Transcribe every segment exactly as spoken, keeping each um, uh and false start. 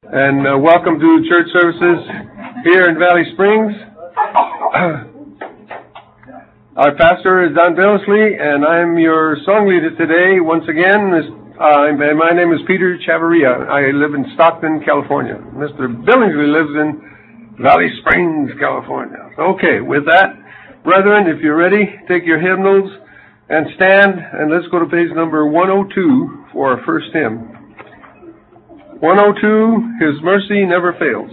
And uh, welcome to church services here in Valley Springs. Our pastor is Don Billingsley, and I'm your song leader today. Once again, this, uh, my name is Peter Chavarria. I live in Stockton, California. Mister Billingsley lives in Valley Springs, California. Okay, with that, brethren, if you're ready, take your hymnals and stand, and let's go to page number one oh two for our first hymn. one oh two, His Mercy Never Fails.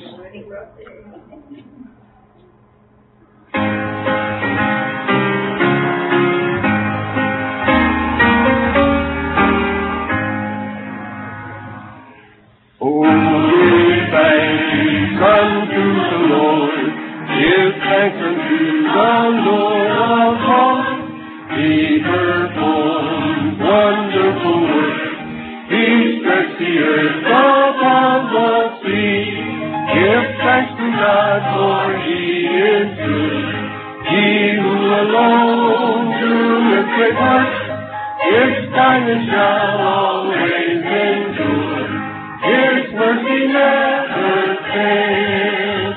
Oh, give thanks unto the Lord, give thanks unto the Lord of hosts. He performed wonderful works. He stretched the earth above the sea. Give thanks to God, for He is good. He who alone doeth great works, His kindness shall always endure. His mercy never fails.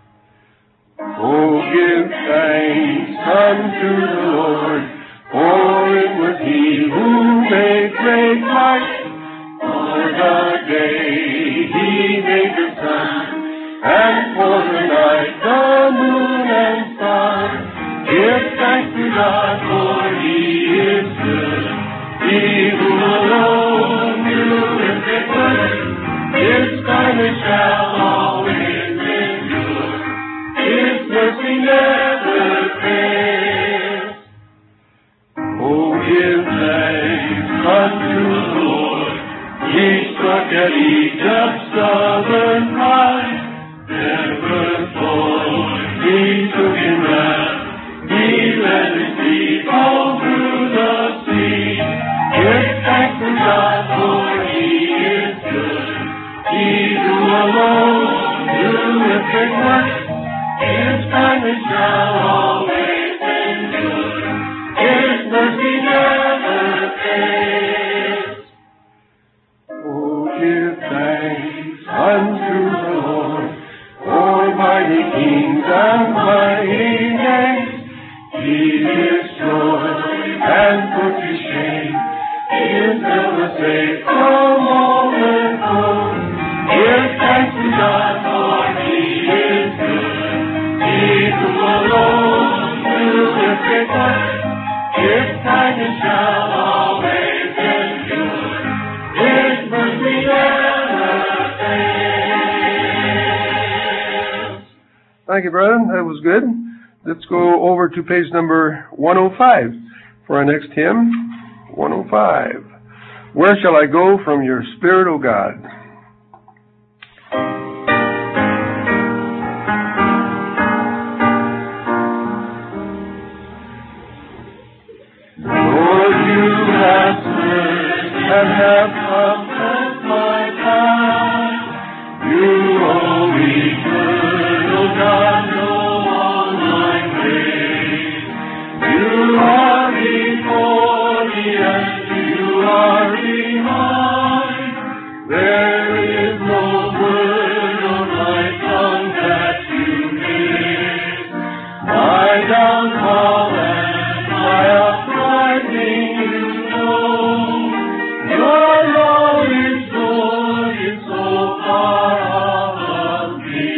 Oh, give thanks unto the Lord, for it was He who made great light. For the day He made the sun, and for the night the moon and stars. Give thanks to God, for He is good. He who alone doeth great works, His kindness shall always endure. His mercy never fails. Oh, give thanks unto the Lord. He struck at Egypt's southern pride, never thought He took in wrath. He led His people through the sea. Give thanks to God, for He is good. He who alone doeth great works, His kindness shall always endure. His mercy never fails. Oh, give thanks unto the Lord, Almighty kings and mighty names. He destroyed and put to shame. He is never safe from all their foes. Give thanks to God, for He is good. He who alone doeth great works, His kindness shall always endure. His mercy never fails. Thank you, brethren. That was good. Let's go over to page number one oh five for our next hymn. one oh five. Where shall I go from your Spirit, O God? Lord, you have served and have comforted my path. You owe eternal God, know all my ways. You are before me and you are behind. There is no word on my tongue that you miss. My downfall and my uprising you know. Your love is good, it's so far off of me.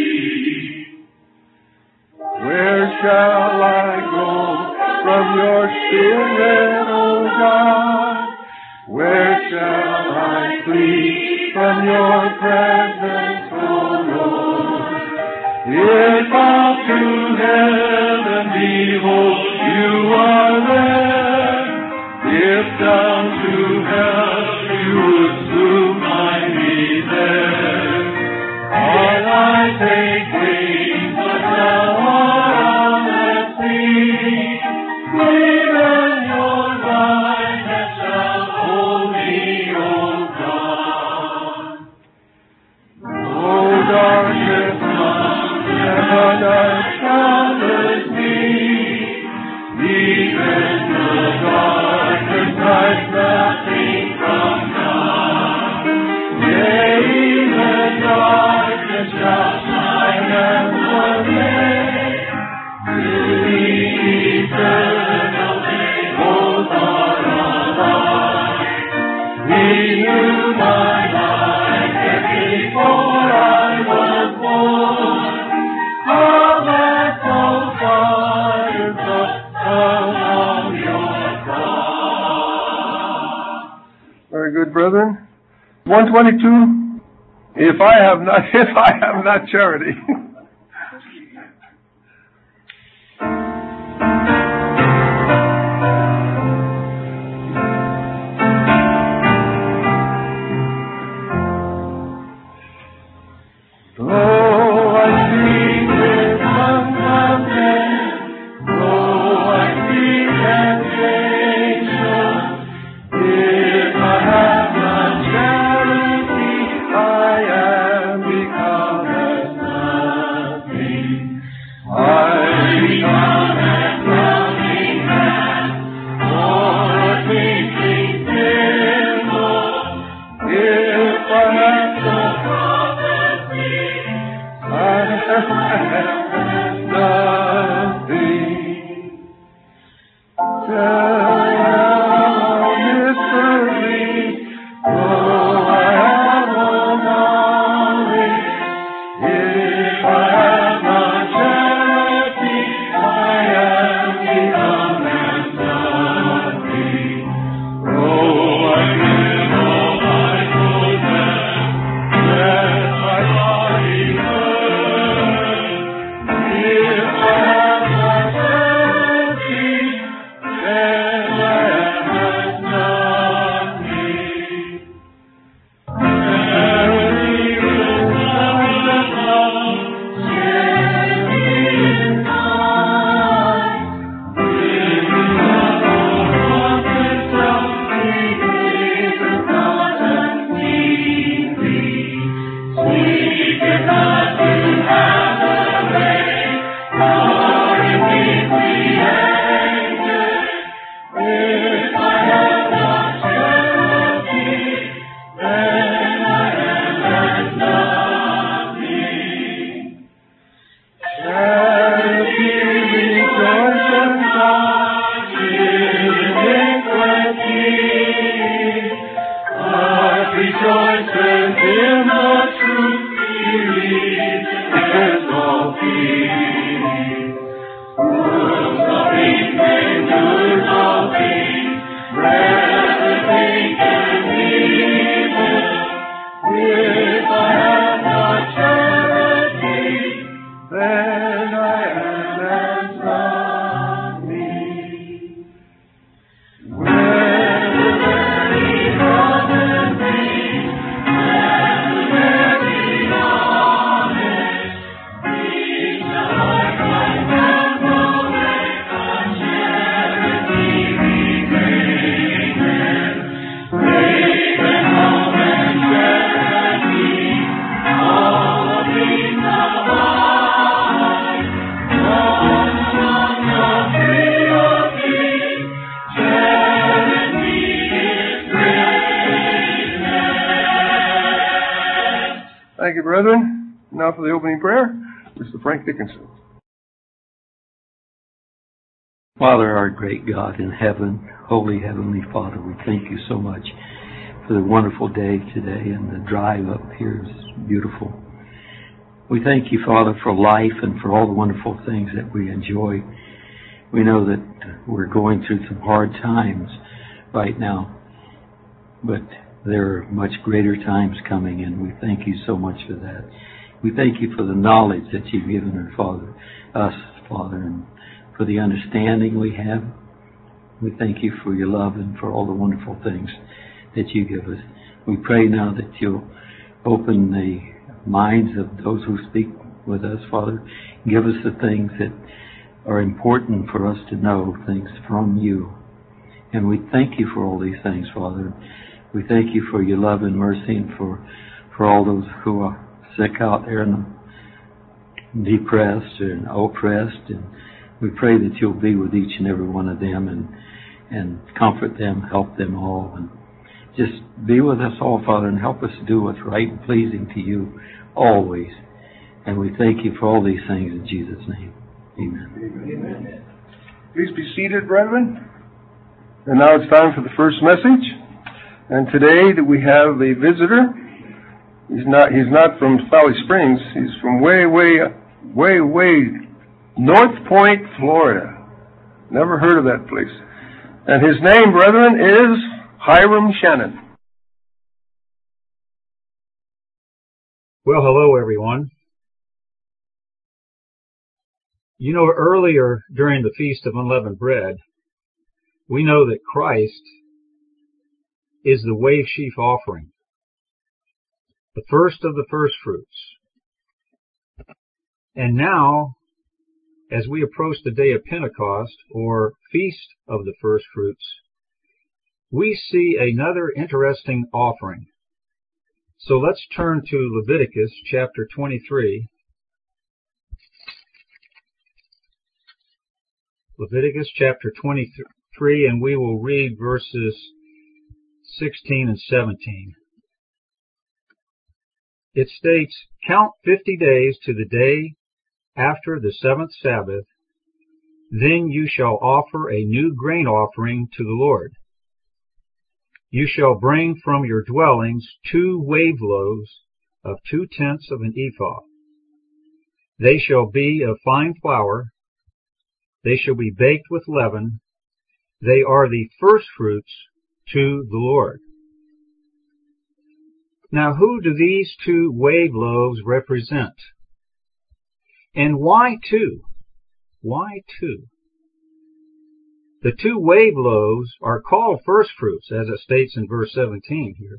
Where shall I go from your Spirit, O God? Where shall I flee from your presence, O Lord? If up to heaven, behold, you are there. If down to hell, you would soon find me there. And I take wings, but now on at sea. Even your rightness shall hold me, O God. No darkness comes, and I shall knew my life before I was born. How that soul fires up along your cross. Very good, brethren. one twenty-two. If I have not, if I have not charity. Thank you, brethren. Now for the opening prayer, Mister Frank Dickinson. Father, our great God in heaven, Holy Heavenly Father, we thank you so much for the wonderful day today, and the drive up here is beautiful. We thank you, Father, for life and for all the wonderful things that we enjoy. We know that we're going through some hard times right now, but there are much greater times coming, and we thank you so much for that. We thank you for the knowledge that you've given our Father, us, Father, and for the understanding we have. We thank you for your love and for all the wonderful things that you give us. We pray now that you'll open the minds of those who speak with us, Father. Give us the things that are important for us to know, things from you. And we thank you for all these things, Father. We thank you for your love and mercy, and for, for all those who are sick out there and depressed and oppressed. And we pray that you'll be with each and every one of them and, and comfort them, help them all. And just be with us all, Father, and help us to do what's right and pleasing to you always. And we thank you for all these things in Jesus' name. Amen. Amen. Please be seated, brethren. And now it's time for the first message. And today that we have a visitor. He's not, he's not from Valley Springs. He's from way, way, way, way North Point, Florida. Never heard of that place. And his name, brethren, is Hiram Shannon. Well, hello, everyone. You know, earlier during the Feast of Unleavened Bread, we know that Christ is the wave sheaf offering, the first of the first fruits. And now, as we approach the day of Pentecost, or Feast of the First Fruits, we see another interesting offering. So let's turn to Leviticus chapter twenty-three. Leviticus chapter twenty-three, and we will read verses sixteen and seventeen. It states, "Count fifty days to the day after the seventh Sabbath, then you shall offer a new grain offering to the Lord. You shall bring from your dwellings two wave loaves of two tenths of an ephah. They shall be of fine flour. They shall be baked with leaven. They are the first fruits to the Lord." Now, who do these two wave loaves represent? And why two? Why two? The two wave loaves are called first fruits, as it states in verse seventeen here.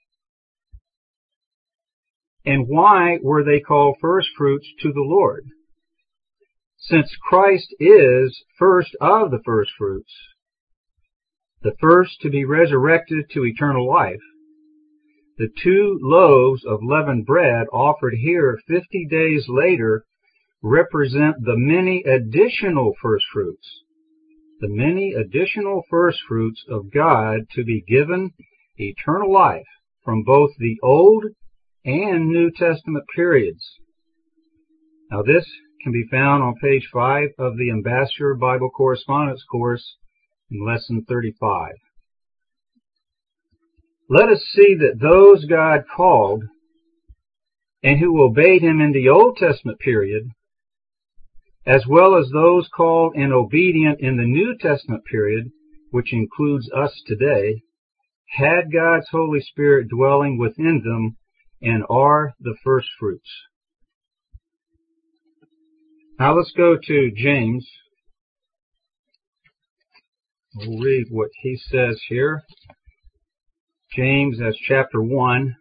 And why were they called first fruits to the Lord? Since Christ is first of the first fruits, the first to be resurrected to eternal life, the two loaves of leavened bread offered here fifty days later represent the many additional first fruits, the many additional first fruits of God to be given eternal life from both the Old and New Testament periods. Now this can be found on page five of the Ambassador Bible Correspondence course in lesson thirty-five. Let us see that those God called and who obeyed him in the Old Testament period, as well as those called and obedient in the New Testament period, which includes us today, had God's Holy Spirit dwelling within them and are the first fruits. Now let's go to James. We'll read what he says here. James, that's chapter one.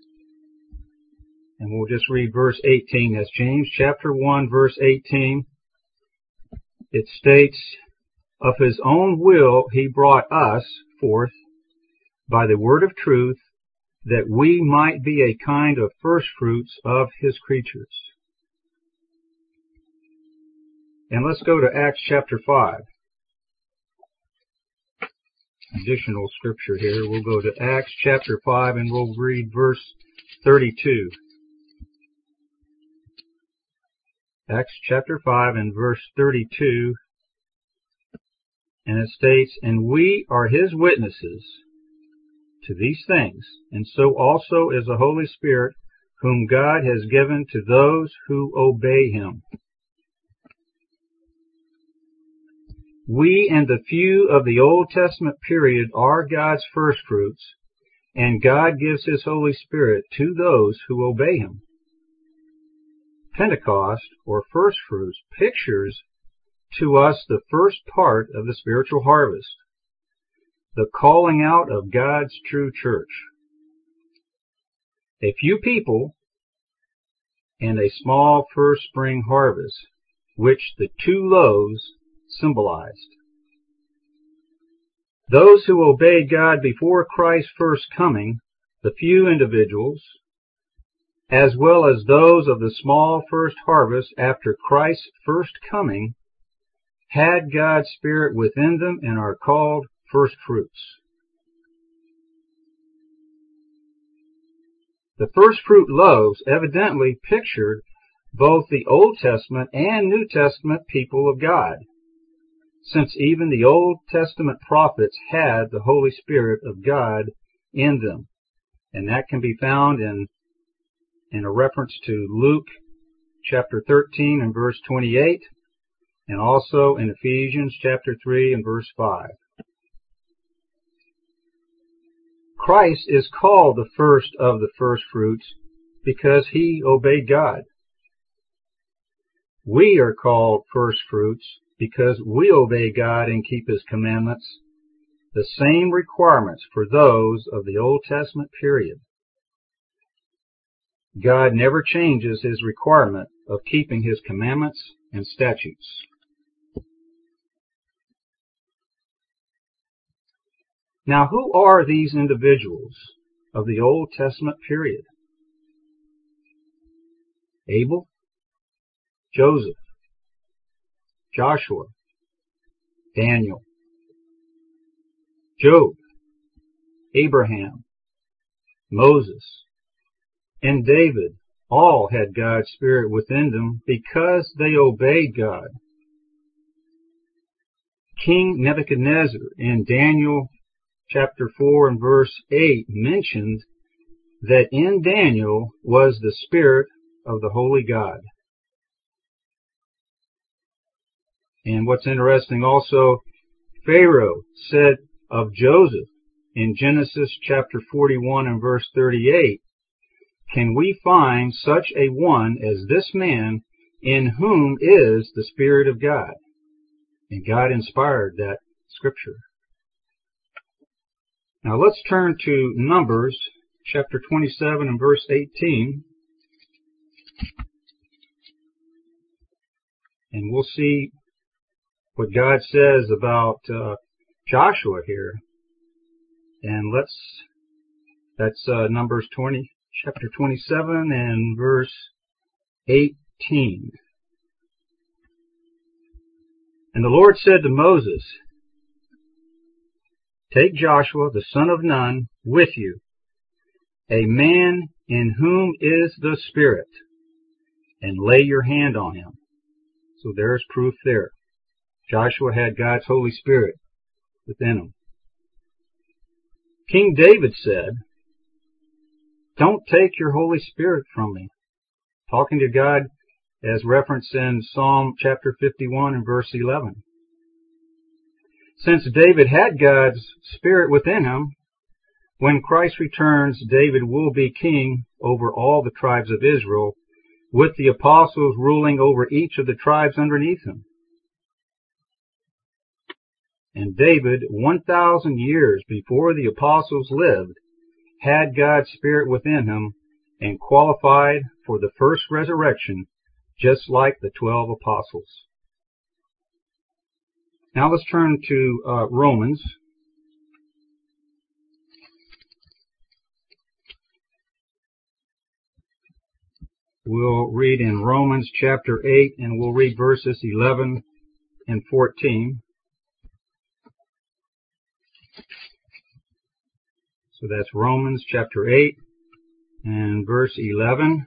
And we'll just read verse eighteen. That's James chapter one, verse eighteen. It states, "Of his own will he brought us forth by the word of truth, that we might be a kind of first fruits of his creatures." And let's go to Acts chapter five. Additional scripture here. We'll go to Acts chapter five and we'll read verse thirty-two. Acts chapter five and verse thirty-two. And it states, "And we are his witnesses to these things, and so also is the Holy Spirit, whom God has given to those who obey him." We and the few of the Old Testament period are God's first fruits, and God gives his Holy Spirit to those who obey him. Pentecost, or first fruits, pictures to us the first part of the spiritual harvest, the calling out of God's true church. A few people and a small first spring harvest, which the two loaves symbolized. Those who obeyed God before Christ's first coming, the few individuals, as well as those of the small first harvest after Christ's first coming, had God's Spirit within them and are called first fruits. The first fruit loaves evidently pictured both the Old Testament and New Testament people of God, since even the Old Testament prophets had the Holy Spirit of God in them. And that can be found in, in a reference to Luke chapter thirteen and verse twenty-eight, and also in Ephesians chapter three and verse five. Christ is called the first of the first fruits because he obeyed God. We are called first fruits because we obey God and keep his commandments, the same requirements for those of the Old Testament period. God never changes his requirement of keeping his commandments and statutes. Now, who are these individuals of the Old Testament period? Abel, Joseph, Joshua, Daniel, Job, Abraham, Moses, and David all had God's Spirit within them because they obeyed God. King Nebuchadnezzar in Daniel chapter four and verse eight mentioned that in Daniel was the Spirit of the Holy God. And what's interesting also, Pharaoh said of Joseph in Genesis chapter forty-one and verse thirty-eight, "Can we find such a one as this man in whom is the Spirit of God?" And God inspired that scripture. Now let's turn to Numbers chapter twenty-seven and verse eighteen. And we'll see what God says about uh, Joshua here. And let's, that's uh, Numbers twenty, chapter twenty-seven and verse eighteen. And the Lord said to Moses, "Take Joshua the son of Nun with you, a man in whom is the Spirit, and lay your hand on him." So there's proof there. Joshua had God's Holy Spirit within him. King David said, "Don't take your Holy Spirit from me." Talking to God as referenced in Psalm chapter fifty-one and verse eleven. Since David had God's Spirit within him, when Christ returns, David will be king over all the tribes of Israel, with the apostles ruling over each of the tribes underneath him. And David, one thousand years before the apostles lived, had God's Spirit within him and qualified for the first resurrection, just like the twelve apostles. Now let's turn to uh, Romans. We'll read in Romans chapter eight, and we'll read verses eleven and fourteen. So that's Romans chapter eight and verse eleven.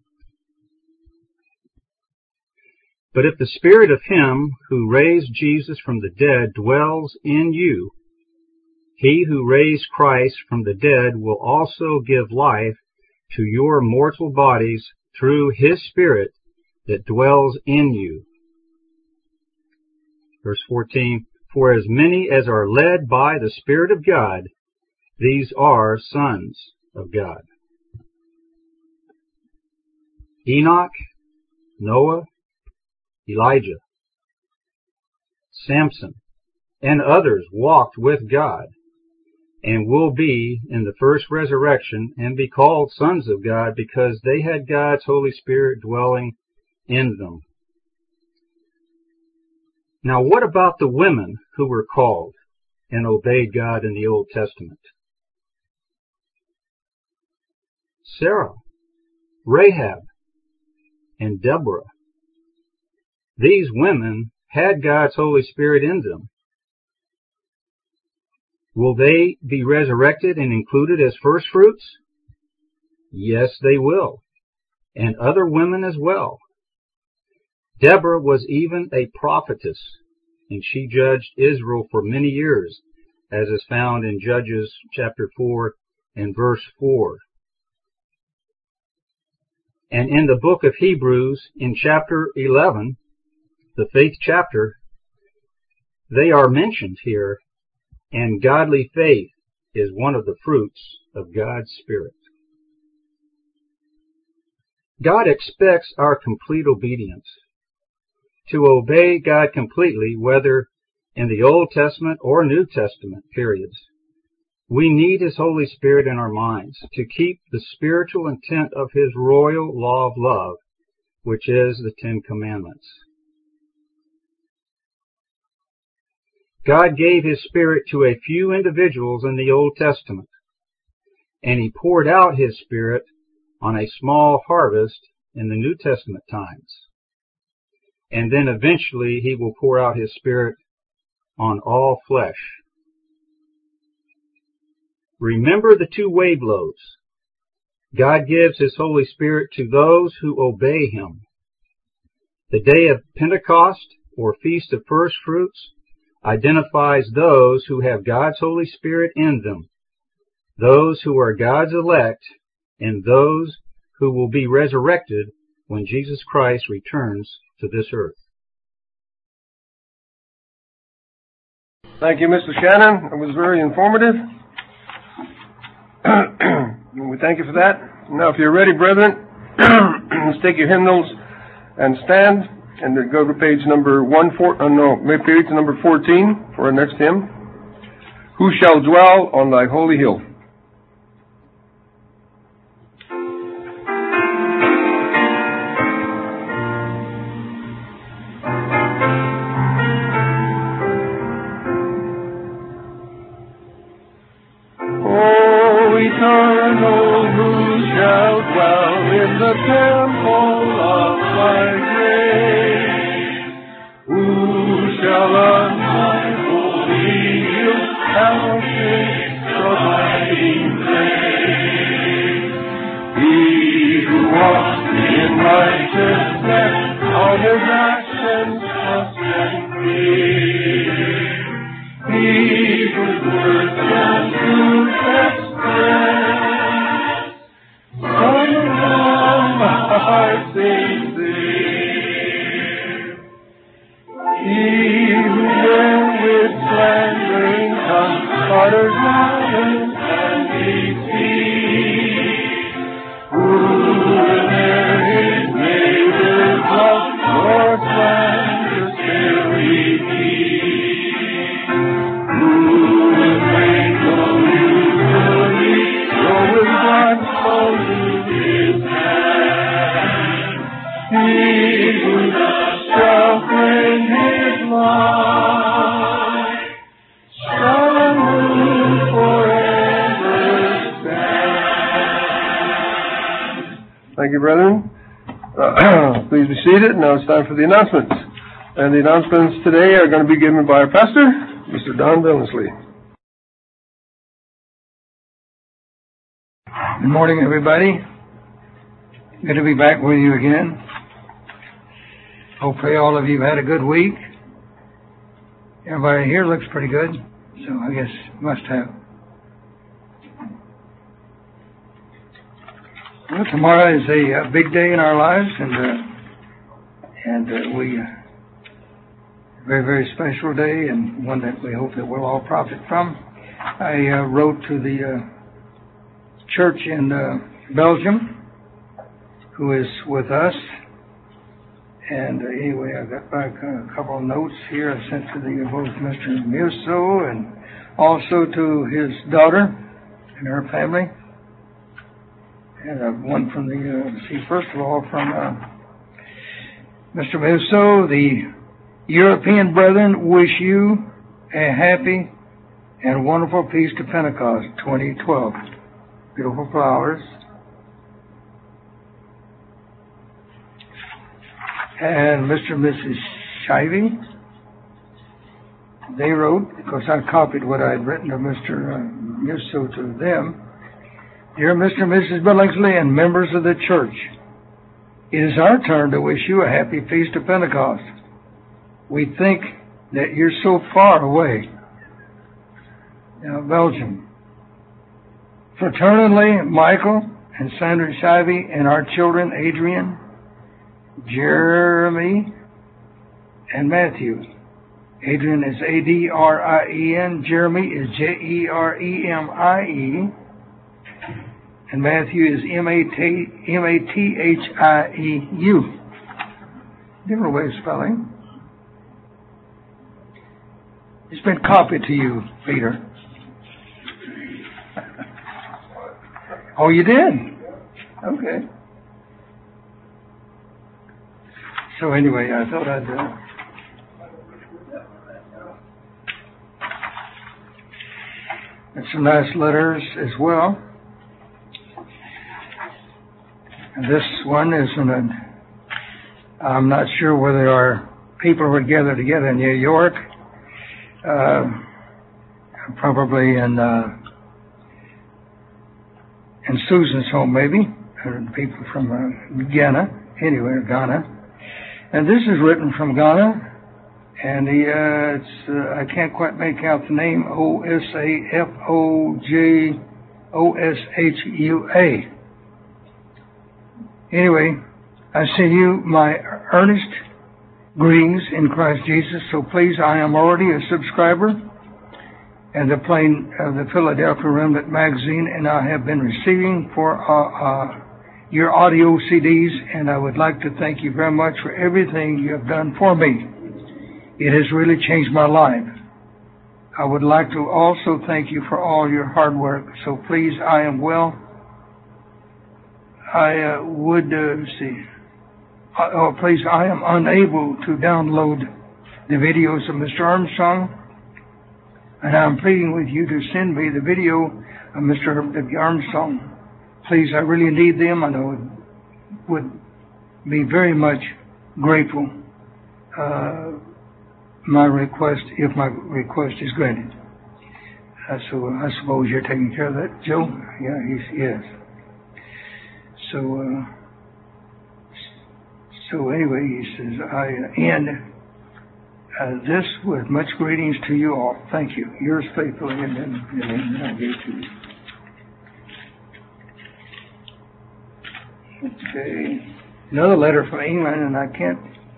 "But if the Spirit of him who raised Jesus from the dead dwells in you, he who raised Christ from the dead will also give life to your mortal bodies through his Spirit that dwells in you." Verse fourteen, "For as many as are led by the Spirit of God, these are sons of God." Enoch, Noah, Elijah, Samson, and others walked with God and will be in the first resurrection and be called sons of God because they had God's Holy Spirit dwelling in them. Now, what about the women who were called and obeyed God in the Old Testament? Sarah, Rahab, and Deborah. These women had God's Holy Spirit in them. Will they be resurrected and included as first fruits? Yes, they will. And other women as well. Deborah was even a prophetess, and she judged Israel for many years, as is found in Judges chapter four in verse four. And in the book of Hebrews, in chapter eleven, the faith chapter, they are mentioned here, and godly faith is one of the fruits of God's Spirit. God expects our complete obedience. To obey God completely, whether in the Old Testament or New Testament periods, we need His Holy Spirit in our minds to keep the spiritual intent of His royal law of love, which is the Ten Commandments. God gave His Spirit to a few individuals in the Old Testament, and He poured out His Spirit on a small harvest in the New Testament times. And then eventually He will pour out His Spirit on all flesh. Remember the two wave loaves. God gives His Holy Spirit to those who obey Him. The day of Pentecost, or Feast of First Fruits, identifies those who have God's Holy Spirit in them, those who are God's elect, and those who will be resurrected when Jesus Christ returns to this earth. Thank you, Mister Shannon. It was very informative. We thank you for that. Now, if you're ready, brethren, let's take your hymnals and stand, and then go to page number one four. Uh, no, page number fourteen for our next hymn. Who shall dwell on Thy holy hill? Thank you, brethren. Uh, please be seated. Now it's time for the announcements. And the announcements today are going to be given by our pastor, Mister Don Billingsley. Good morning, everybody. Good to be back with you again. Hopefully all of you have had a good week. Everybody here looks pretty good, so I guess must have. Well, tomorrow is a, a big day in our lives, and uh, and uh, we uh, very very special day, and one that we hope that we'll all profit from. I uh, wrote to the uh, church in uh, Belgium, who is with us, and uh, anyway, I got back a couple of notes here I sent to the both Mister Musso and also to his daughter and her family. And uh, one from the, uh, see, first of all, from uh, Mister Musso, the European brethren wish you a happy and wonderful Feast of Pentecost twenty twelve. Beautiful flowers. And Mister and Missus Shivey, they wrote, because I copied what I had written to Mister Uh, Musso to them. Dear Mister and Missus Billingsley and members of the church, it is our turn to wish you a happy Feast of Pentecost. We think that you're so far away. Now, Belgium. Fraternally, Michael and Sandra Shivey, and our children, Adrian, Jeremy, and Matthew. Adrian is A D R I E N. Jeremy is J E R E M I E. And Matthew is M A T H I E U. Different way of spelling. It's been copied to you, Peter. Oh, you did? Okay. So anyway, I thought I'd... Uh, and some nice letters as well. And this one is in a... I'm not sure whether our people were gathered together in New York. Uh, probably in... Uh, in Susan's home, maybe, or people from uh, Ghana, anywhere, Ghana. And this is written from Ghana, and the, uh, it's, uh, I can't quite make out the name, O S A F O J O S H U A. Anyway, I send you my earnest greetings in Christ Jesus, so please, I am already a subscriber and the plane of the Philadelphia Remnant magazine, and I have been receiving for uh, uh, your audio C Ds, and I would like to thank you very much for everything you have done for me. It has really changed my life. I would like to also thank you for all your hard work. So please, I am well. I uh, would uh, see. Uh, oh, please, I am unable to download the videos of Mister Armstrong. And I'm pleading with you to send me the video of Mister Armstrong. Please, I really need them, and I would, would be very much grateful. Uh, my request, if my request is granted. Uh, so I suppose you're taking care of that, Joe? Yeah, he's, yes. So, uh, so anyway, he says, I end Uh, this with much greetings to you all. Thank you. Yours faithfully, and then, and then I'll give it to you. Okay. Another letter from England, and I can't,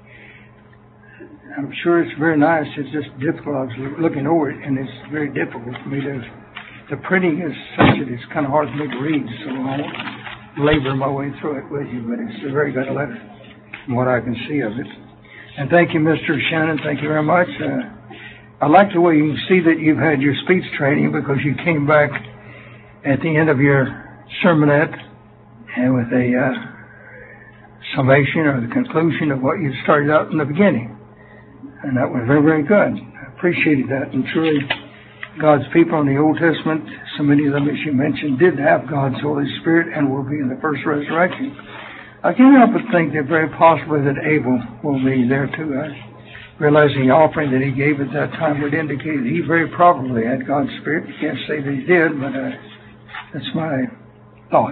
I'm sure it's very nice. It's just difficult. I was looking over it, and it's very difficult for me to, the printing is such that it's kind of hard for me to read, so I won't labor my way through it with you, but it's a very good letter from what I can see of it. And thank you, Mister Shannon. Thank you very much. Uh, I like the way you can see that you've had your speech training, because you came back at the end of your sermonette and with a uh, summation or the conclusion of what you started out in the beginning. And that was very, very good. I appreciated that. And truly, God's people in the Old Testament, so many of them, as you mentioned, did have God's Holy Spirit and will be in the first resurrection. I can't help but think that very possibly that Abel will be there too. I realize the offering that he gave at that time would indicate that he very probably had God's Spirit. You can't say that he did, but uh, that's my thought.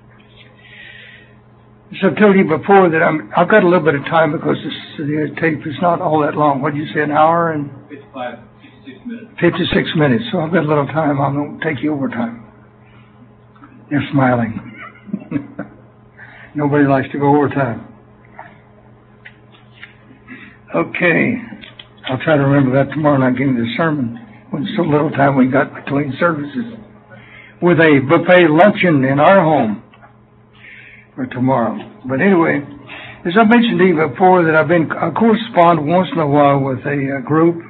So I've told you before that I'm, I've got a little bit of time, because this, the tape is not all that long. What did you say, an hour and? fifty-five, fifty-six minutes. fifty-six minutes, so I've got a little time. I won't take you over time. You're smiling. Nobody likes to go overtime. Okay. I'll try to remember that tomorrow night giving the sermon, when so little time we got between services. With a buffet luncheon in our home for tomorrow. But anyway, as I mentioned to you before, that I've been, I correspond once in a while with a uh, group.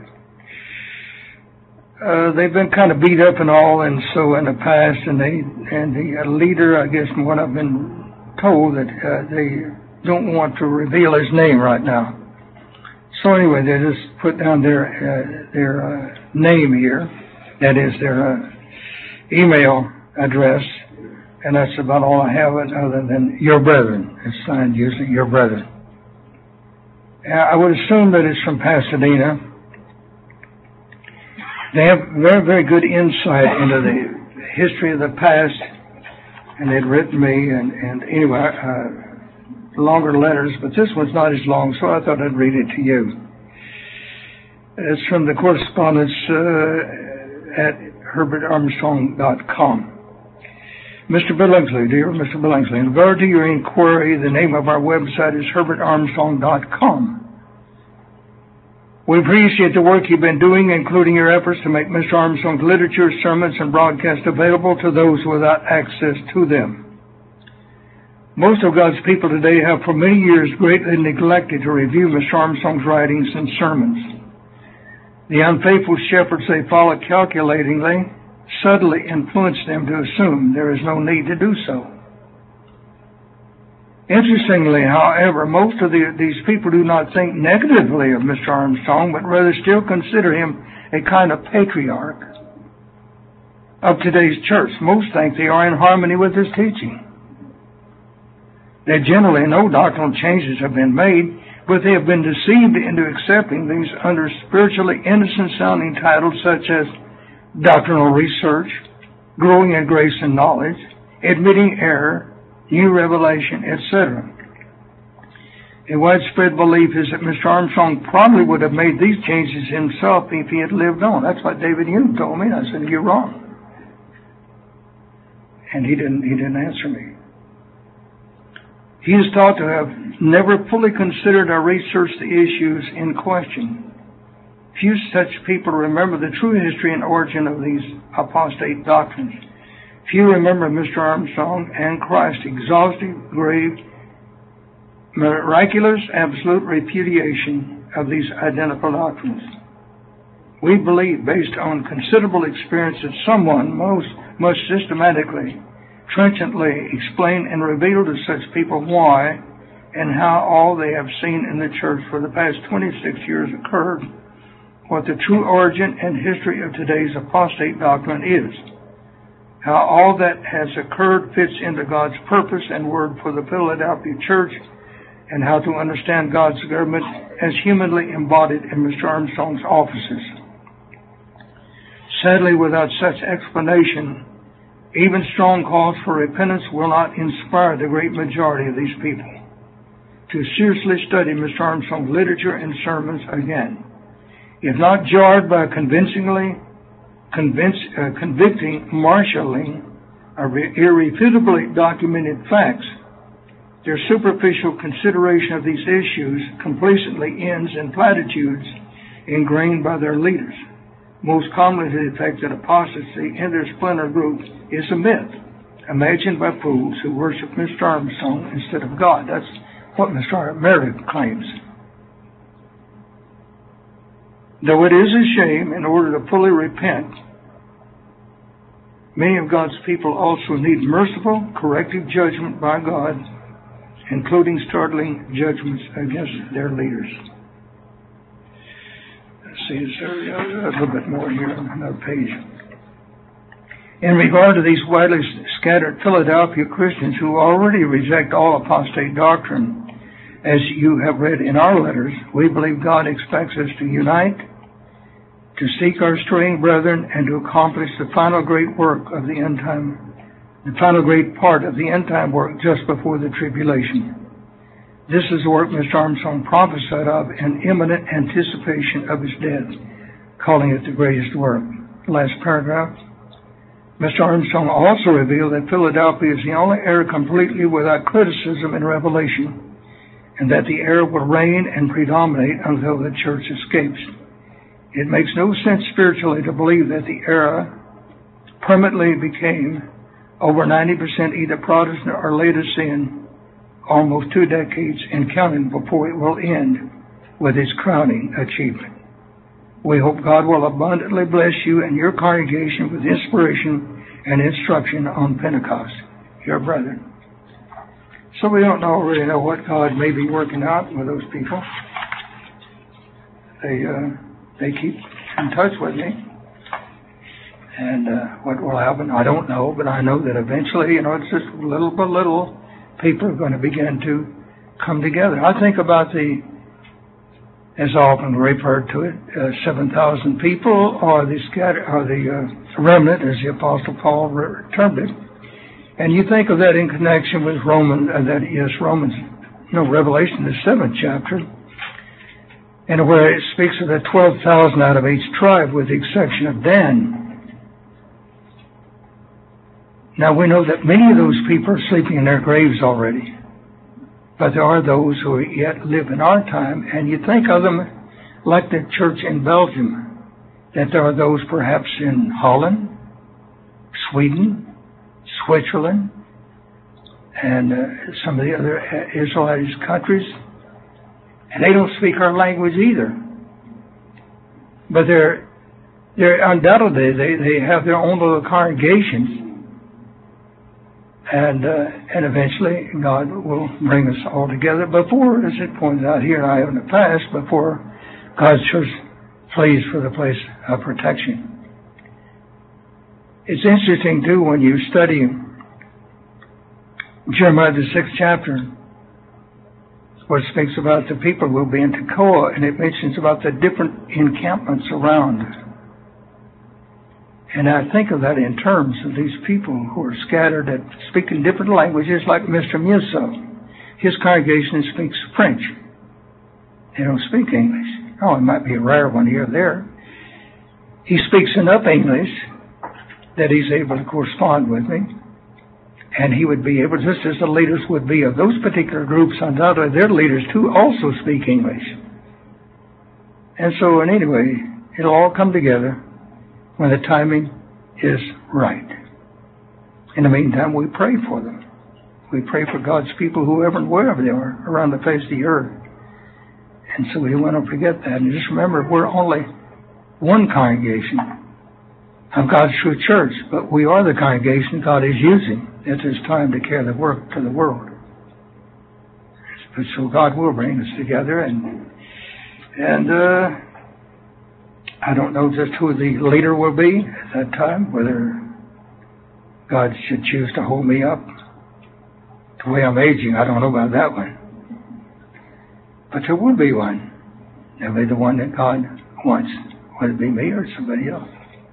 Uh, they've been kind of beat up and all, and so in the past, and they, and the uh, leader, I guess, from what I've been told, that uh, they don't want to reveal his name right now. So anyway, they just put down their uh, their uh, name here, that is their uh, email address, and that's about all I have other than your brethren. It's signed usually your brethren. Uh, I would assume that it's from Pasadena. They have very, very good insight into the history of the past, and they'd written me, and, and anyway, uh, longer letters, but this one's not as long, so I thought I'd read it to you. It's from the correspondence uh, at herbert armstrong dot com. Mister Billingsley, dear Mister Billingsley, in regard to your inquiry, the name of our website is herbert armstrong dot com. We appreciate the work you've been doing, including your efforts to make Mister Armstrong's literature, sermons, and broadcasts available to those without access to them. Most of God's people today have for many years greatly neglected to review Mister Armstrong's writings and sermons. The unfaithful shepherds they follow calculatingly subtly influence them to assume there is no need to do so. Interestingly, however, most of the, these people do not think negatively of Mister Armstrong, but rather still consider him a kind of patriarch of today's church. Most think they are in harmony with his teaching. That generally no doctrinal changes have been made, but they have been deceived into accepting these under spiritually innocent-sounding titles such as doctrinal research, growing in grace and knowledge, admitting error, new revelation, et cetera. A widespread belief is that Mister Armstrong probably would have made these changes himself if he had lived on. That's what David Hume told me. I said, "You're wrong." And he didn't, he didn't answer me. He is thought to have never fully considered or researched the issues in question. Few such people remember the true history and origin of these apostate doctrines. Few remember Mister Armstrong and Christ's exhaustive, grave, miraculous, absolute repudiation of these identical doctrines. We believe, based on considerable experience, that someone most must systematically, trenchantly explain and reveal to such people why and how all they have seen in the church for the past twenty-six years occurred, what the true origin and history of today's apostate doctrine is, how all that has occurred fits into God's purpose and word for the Philadelphia church, and how to understand God's government as humanly embodied in Mister Armstrong's offices. Sadly, without such explanation, even strong calls for repentance will not inspire the great majority of these people to seriously study Mister Armstrong's literature and sermons again. If not jarred by convincingly convince, uh, convicting marshalling of irrefutably documented facts, their superficial consideration of these issues complacently ends in platitudes ingrained by their leaders, most commonly to the effect that apostasy in their splinter group is a myth imagined by fools who worship Mister Armstrong instead of God. That's what Mister Meredith claims. Though it is a shame, in order to fully repent, many of God's people also need merciful, corrective judgment by God, including startling judgments against their leaders. Let's see, is there a little bit more here on another page. In regard to these widely scattered Philadelphia Christians who already reject all apostate doctrine, as you have read in our letters, we believe God expects us to unite, to seek our straying brethren, and to accomplish the final great work of the end time, the final great part of the end time work just before the tribulation. This is the work Mister Armstrong prophesied of in imminent anticipation of his death, calling it the greatest work. Last paragraph. Mister Armstrong also revealed that Philadelphia is the only error completely without criticism and revelation, and that the error will reign and predominate until the church escapes. It makes no sense spiritually to believe that the era permanently became over ninety percent either Protestant or Laodicean, almost two decades and counting before it will end with its crowning achievement. We hope God will abundantly bless you and your congregation with inspiration and instruction on Pentecost, your brethren. So we don't know really know what God may be working out with those people. They uh, they keep in touch with me, and uh, what will happen, I don't know. But I know that eventually, you know, it's just little by little, people are going to begin to come together. I think about the, as often referred to it, uh, seven thousand people, or the scatter, or the uh, remnant, as the Apostle Paul termed it. And you think of that in connection with Romans, uh, that yes, Romans, no, Revelation, the seventh chapter, and where it speaks of the twelve thousand out of each tribe, with the exception of Dan. Now we know that many of those people are sleeping in their graves already. But there are those who yet live in our time, and you think of them like the church in Belgium, that there are those perhaps in Holland, Sweden, Switzerland, and uh, some of the other Israelite countries, and they don't speak our language either. But they're, they're undoubtedly, they, they have their own little congregations. And uh, and eventually God will bring us all together before, as it points out here, I have in the past, before God's church flees for the place of protection. It's interesting, too, when you study Jeremiah, the sixth chapter, where it speaks about the people who will be in Tekoa, and it mentions about the different encampments around. And I think of that in terms of these people who are scattered that speak in different languages, like Mister Musso. His congregation speaks French. They don't speak English. Oh, it might be a rare one here or there. He speaks enough English that he's able to correspond with me. And he would be able, just as the leaders would be of those particular groups, undoubtedly their leaders too also speak English. And so, in any way, it'll all come together when the timing is right. In the meantime, we pray for them. We pray for God's people, whoever and wherever they are, around the face of the earth. And so we don't want to forget that. And just remember, we're only one congregation of God's true church, but we are the congregation God is using at this time to carry the work to the world. But so God will bring us together, and and uh, I don't know just who the leader will be at that time, whether God should choose to hold me up. The way I'm aging, I don't know about that one. But there will be one. There'll be the one that God wants, whether it be me or somebody else.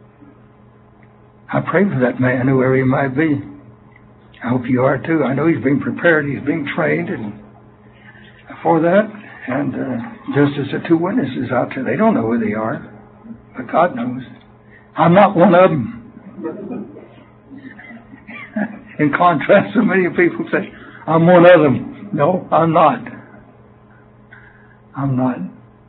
I pray for that man, whoever he might be. I hope you are too. I know he's being prepared, he's being trained and for that. And uh, just as the two witnesses out there, they don't know who they are. But God knows. I'm not one of them. In contrast, so many people say, I'm one of them. No, I'm not. I'm not.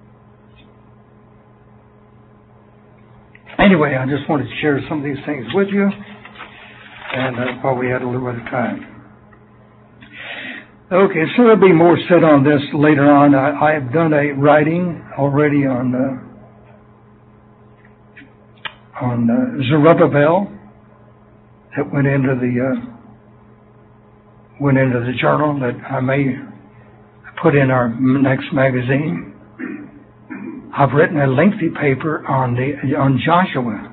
Anyway, I just wanted to share some of these things with you. And I uh, thought we had a little bit of time. Okay, so there'll be more said on this later on. I, I have done a writing already on... Uh, on uh, Zerubbabel that went into the uh, went into the journal that I may put in our next magazine. I've written a lengthy paper on the on Joshua.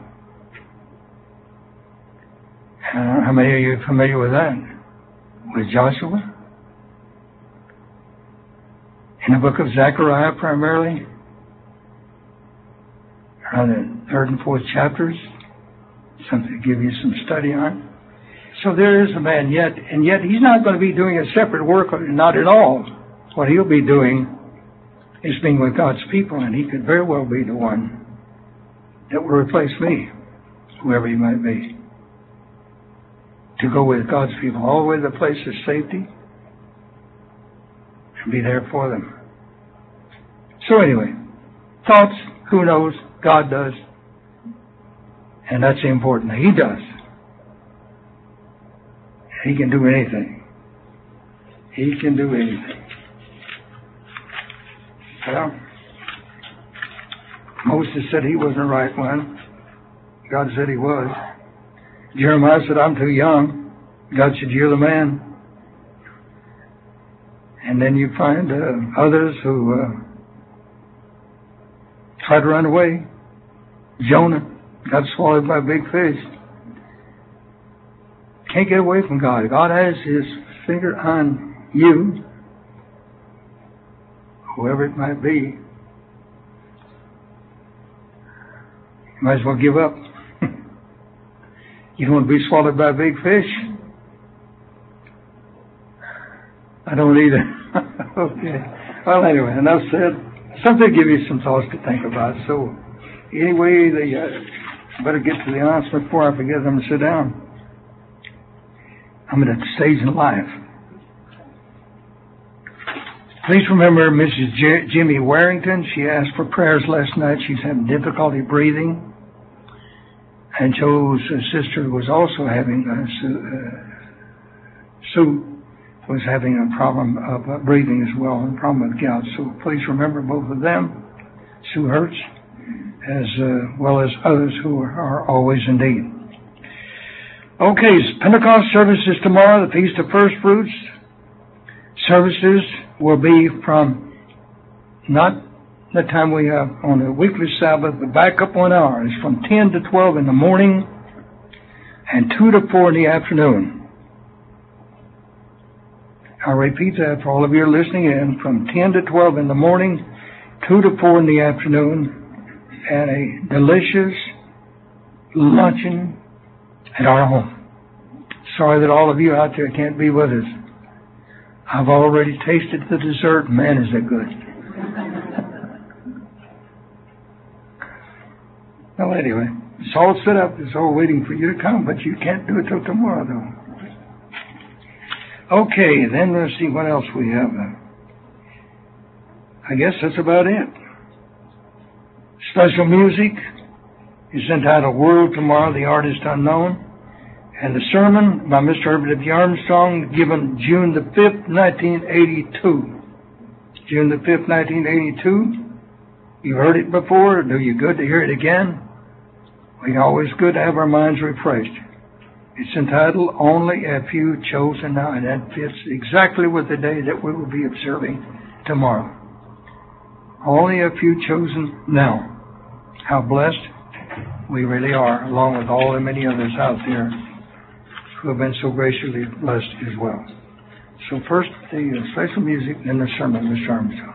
Uh, how many of you are familiar with that? With Joshua? In the book of Zechariah primarily. Around the third and fourth chapters, something to give you some study on. So there is a man yet, and yet he's not going to be doing a separate work, not at all. What he'll be doing is being with God's people, and he could very well be the one that will replace me, whoever he might be, to go with God's people all the way to the place of safety and be there for them. So anyway, thoughts, who knows? God does. And that's the important thing. He does. He can do anything. He can do anything. Well, Moses said he wasn't the right one. God said he was. Jeremiah said, I'm too young. God said, you're the man. And then you find uh, others who uh, try to run away. Jonah got swallowed by a big fish. Can't get away from God. God has his finger on you, whoever it might be. You might as well give up. You don't want to be swallowed by a big fish. I don't either. Okay. Well, anyway, enough said. Something to give you some thoughts to think about. So, anyway, the, uh, better get to the announcement before I forget them to sit down. coming at the stage in life. Please remember Missus J- Jimmy Warrington. She asked for prayers last night. She's having difficulty breathing. And Joe's uh, sister was also having, uh, Sue, uh, Sue was having a problem of uh, breathing as well, a problem with gout. So please remember both of them, Sue Hertz, as uh, well as others who are, are always in need. Okay, Pentecost services tomorrow, the Feast of First Fruits. Services will be from not the time we have on the weekly Sabbath, but back up one hour. It's from ten to twelve in the morning and two to four in the afternoon. I'll repeat that for all of you listening in. From ten to twelve in the morning, two to four in the afternoon, and a delicious luncheon at our home. Sorry that all of you out there can't be with us. I've already tasted the dessert. Man, is it good. Well, anyway, it's all set up. It's all waiting for you to come, but you can't do it till tomorrow, though. Okay, then let's see what else we have. I guess that's about it. Special music is entitled World Tomorrow, the Artist Unknown. And the sermon by Mister Herbert W. Armstrong, given June the fifth, nineteen eighty-two. June the fifth, nineteen eighty-two. You heard it before. Do you good to hear it again? It's always good to have our minds refreshed. It's entitled Only a Few Chosen Now, and that fits exactly with the day that we will be observing tomorrow. Only a few chosen now. How blessed we really are, along with all the many others out there who have been so graciously blessed as well. So first, the special music, then the sermon, Mister Armstrong.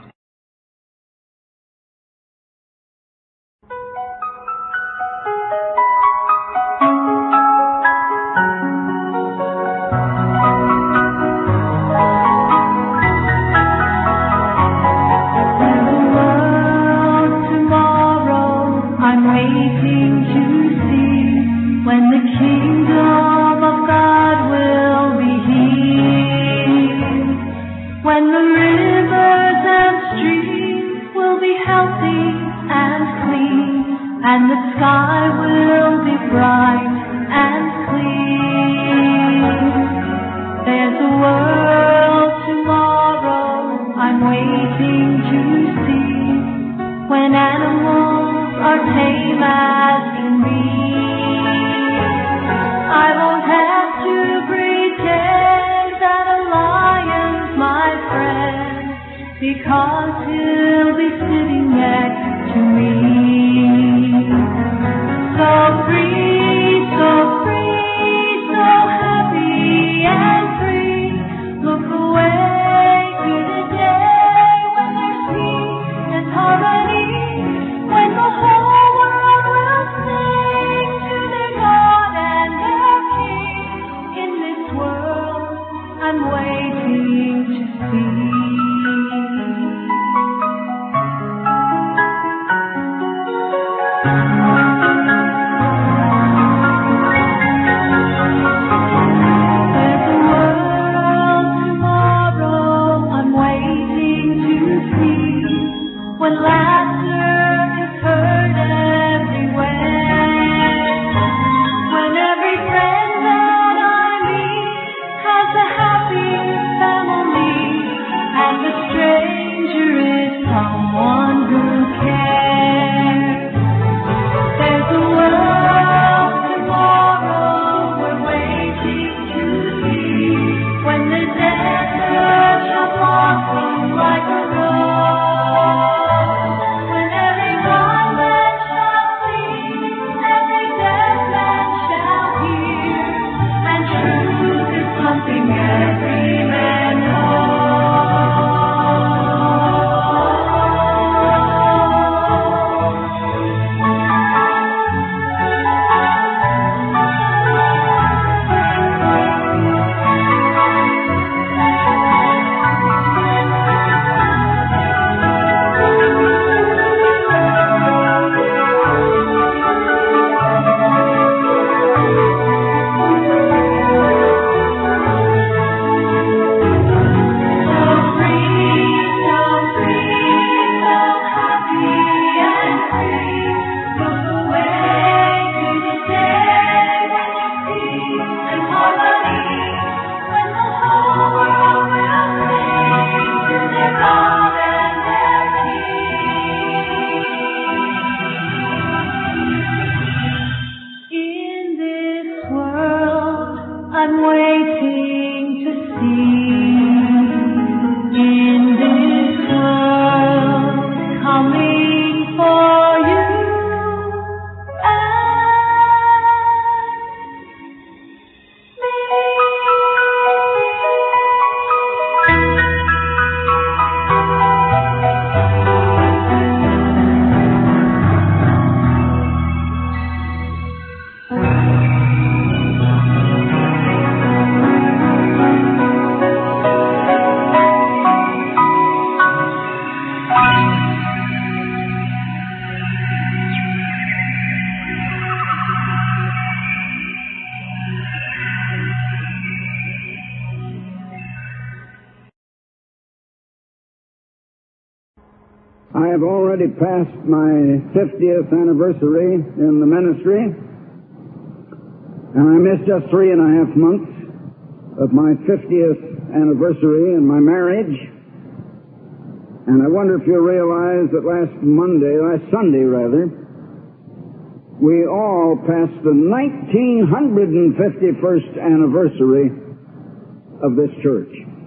I have already passed my fiftieth anniversary in the ministry, and I missed just three and a half months of my fiftieth anniversary in my marriage. And I wonder if you realize that last Monday, last Sunday rather, we all passed the nineteen fifty-first anniversary of this church.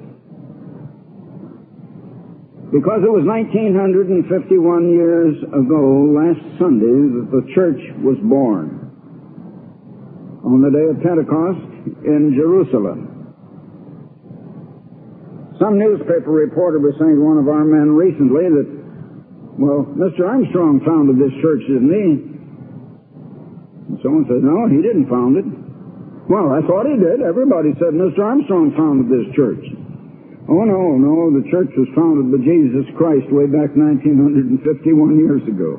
Because it was nineteen fifty-one years ago, last Sunday, that the church was born. On the day of Pentecost in Jerusalem. Some newspaper reporter was saying to one of our men recently that, well, Mister Armstrong founded this church, didn't he? And someone said, no, he didn't found it. Well, I thought he did. Everybody said Mister Armstrong founded this church. Oh, no, no, the church was founded by Jesus Christ way back nineteen fifty-one years ago.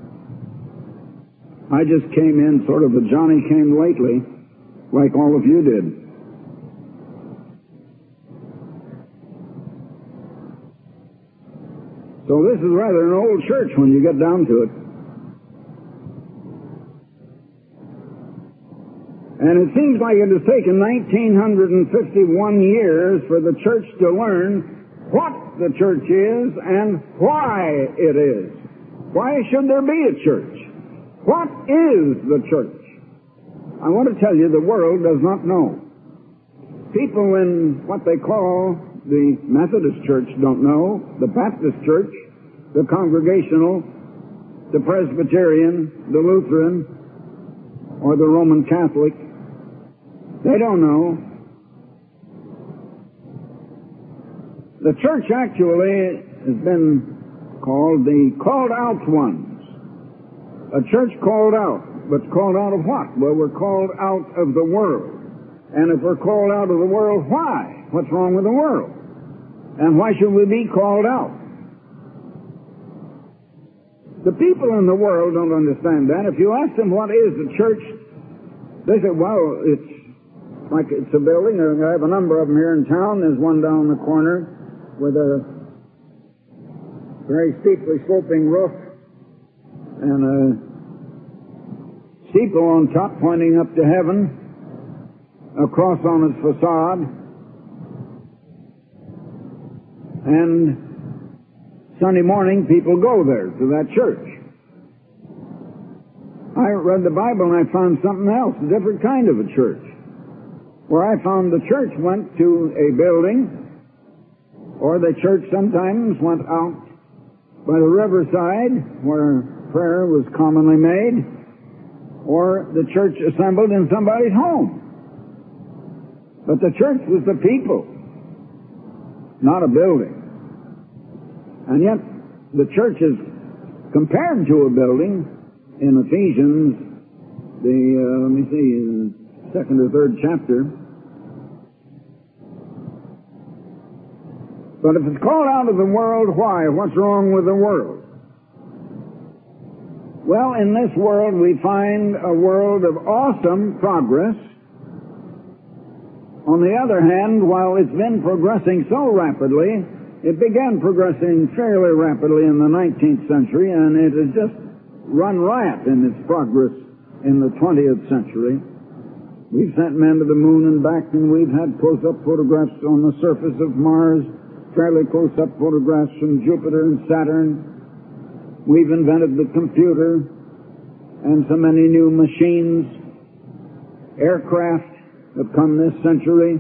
I just came in sort of a Johnny came lately, like all of you did. So this is rather an old church when you get down to it. And it seems like it has taken nineteen fifty-one years for the church to learn what the church is and why it is. Why should there be a church? What is the church? I want to tell you the world does not know. People in what they call the Methodist Church don't know, the Baptist Church, the Congregational, the Presbyterian, the Lutheran, or the Roman Catholic. They don't know. The church actually has been called the called out ones. A church called out. But called out of what? Well, we're called out of the world. And if we're called out of the world, why? What's wrong with the world? And why should we be called out? The people in the world don't understand that. If you ask them what is the church, they say, well, it's like it's a building. I have a number of them here in town. There's one down the corner with a very steeply sloping roof and a steeple on top pointing up to heaven, a cross on its facade, and Sunday morning people go there to that church. I read the Bible and I found something else, a different kind of a church, where I found the church went to a building, or the church sometimes went out by the riverside where prayer was commonly made, or the church assembled in somebody's home. But the church was the people, not a building. And yet the church is compared to a building in Ephesians, the, uh, let me see, uh, second or third chapter. But if it's called out of the world, why? What's wrong with the world? Well, in this world we find a world of awesome progress. On the other hand, while it's been progressing so rapidly, it began progressing fairly rapidly in the nineteenth century, and it has just run riot in its progress in the twentieth century. We've sent men to the moon and back, and we've had close-up photographs on the surface of Mars, fairly close-up photographs from Jupiter and Saturn. We've invented the computer and so many new machines. Aircraft have come this century.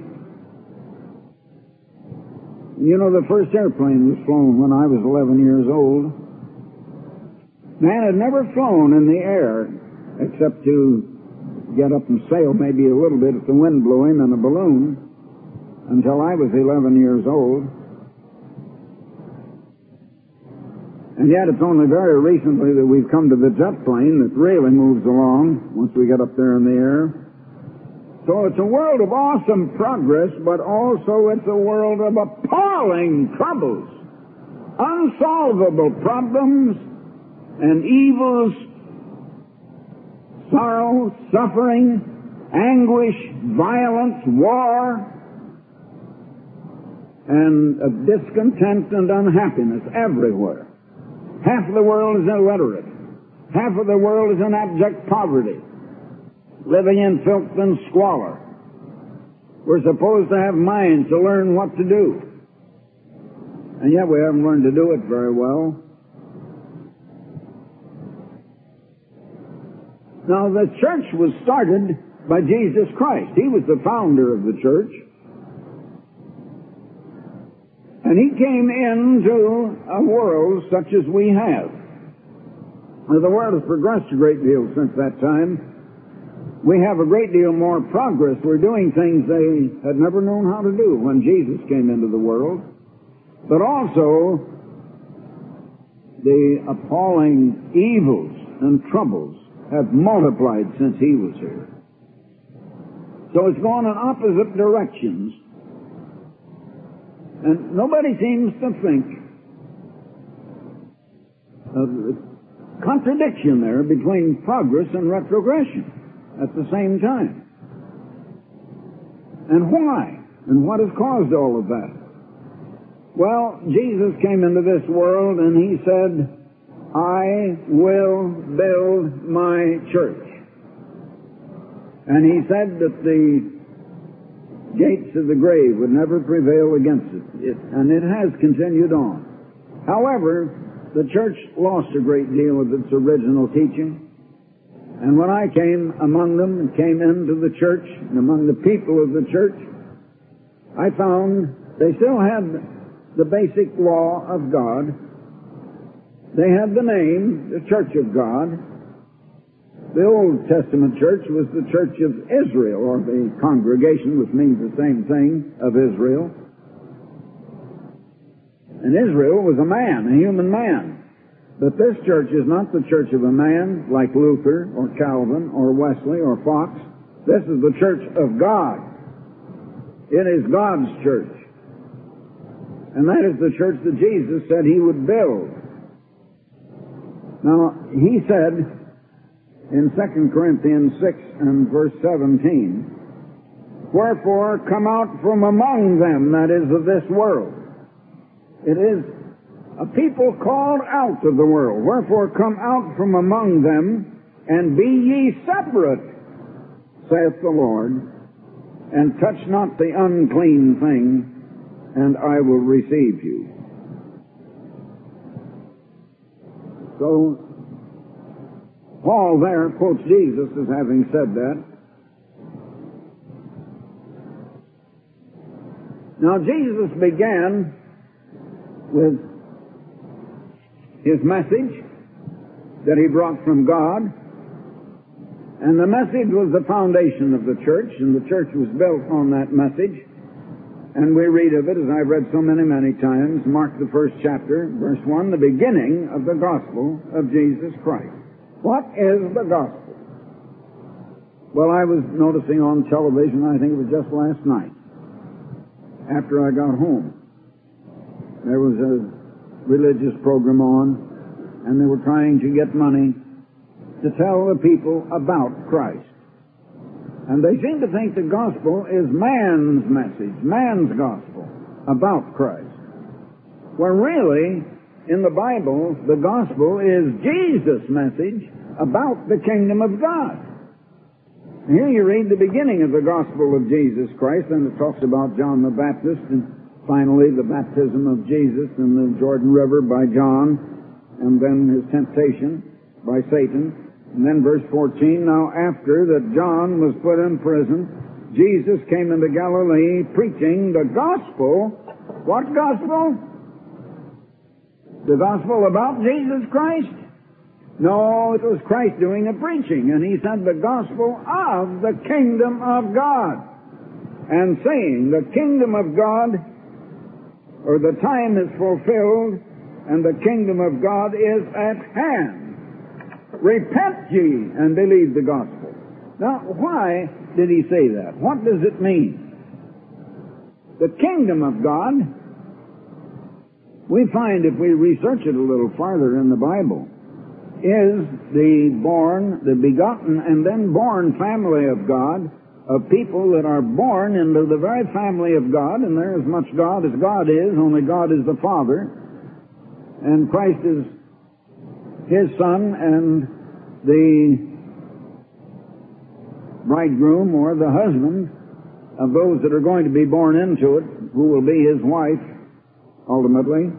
You know, the first airplane was flown when I was eleven years old. Man had never flown in the air except to get up and sail maybe a little bit if the wind blew him in a balloon until I was eleven years old. And yet it's only very recently that we've come to the jet plane that really moves along once we get up there in the air. So it's a world of awesome progress, but also it's a world of appalling troubles, unsolvable problems, and evils, sorrow, suffering, anguish, violence, war, and of discontent and unhappiness everywhere. Half of the world is illiterate. Half of the world is in abject poverty, living in filth and squalor. We're supposed to have minds to learn what to do. And yet we haven't learned to do it very well. Now, the church was started by Jesus Christ. He was the founder of the church. And he came into a world such as we have. Now, the world has progressed a great deal since that time. We have a great deal more progress. We're doing things they had never known how to do when Jesus came into the world. But also, the appalling evils and troubles have multiplied since he was here. So it's gone in opposite directions. And nobody seems to think of the contradiction there between progress and retrogression at the same time. And why? And what has caused all of that? Well, Jesus came into this world and he said, I will build my church. And he said that the gates of the grave would never prevail against it. it. And it has continued on. However, the church lost a great deal of its original teaching. And when I came among them and came into the church and among the people of the church, I found they still had the basic law of God. They had the name, the Church of God. The Old Testament church was the Church of Israel, or the congregation, which means the same thing, of Israel. And Israel was a man, a human man. But this church is not the church of a man like Luther or Calvin or Wesley or Fox. This is the church of God. It is God's church. And that is the church that Jesus said he would build. Now, he said in Second Corinthians six and verse seventeen, wherefore come out from among them, that is, of this world. It is a people called out of the world. Wherefore come out from among them, and be ye separate, saith the Lord, and touch not the unclean thing, and I will receive you. So, Paul there quotes Jesus as having said that. Now, Jesus began with his message that he brought from God, and the message was the foundation of the church, and the church was built on that message. And we read of it, as I've read so many, many times, Mark the first chapter, verse one, the beginning of the gospel of Jesus Christ. What is the gospel? Well, I was noticing on television, I think it was just last night, after I got home, there was a religious program on, and they were trying to get money to tell the people about Christ. And they seem to think the gospel is man's message, man's gospel about Christ. Where really, in the Bible, the gospel is Jesus' message about the kingdom of God. And here you read the beginning of the gospel of Jesus Christ, and it talks about John the Baptist, and finally the baptism of Jesus in the Jordan River by John, and then his temptation by Satan. And then verse fourteen, now after that John was put in prison, Jesus came into Galilee preaching the gospel. What gospel? The gospel about Jesus Christ? No, it was Christ doing the preaching, and he said the gospel of the kingdom of God. And saying, the kingdom of God, or the time is fulfilled, and the kingdom of God is at hand. Repent ye and believe the gospel. Now, why did he say that? What does it mean? The kingdom of God, we find if we research it a little farther in the Bible, is the born, the begotten, and then born family of God, of people that are born into the very family of God, and they're as much God as God is, only God is the Father, and Christ is his son and the bridegroom or the husband of those that are going to be born into it, who will be his wife ultimately.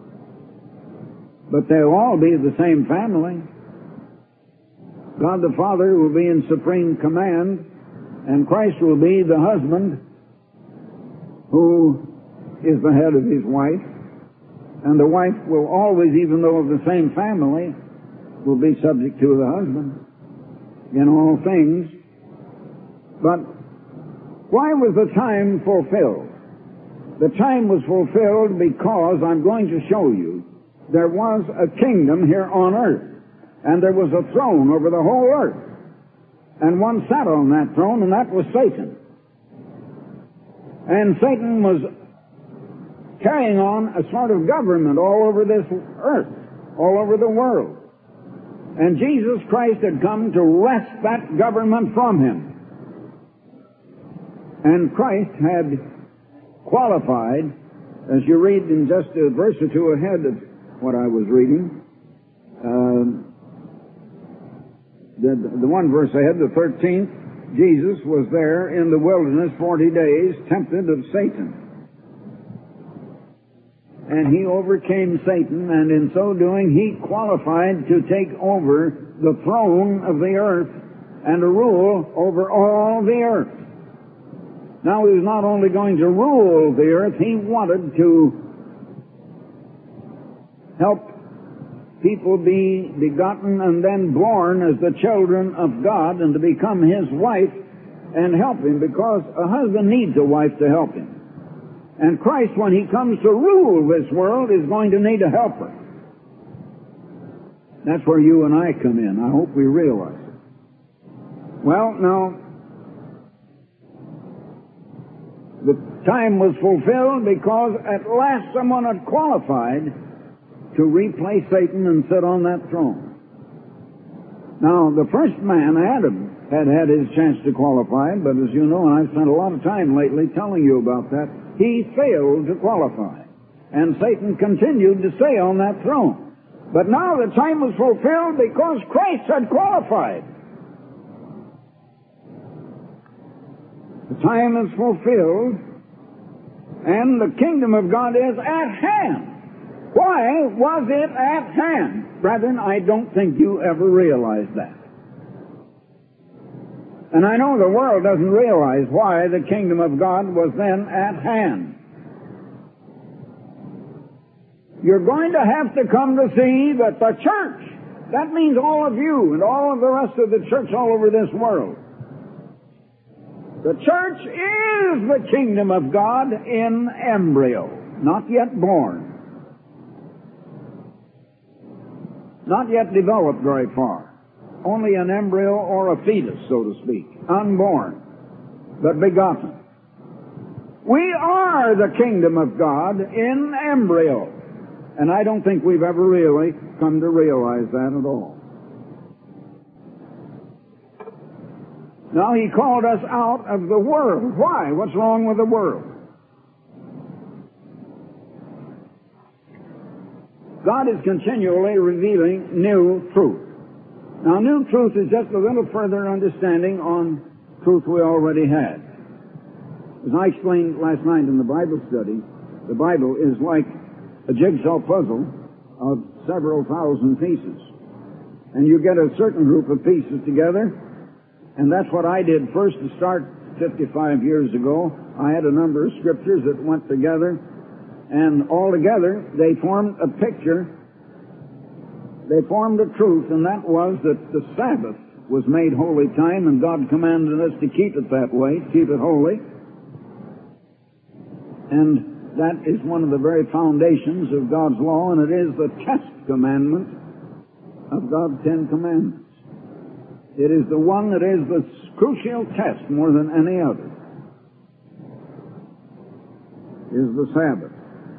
But they'll all be the same family. God the Father will be in supreme command, and Christ will be the husband who is the head of his wife. And the wife will always, even though of the same family, will be subject to the husband in all things. But why was the time fulfilled? The time was fulfilled because, I'm going to show you, there was a kingdom here on earth, and there was a throne over the whole earth, and one sat on that throne, and that was Satan. And Satan was carrying on a sort of government all over this earth, all over the world. And Jesus Christ had come to wrest that government from him. And Christ had qualified, as you read in just a verse or two ahead of what I was reading, uh, the, the one verse ahead, the thirteenth, Jesus was there in the wilderness forty days, tempted of Satan. And he overcame Satan, and in so doing he qualified to take over the throne of the earth and to rule over all the earth. Now, he was not only going to rule the earth, he wanted to help people be begotten and then born as the children of God and to become his wife and help him, because a husband needs a wife to help him. And Christ, when he comes to rule this world, is going to need a helper. That's where you and I come in. I hope we realize it. Well, now, the time was fulfilled because at last someone had qualified to replace Satan and sit on that throne. Now, the first man, Adam, had had his chance to qualify, but as you know, and I've spent a lot of time lately telling you about that, he failed to qualify. And Satan continued to stay on that throne. But now the time was fulfilled because Christ had qualified. The time is fulfilled, and the kingdom of God is at hand. Why was it at hand? Brethren, I don't think you ever realized that. And I know the world doesn't realize why the kingdom of God was then at hand. You're going to have to come to see that the church, that means all of you and all of the rest of the church all over this world, the church is the kingdom of God in embryo, not yet born, not yet developed very far. Only an embryo or a fetus, so to speak, unborn, but begotten. We are the kingdom of God in embryo, and I don't think we've ever really come to realize that at all. Now, he called us out of the world. Why? What's wrong with the world? God is continually revealing new truth. Now, new truth is just a little further understanding on truth we already had. As I explained last night in the Bible study, the Bible is like a jigsaw puzzle of several thousand pieces. And you get a certain group of pieces together, and that's what I did first to start fifty-five years ago. I had a number of scriptures that went together, and all together they formed a picture. They formed a truth, and that was that the Sabbath was made holy time, and God commanded us to keep it that way, keep it holy. And that is one of the very foundations of God's law, and it is the test commandment of God's Ten Commandments. It is the one that is the crucial test more than any other, is the Sabbath.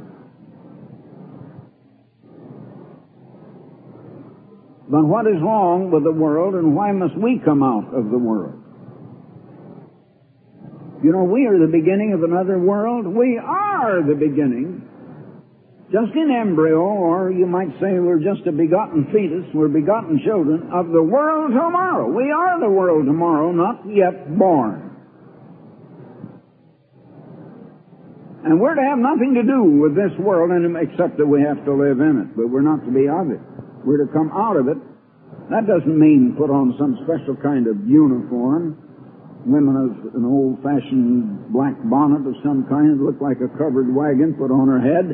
But what is wrong with the world, and why must we come out of the world? You know, we are the beginning of another world. We are the beginning just in embryo, or you might say we're just a begotten fetus, we're begotten children of the world tomorrow. We are the world tomorrow, not yet born. And we're to have nothing to do with this world except that we have to live in it, but we're not to be of it. We're to come out of it. That doesn't mean put on some special kind of uniform. Women of an old-fashioned black bonnet of some kind, look like a covered wagon, put on her head.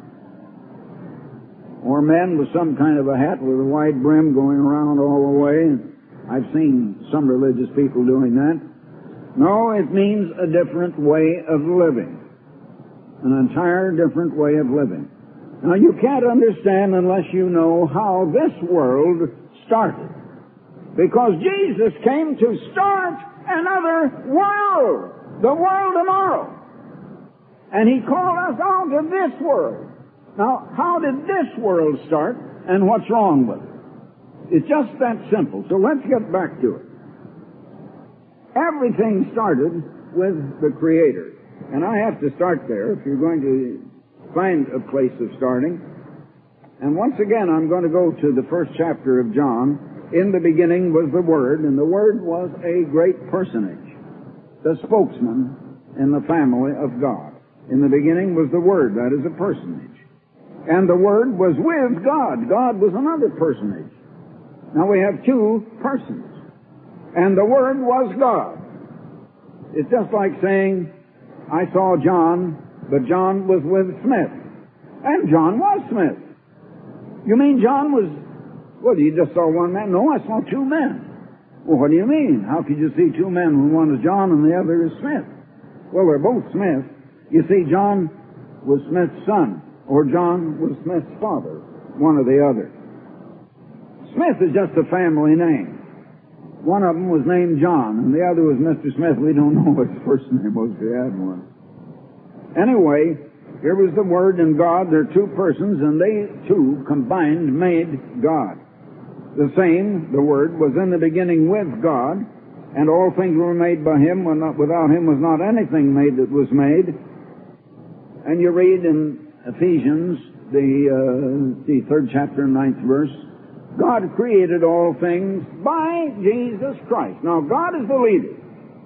Or men with some kind of a hat with a wide brim going around all the way. I've seen some religious people doing that. No, it means a different way of living. An entire different way of living. Now, you can't understand unless you know how this world started. Because Jesus came to start another world. The world tomorrow. And He called us out of this world. Now, how did this world start, and what's wrong with it? It's just that simple. So let's get back to it. Everything started with the Creator. And I have to start there if you're going to find a place of starting. And once again, I'm going to go to the first chapter of John. In the beginning was the Word, and the Word was a great personage, the spokesman in the family of God. In the beginning was the Word, that is a personage. And the Word was with God. God was another personage. Now we have two persons. And the Word was God. It's just like saying, I saw John, but John was with Smith. And John was Smith. You mean John was, well, you just saw one man? No, I saw two men. Well, what do you mean? How could you see two men when one is John and the other is Smith? Well, they're both Smith. You see, John was Smith's son, or John was Smith's father, one or the other. Smith is just a family name. One of them was named John, and the other was Mister Smith. We don't know what his first name was if he had one. Anyway, here was the Word and God. They're two persons, and they two combined made God. The same, the Word, was in the beginning with God, and all things were made by Him. Without Him was not anything made that was made. And you read in Ephesians, the, uh, the third chapter, ninth verse, God created all things by Jesus Christ. Now, God is the leader.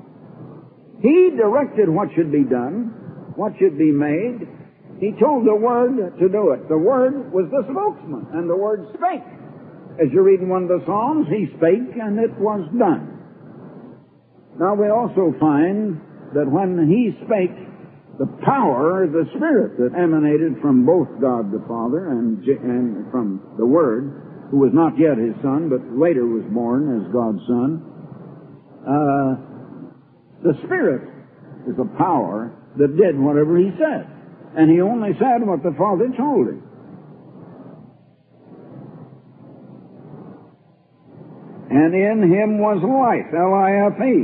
He directed what should be done, what should be made. He told the Word to do it. The Word was the spokesman, and the Word spake. As you read in one of the Psalms, He spake, and it was done. Now, we also find that when He spake, the power, the Spirit that emanated from both God the Father and, and from the Word, who was not yet His Son, but later was born as God's Son. Uh, the Spirit is a power that did whatever He said. And He only said what the Father told Him. And in Him was life, L I F E.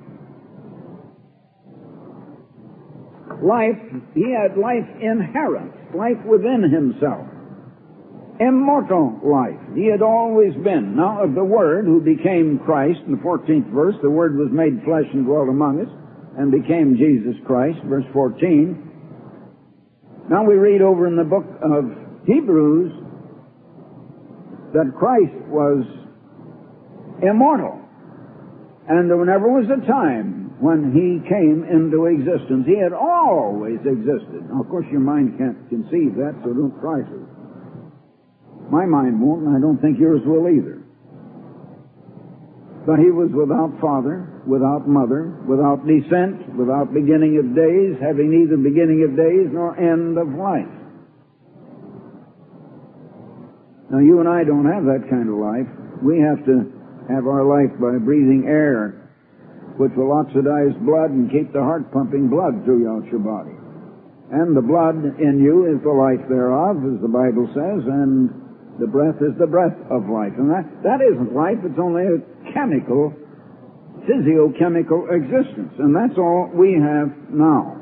Life, He had life inherent, life within Himself. Immortal life. He had always been. Now, of the Word who became Christ, in the fourteenth verse, the Word was made flesh and dwelt among us, and became Jesus Christ, verse fourteen. Now we read over in the book of Hebrews that Christ was immortal. And there never was a time when He came into existence. He had always existed. Now, of course, your mind can't conceive that, so don't try to. My mind won't, and I don't think yours will either. But He was without father, without mother, without descent, without beginning of days, having neither beginning of days nor end of life. Now, you and I don't have that kind of life. We have to have our life by breathing air, which will oxidize blood and keep the heart pumping blood throughout your body. And the blood in you is the life thereof, as the Bible says, and the breath is the breath of life. And that, that isn't life, it's only a chemical, physiochemical existence. And that's all we have now.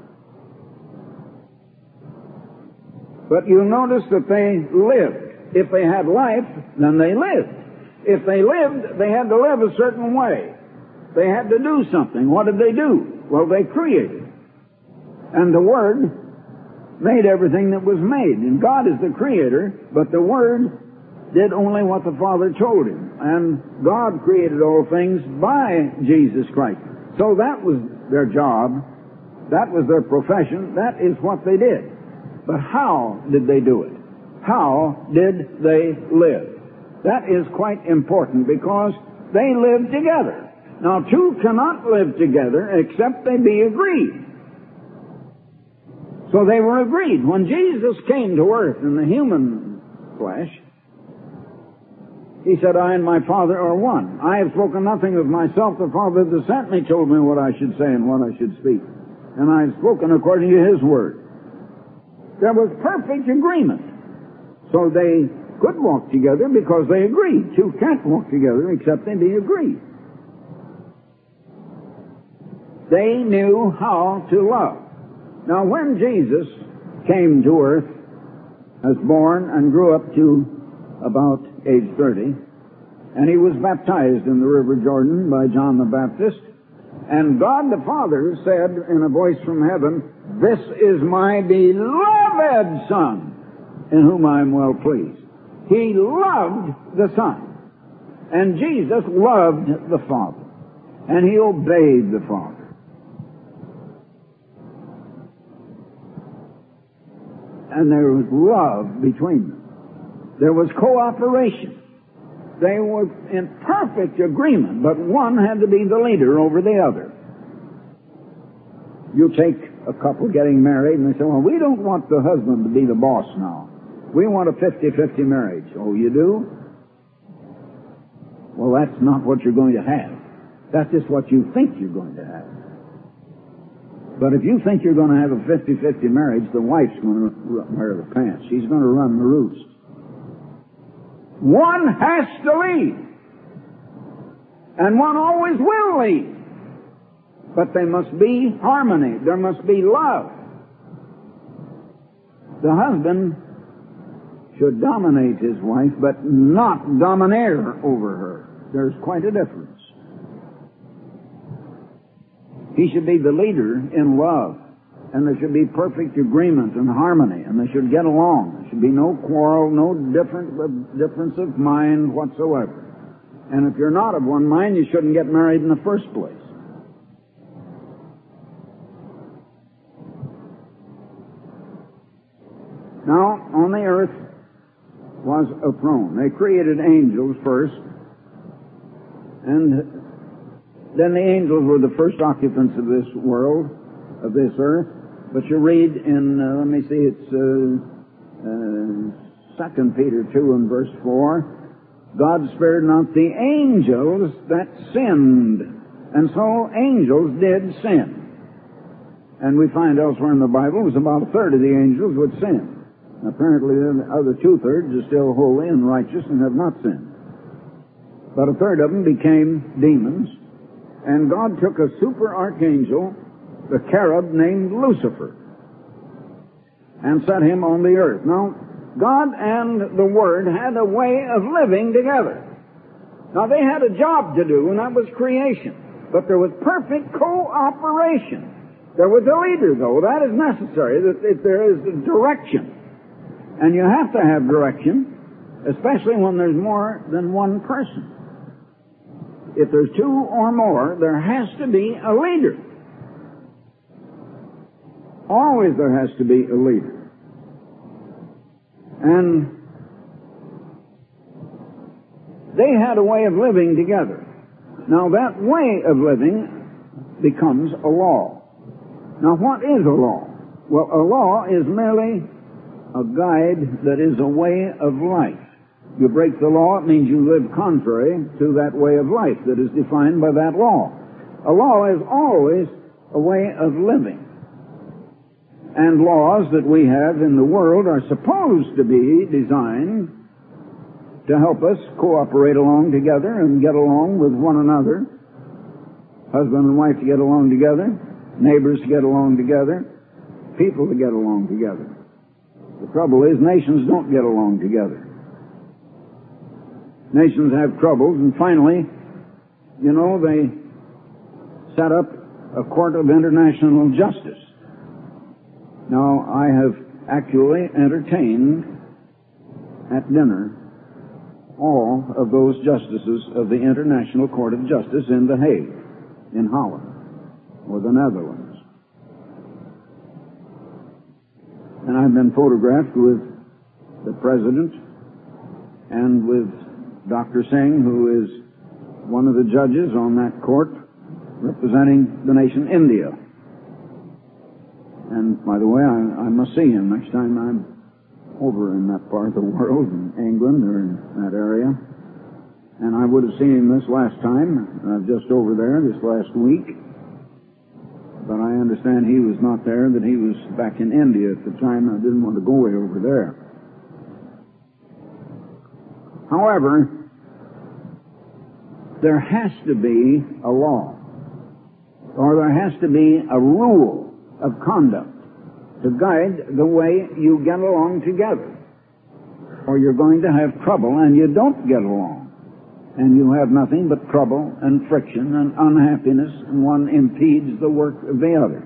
But you'll notice that they lived. If they had life, then they lived. If they lived, they had to live a certain way. They had to do something. What did they do? Well, they created. And the Word made everything that was made. And God is the creator, but the Word did only what the Father told him. And God created all things by Jesus Christ. So that was their job. That was their profession. That is what they did. But how did they do it? How did they live? That is quite important because they lived together. Now, two cannot live together except they be agreed. So they were agreed. When Jesus came to earth in the human flesh, he said, I and my Father are one. I have spoken nothing of myself. The Father that sent me told me what I should say and what I should speak. And I have spoken according to His word. There was perfect agreement. So they could walk together because they agreed. Two can't walk together except they be agreed. They knew how to love. Now, when Jesus came to earth, was born and grew up to about age thirty, and he was baptized in the River Jordan by John the Baptist, and God the Father said in a voice from heaven, this is my beloved Son, in whom I am well pleased. He loved the Son, and Jesus loved the Father, and he obeyed the Father. And there was love between them. There was cooperation. They were in perfect agreement, but one had to be the leader over the other. You take a couple getting married and they say, well, we don't want the husband to be the boss now. We want a fifty-fifty marriage. Oh, you do? Well, that's not what you're going to have. That's just what you think you're going to have. But if you think you're going to have a fifty-fifty marriage, the wife's going to wear the pants. She's going to run the roost. One has to lead. And one always will lead. But there must be harmony. There must be love. The husband should dominate his wife, but not domineer over her. There's quite a difference. He should be the leader in love. And there should be perfect agreement and harmony. And they should get along. There should be no quarrel, no different, difference of mind whatsoever. And if you're not of one mind, you shouldn't get married in the first place. Now, on the earth was a throne. They created angels first. And then the angels were the first occupants of this world, of this earth. But you read in, uh, let me see, it's uh, uh, Second Peter two and verse four, God spared not the angels that sinned. And so angels did sin. And we find elsewhere in the Bible it was about a third of the angels would sin. Apparently the other two-thirds are still holy and righteous and have not sinned. But a third of them became demons. And God took a super archangel, the cherub named Lucifer, and set him on the earth. Now, God and the Word had a way of living together. Now, they had a job to do, and that was creation. But there was perfect cooperation. There was a leader, though. That is necessary, that if there is a direction. And you have to have direction, especially when there's more than one person. If there's two or more, there has to be a leader. Always there has to be a leader. And they had a way of living together. Now that way of living becomes a law. Now what is a law? Well, a law is merely a guide that is a way of life. You break the law, it means you live contrary to that way of life that is defined by that law. A law is always a way of living. And laws that we have in the world are supposed to be designed to help us cooperate along together and get along with one another. Husband and wife to get along together, neighbors to get along together, people to get along together. The trouble is nations don't get along together. Nations have troubles, and finally, you know, they set up a court of international justice. Now, I have actually entertained at dinner all of those justices of the International Court of Justice in The Hague, in Holland, or the Netherlands. And I've been photographed with the President and with Doctor Singh, who is one of the judges on that court representing the nation India. And, by the way, I, I must see him next time I'm over in that part of the world, in England or in that area. And I would have seen him this last time, uh, just over there, this last week. But I understand he was not there, that he was back in India at the time. I didn't want to go way over there. However, there has to be a law, or there has to be a rule of conduct to guide the way you get along together, or you're going to have trouble and you don't get along, and you have nothing but trouble and friction and unhappiness, and one impedes the work of the other.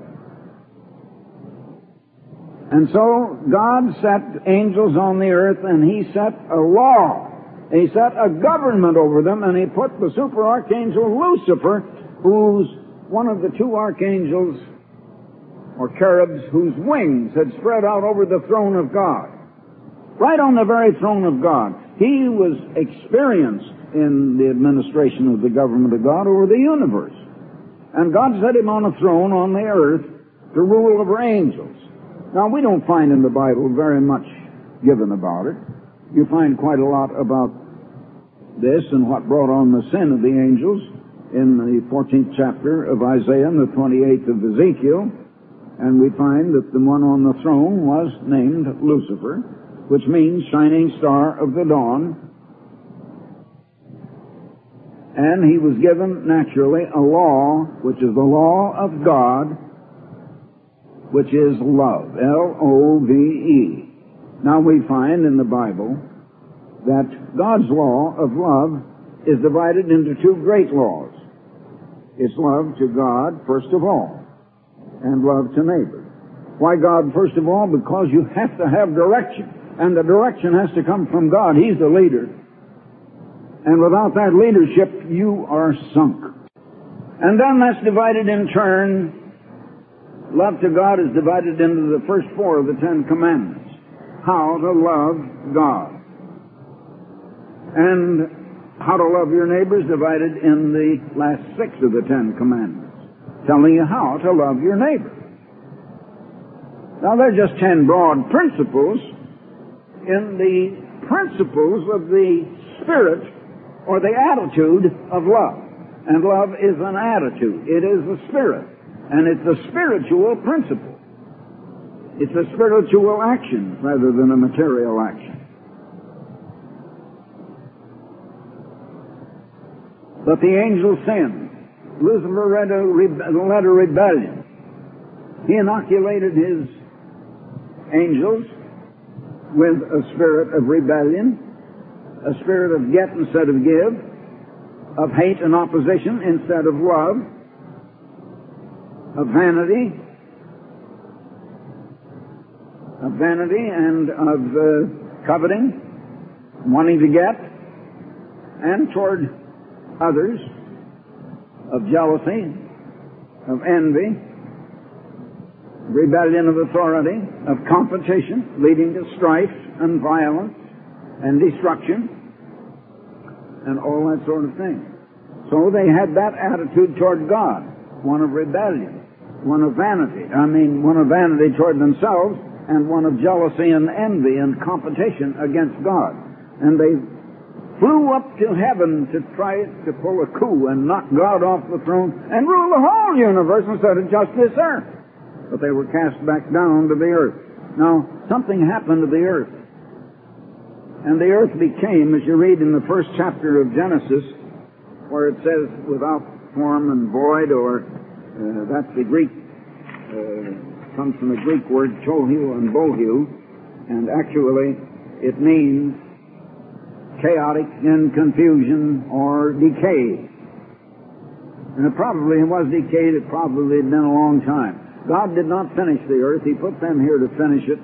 And so God set angels on the earth, and He set a law. He set a government over them, and He put the super archangel Lucifer, who's one of the two archangels or cherubs whose wings had spread out over the throne of God, right on the very throne of God. He was experienced in the administration of the government of God over the universe. And God set him on a throne on the earth to rule over angels. Now, we don't find in the Bible very much given about it. You find quite a lot about this and what brought on the sin of the angels in the fourteenth chapter of Isaiah and the twenty-eighth of Ezekiel. And we find that the one on the throne was named Lucifer, which means shining star of the dawn. And he was given, naturally, a law, which is the law of God, which is love, L O V E. Now we find in the Bible that God's law of love is divided into two great laws. It's love to God, first of all, and love to neighbor. Why God, first of all? Because you have to have direction, and the direction has to come from God. He's the leader. And without that leadership, you are sunk. And then that's divided in turn. Love to God is divided into the first four of the Ten Commandments. How to love God. And how to love your neighbor is divided in the last six of the Ten Commandments, telling you how to love your neighbor. Now, they're just ten broad principles in the principles of the spirit or the attitude of love. And love is an attitude. It is a spirit. And it's a spiritual principle. It's a spiritual action rather than a material action. But the angel sinned. Lucifer led a, rebe- led a rebellion. He inoculated his angels with a spirit of rebellion, a spirit of get instead of give, of hate and opposition instead of love, of vanity, of vanity and of uh, coveting, wanting to get, and toward others, of jealousy, of envy, rebellion of authority, of competition, leading to strife and violence and destruction, and all that sort of thing. So they had that attitude toward God, one of rebellion, one of vanity, I mean one of vanity toward themselves, and one of jealousy and envy and competition against God. And they flew up to heaven to try to pull a coup and knock God off the throne and rule the whole universe instead of just this earth. But they were cast back down to the earth. Now, something happened to the earth. And the earth became, as you read in the first chapter of Genesis, where it says, without form and void, or uh, that's the Greek, uh, comes from the Greek word tohu and bohu, and actually it means chaotic and confusion or decay. And it probably was decayed, it probably had been a long time. God did not finish the earth. He put them here to finish it.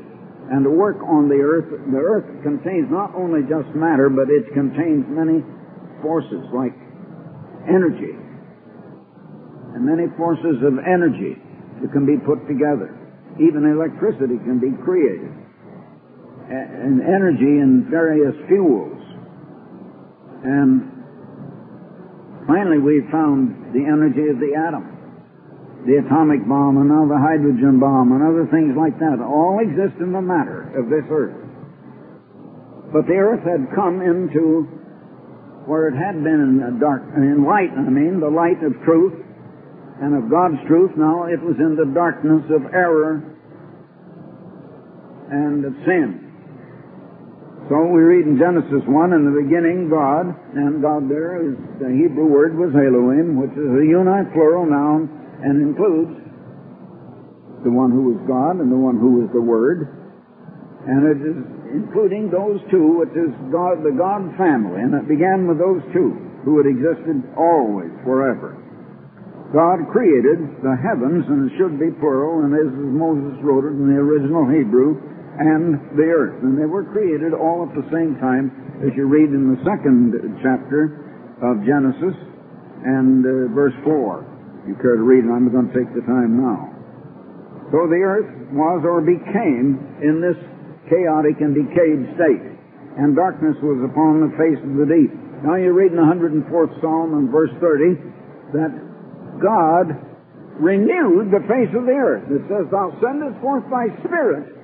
and to work on the earth. The earth contains not only just matter, but it contains many forces like energy, and many forces of energy that can be put together. Even electricity can be created, and energy in various fuels. And finally, we found the energy of the atom, the atomic bomb, and now the hydrogen bomb, and other things like that, all exist in the matter of this earth. But the earth had come into where it had been in the dark, in light, I mean, the light of truth and of God's truth. Now it was in the darkness of error and of sin. So we read in Genesis one, in the beginning God, and God there is, the Hebrew word was Elohim, which is a uniplural noun and includes the one who is God and the one who is the Word. And it is including those two, which is God, the God family, and it began with those two who had existed always, forever. God created the heavens, and it should be plural, and as Moses wrote it in the original Hebrew, and the earth. And they were created all at the same time, as you read in the second chapter of Genesis and uh, verse four. You care to read it, I'm going to take the time now. So the earth was or became in this chaotic and decayed state, and darkness was upon the face of the deep. Now you read in the one hundred fourth Psalm and verse thirty that God renewed the face of the earth. It says, Thou sendest forth Thy Spirit,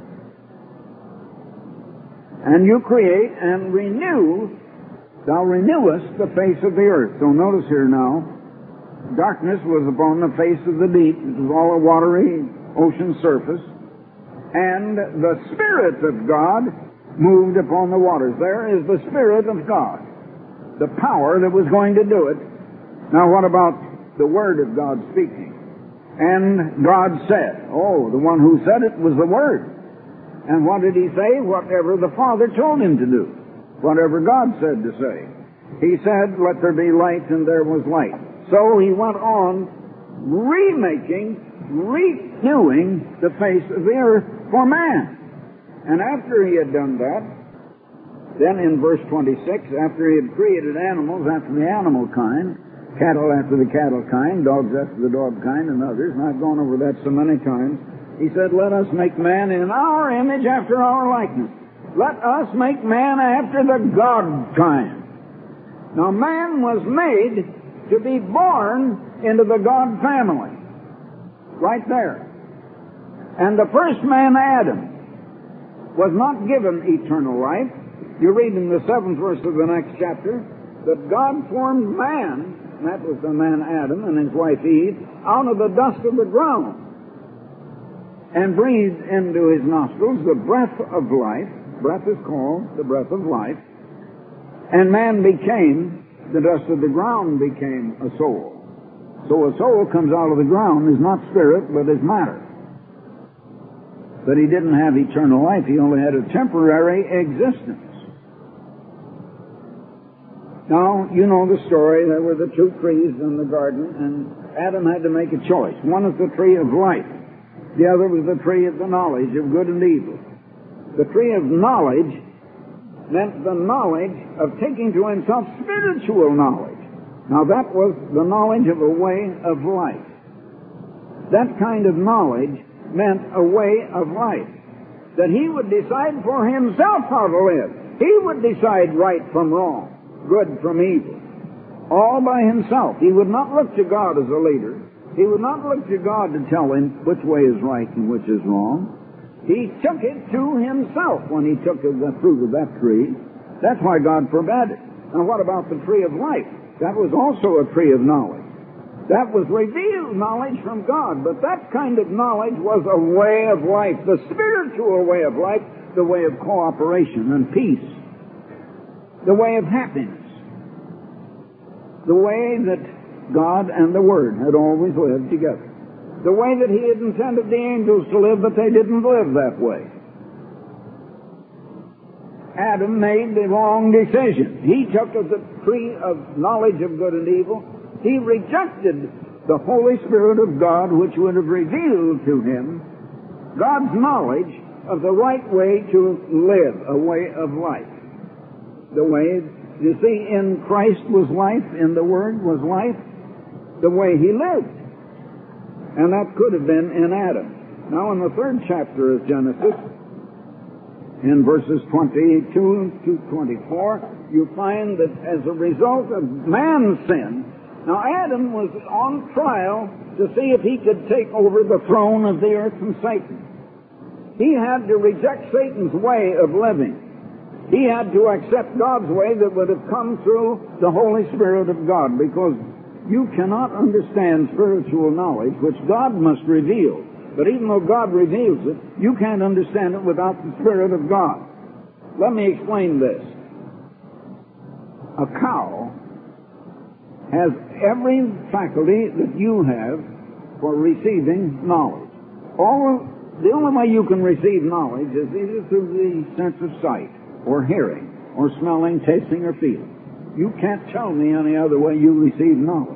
and you create and renew, Thou renewest the face of the earth. So notice here now, darkness was upon the face of the deep. It was all a watery ocean surface. And the Spirit of God moved upon the waters. There is the Spirit of God, the power that was going to do it. Now what about the Word of God speaking? And God said, oh, the one who said it was the Word. And what did He say? Whatever the Father told Him to do. Whatever God said to say. He said, let there be light, and there was light. So He went on remaking, renewing the face of the earth for man. And after He had done that, then in verse twenty-six, after He had created animals after the animal kind, cattle after the cattle kind, dogs after the dog kind, and others, and I've gone over that so many times, He said, let us make man in our image after our likeness. Let us make man after the God kind. Now man was made to be born into the God family. Right there. And the first man, Adam, was not given eternal life. You read in the seventh verse of the next chapter that God formed man, and that was the man Adam and his wife Eve, out of the dust of the ground, and breathed into his nostrils the breath of life. Breath is called the breath of life. And man became, the dust of the ground became a soul. So a soul comes out of the ground, is not spirit, but is matter. But he didn't have eternal life. He only had a temporary existence. Now, you know the story. There were the two trees in the garden, and Adam had to make a choice. One is the tree of life. The other was the tree of the knowledge of good and evil. The tree of knowledge meant the knowledge of taking to himself spiritual knowledge. Now that was the knowledge of a way of life. That kind of knowledge meant a way of life. That he would decide for himself how to live. He would decide right from wrong, good from evil, all by himself. He would not look to God as a leader. He would not look to God to tell him which way is right and which is wrong. He took it to himself when he took the fruit of that tree. That's why God forbade it. Now what about the tree of life? That was also a tree of knowledge. That was revealed knowledge from God, but that kind of knowledge was a way of life, the spiritual way of life, the way of cooperation and peace, the way of happiness, the way that God and the Word had always lived together. The way that He had intended the angels to live, but they didn't live that way. Adam made the wrong decision. He took of the tree of knowledge of good and evil. He rejected the Holy Spirit of God, which would have revealed to him God's knowledge of the right way to live, a way of life. The way, you see, in Christ was life, in the Word was life, the way He lived. And that could have been in Adam. Now in the third chapter of Genesis, in verses twenty-two to twenty-four, you find that as a result of man's sin, now Adam was on trial to see if he could take over the throne of the earth from Satan. He had to reject Satan's way of living. He had to accept God's way that would have come through the Holy Spirit of God, because you cannot understand spiritual knowledge, which God must reveal. But even though God reveals it, you can't understand it without the Spirit of God. Let me explain this. A cow has every faculty that you have for receiving knowledge. All, the only way you can receive knowledge is either through the sense of sight, or hearing, or smelling, tasting, or feeling. You can't tell me any other way you receive knowledge.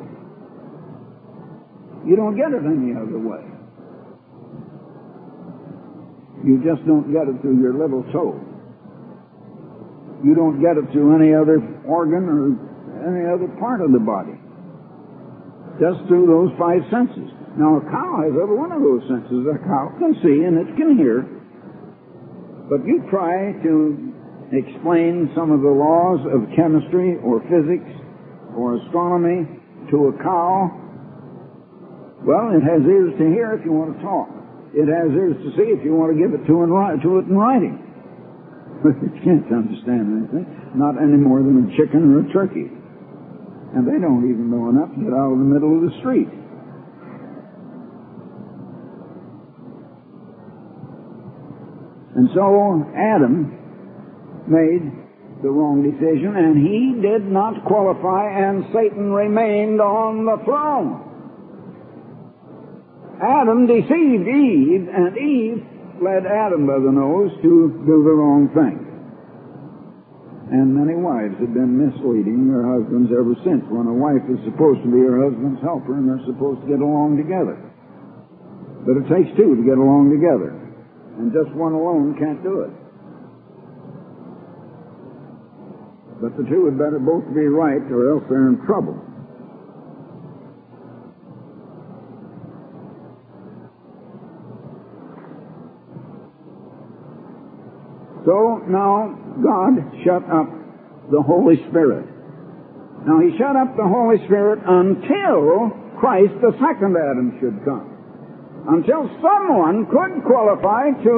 You don't get it any other way. You just don't get it through your little toe. You don't get it through any other organ or any other part of the body. Just through those five senses. Now a cow has every one of those senses. A cow can see and it can hear. But you try to explain some of the laws of chemistry or physics or astronomy to a cow, well, it has ears to hear if you want to talk. It has ears to see if you want to give it to, in, to it in writing. But it can't understand anything, not any more than a chicken or a turkey. And they don't even know enough to get out of the middle of the street. And so Adam made the wrong decision, and he did not qualify, and Satan remained on the throne. Adam deceived Eve, and Eve led Adam by the nose to do the wrong thing. And many wives have been misleading their husbands ever since, when a wife is supposed to be her husband's helper and they're supposed to get along together. But it takes two to get along together, and just one alone can't do it. But the two had better both be right, or else they're in trouble. So now God shut up the Holy Spirit. Now He shut up the Holy Spirit until Christ, the second Adam, should come. Until someone could qualify to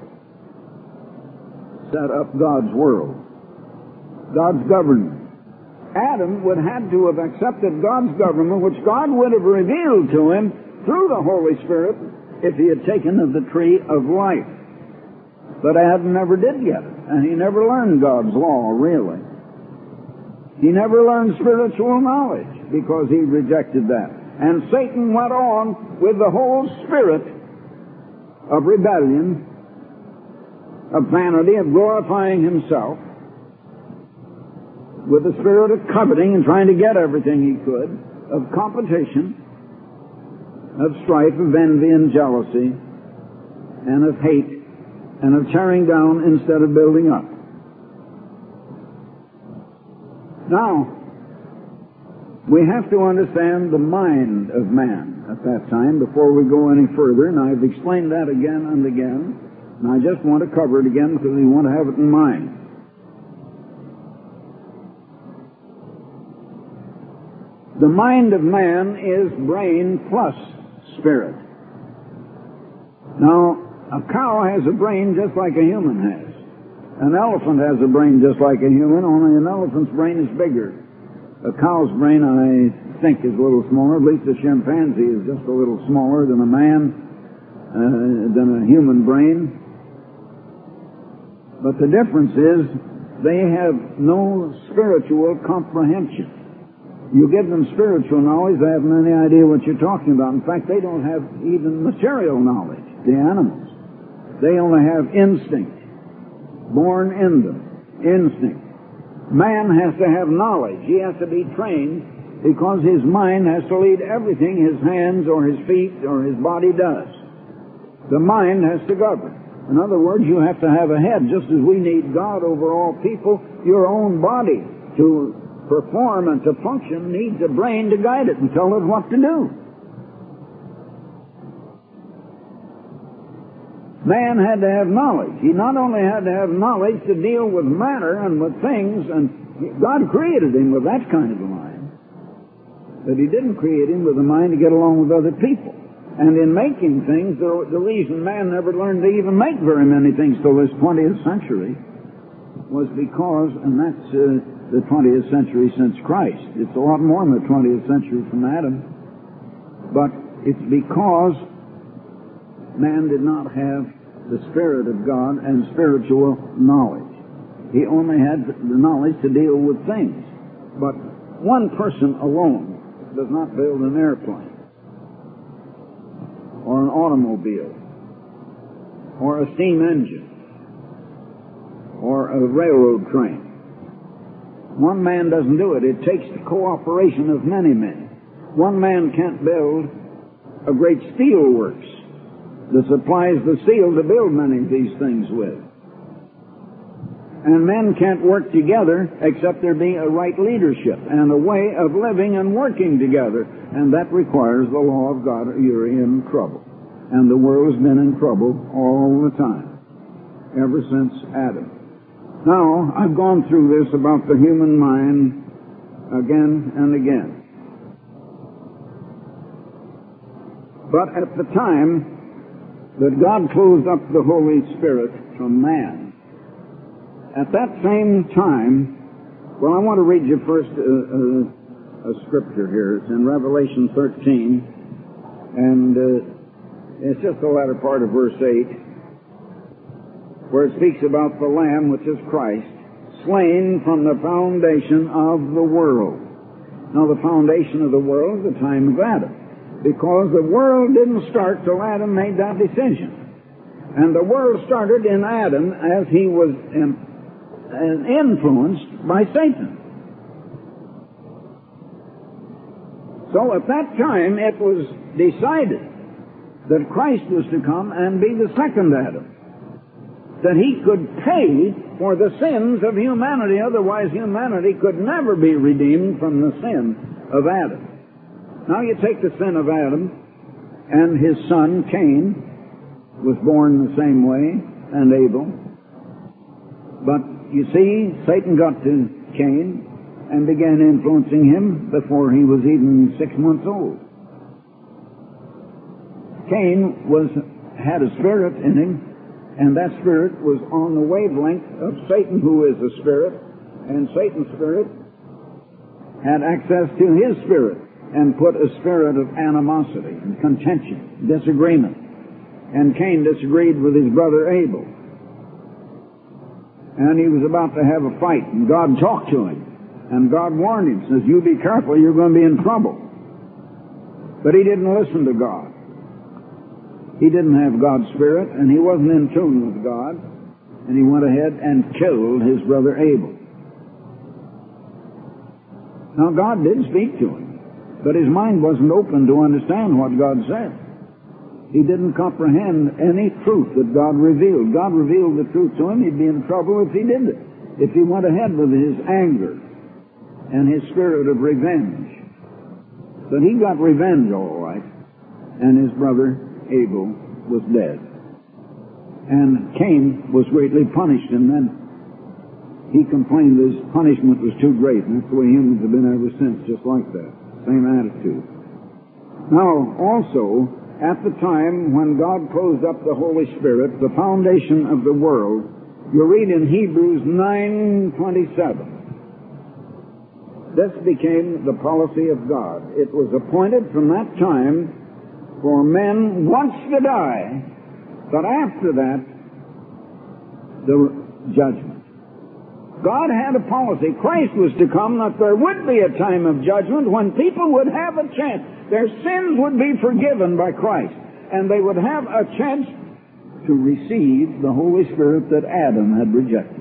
set up God's world, God's government. Adam would have to have accepted God's government, which God would have revealed to him through the Holy Spirit if he had taken of the tree of life. But Adam never did get it, and he never learned God's law, really. He never learned spiritual knowledge because he rejected that. And Satan went on with the whole spirit of rebellion, of vanity, of glorifying himself, with the spirit of coveting and trying to get everything he could, of competition, of strife, of envy and jealousy, and of hate, and of tearing down instead of building up. Now, we have to understand the mind of man at that time before we go any further, and I've explained that again and again, and I just want to cover it again because we want to have it in mind. The mind of man is brain plus spirit. Now, a cow has a brain just like a human has. An elephant has a brain just like a human, only an elephant's brain is bigger. A cow's brain, I think, is a little smaller. At least a chimpanzee is just a little smaller than a man, uh, than a human brain. But the difference is they have no spiritual comprehension. You give them spiritual knowledge, they haven't any idea what you're talking about. In fact, they don't have even material knowledge, the animals. They only have instinct, born in them, instinct. Man has to have knowledge. He has to be trained because his mind has to lead everything his hands or his feet or his body does. The mind has to govern. In other words, you have to have a head, just as we need God over all people. Your own body, to perform and to function, needs a brain to guide it and tell it what to do. Man had to have knowledge. He not only had to have knowledge to deal with matter and with things, and God created him with that kind of a mind, but he didn't create him with a mind to get along with other people. And in making things, the, the reason man never learned to even make very many things till this twentieth century was because, and that's uh, the twentieth century since Christ. It's a lot more than the twentieth century from Adam. But it's because man did not have the Spirit of God and spiritual knowledge. He only had the knowledge to deal with things. But one person alone does not build an airplane, or an automobile, or a steam engine, or a railroad train. One man doesn't do it. It takes the cooperation of many men. One man can't build a great steel works that supplies the steel to build many of these things with. And men can't work together except there be a right leadership and a way of living and working together. And that requires the law of God, or you're in trouble. And the world has been in trouble all the time, ever since Adam. Now, I've gone through this about the human mind again and again. But at the time that God closed up the Holy Spirit from man, at that same time, well, I want to read you first a, a, a scripture here. It's in Revelation thirteen, and uh, it's just the latter part of verse eight, where it speaks about the Lamb, which is Christ, slain from the foundation of the world. Now, the foundation of the world is the time of Adam, because the world didn't start till Adam made that decision. And the world started in Adam as he was in, in influenced by Satan. So at that time it was decided that Christ was to come and be the second Adam, that he could pay for the sins of humanity. Otherwise humanity could never be redeemed from the sin of Adam. Now you take the sin of Adam, and his son Cain was born the same way, and Abel. But you see, Satan got to Cain and began influencing him before he was even six months old. Cain was had a spirit in him, and that spirit was on the wavelength of Satan, who is a spirit, and Satan's spirit had access to his spirit and put a spirit of animosity and contention, disagreement. And Cain disagreed with his brother Abel. And he was about to have a fight, and God talked to him. And God warned him, says, you be careful, you're going to be in trouble. But he didn't listen to God. He didn't have God's Spirit, and he wasn't in tune with God. And he went ahead and killed his brother Abel. Now God did speak to him, but his mind wasn't open to understand what God said. He didn't comprehend any truth that God revealed. God revealed the truth to him. He'd be in trouble if he did it, if he went ahead with his anger and his spirit of revenge. But he got revenge all right, and his brother Abel was dead. And Cain was greatly punished, and then he complained his punishment was too great, and that's the way humans have been ever since, just like that. Same attitude. Now, also, at the time when God closed up the Holy Spirit, the foundation of the world, you read in Hebrews nine twenty-seven. This became the policy of God. It was appointed from that time for men once to die, but after that, the judgment. God had a policy. Christ was to come that there would be a time of judgment when people would have a chance. Their sins would be forgiven by Christ, and they would have a chance to receive the Holy Spirit that Adam had rejected.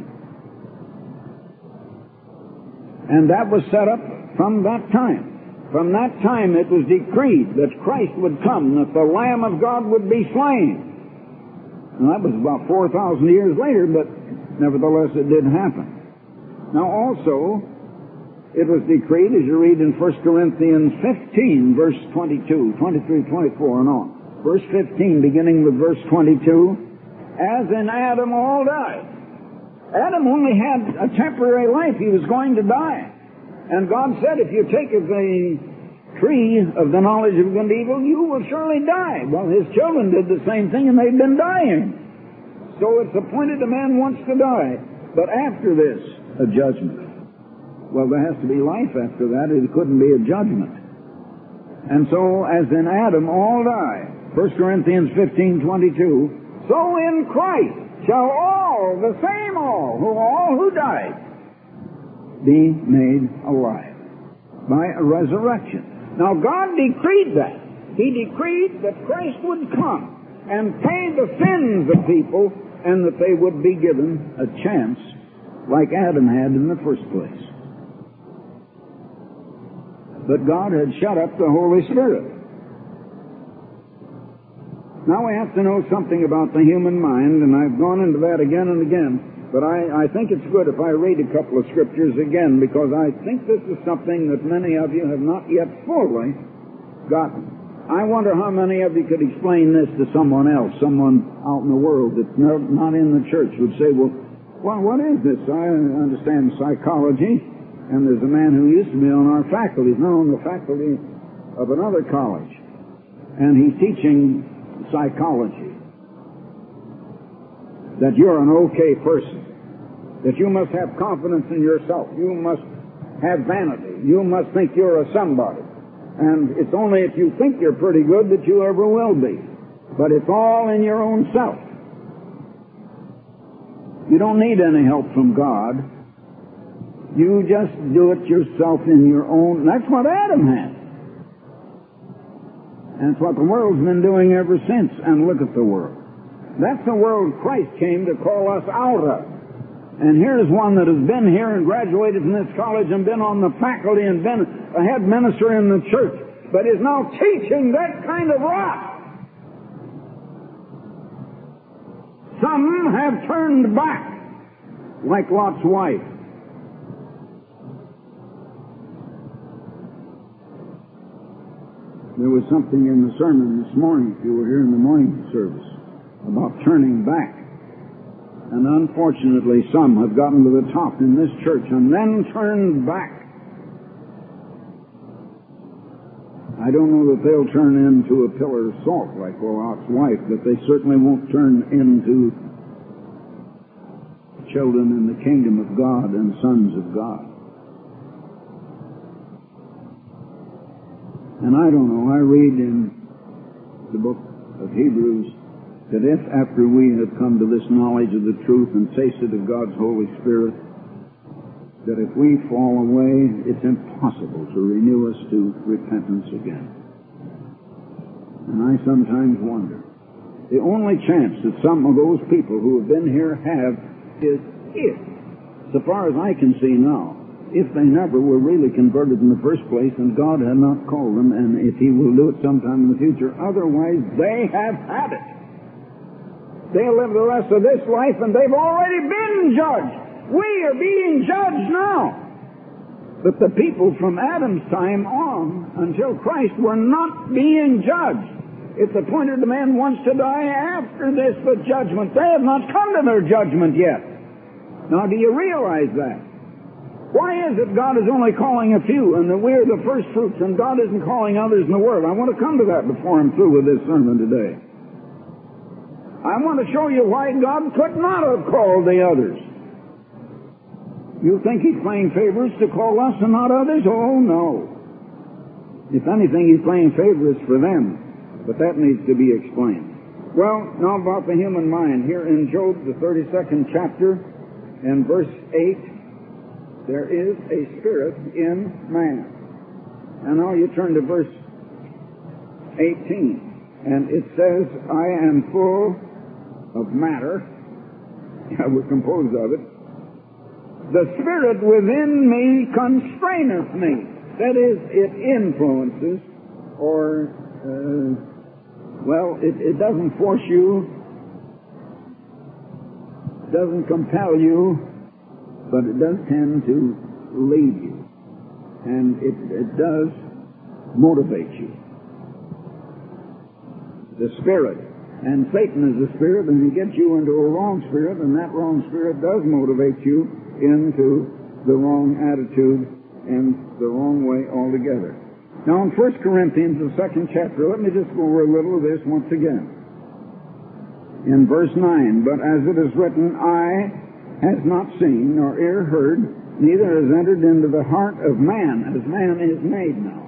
And that was set up from that time. From that time it was decreed that Christ would come, that the Lamb of God would be slain. And that was about four thousand years later, but nevertheless it did happen. Now also, it was decreed, as you read in First Corinthians fifteen, verse twenty-two, twenty-three, twenty-four, and on. Verse fifteen, beginning with verse twenty-two, as in Adam all died. Adam only had a temporary life. He was going to die. And God said, if you take of the tree of the knowledge of good and evil, you will surely die. Well, his children did the same thing, and they've been dying. So it's appointed a man wants to die. But after this, a judgment. Well, there has to be life after that. It couldn't be a judgment. And so, as in Adam all die, First Corinthians fifteen, twenty-two, so in Christ shall all, the same all, who all who died, be made alive by a resurrection. Now, God decreed that. He decreed that Christ would come and pay the sins of people, and that they would be given a chance like Adam had in the first place. But God had shut up the Holy Spirit. Now we have to know something about the human mind, and I've gone into that again and again, but I, I think it's good if I read a couple of scriptures again, because I think this is something that many of you have not yet fully gotten. I wonder how many of you could explain this to someone else, someone out in the world that's not in the church would say, well, well, what is this? I understand psychology, and there's a man who used to be on our faculty, he's now on the faculty of another college, and he's teaching psychology. That you're an okay person. That you must have confidence in yourself. You must have vanity. You must think you're a somebody. And it's only if you think you're pretty good that you ever will be. But it's all in your own self. You don't need any help from God. You just do it yourself in your own. That's what Adam had. And it's what the world's been doing ever since. And look at the world. That's the world Christ came to call us out of. And here's one that has been here and graduated from this college and been on the faculty and been a head minister in the church, but is now teaching that kind of rot. Some have turned back, like Lot's wife. There was something in the sermon this morning, if you were here in the morning service, about turning back. And unfortunately, some have gotten to the top in this church and then turned back. I don't know that they'll turn into a pillar of salt like Lot's wife, but they certainly won't turn into children in the kingdom of God and sons of God. And I don't know, I read in the book of Hebrews that if after we have come to this knowledge of the truth and tasted of God's Holy Spirit, that if we fall away, it's impossible to renew us to repentance again. And I sometimes wonder, the only chance that some of those people who have been here have is if, so far as I can see now, if they never were really converted in the first place and God had not called them, and if He will do it sometime in the future. Otherwise, they have had it. They'll live the rest of this life and they've already been judged. We are being judged now. But the people from Adam's time on until Christ were not being judged. It's appointed a man wants to die after this the judgment. They have not come to their judgment yet. Now, do you realize that? Why is it God is only calling a few and that we're the first fruits and God isn't calling others in the world? I want to come to that before I'm through with this sermon today. I want to show you why God could not have called the others. You think He's playing favorites to call us and not others? Oh, no. If anything, He's playing favorites for them. But that needs to be explained. Well, now about the human mind. Here in Job, the thirty-second chapter, and verse eight, there is a spirit in man. And now you turn to verse eighteen. And it says, I am full of matter. I was composed of it. The spirit within me constraineth me. That is, it influences, or, uh, well, it, it doesn't force you doesn't compel you, but it does tend to lead you. And it, it does motivate you. The Spirit. And Satan is the Spirit, and he gets you into a wrong spirit, and that wrong spirit does motivate you into the wrong attitude and the wrong way altogether. Now in First Corinthians, the second chapter, let me just go over a little of this once again. In verse nine, but as it is written, eye has not seen, nor ear heard, neither has entered into the heart of man, as man is made now,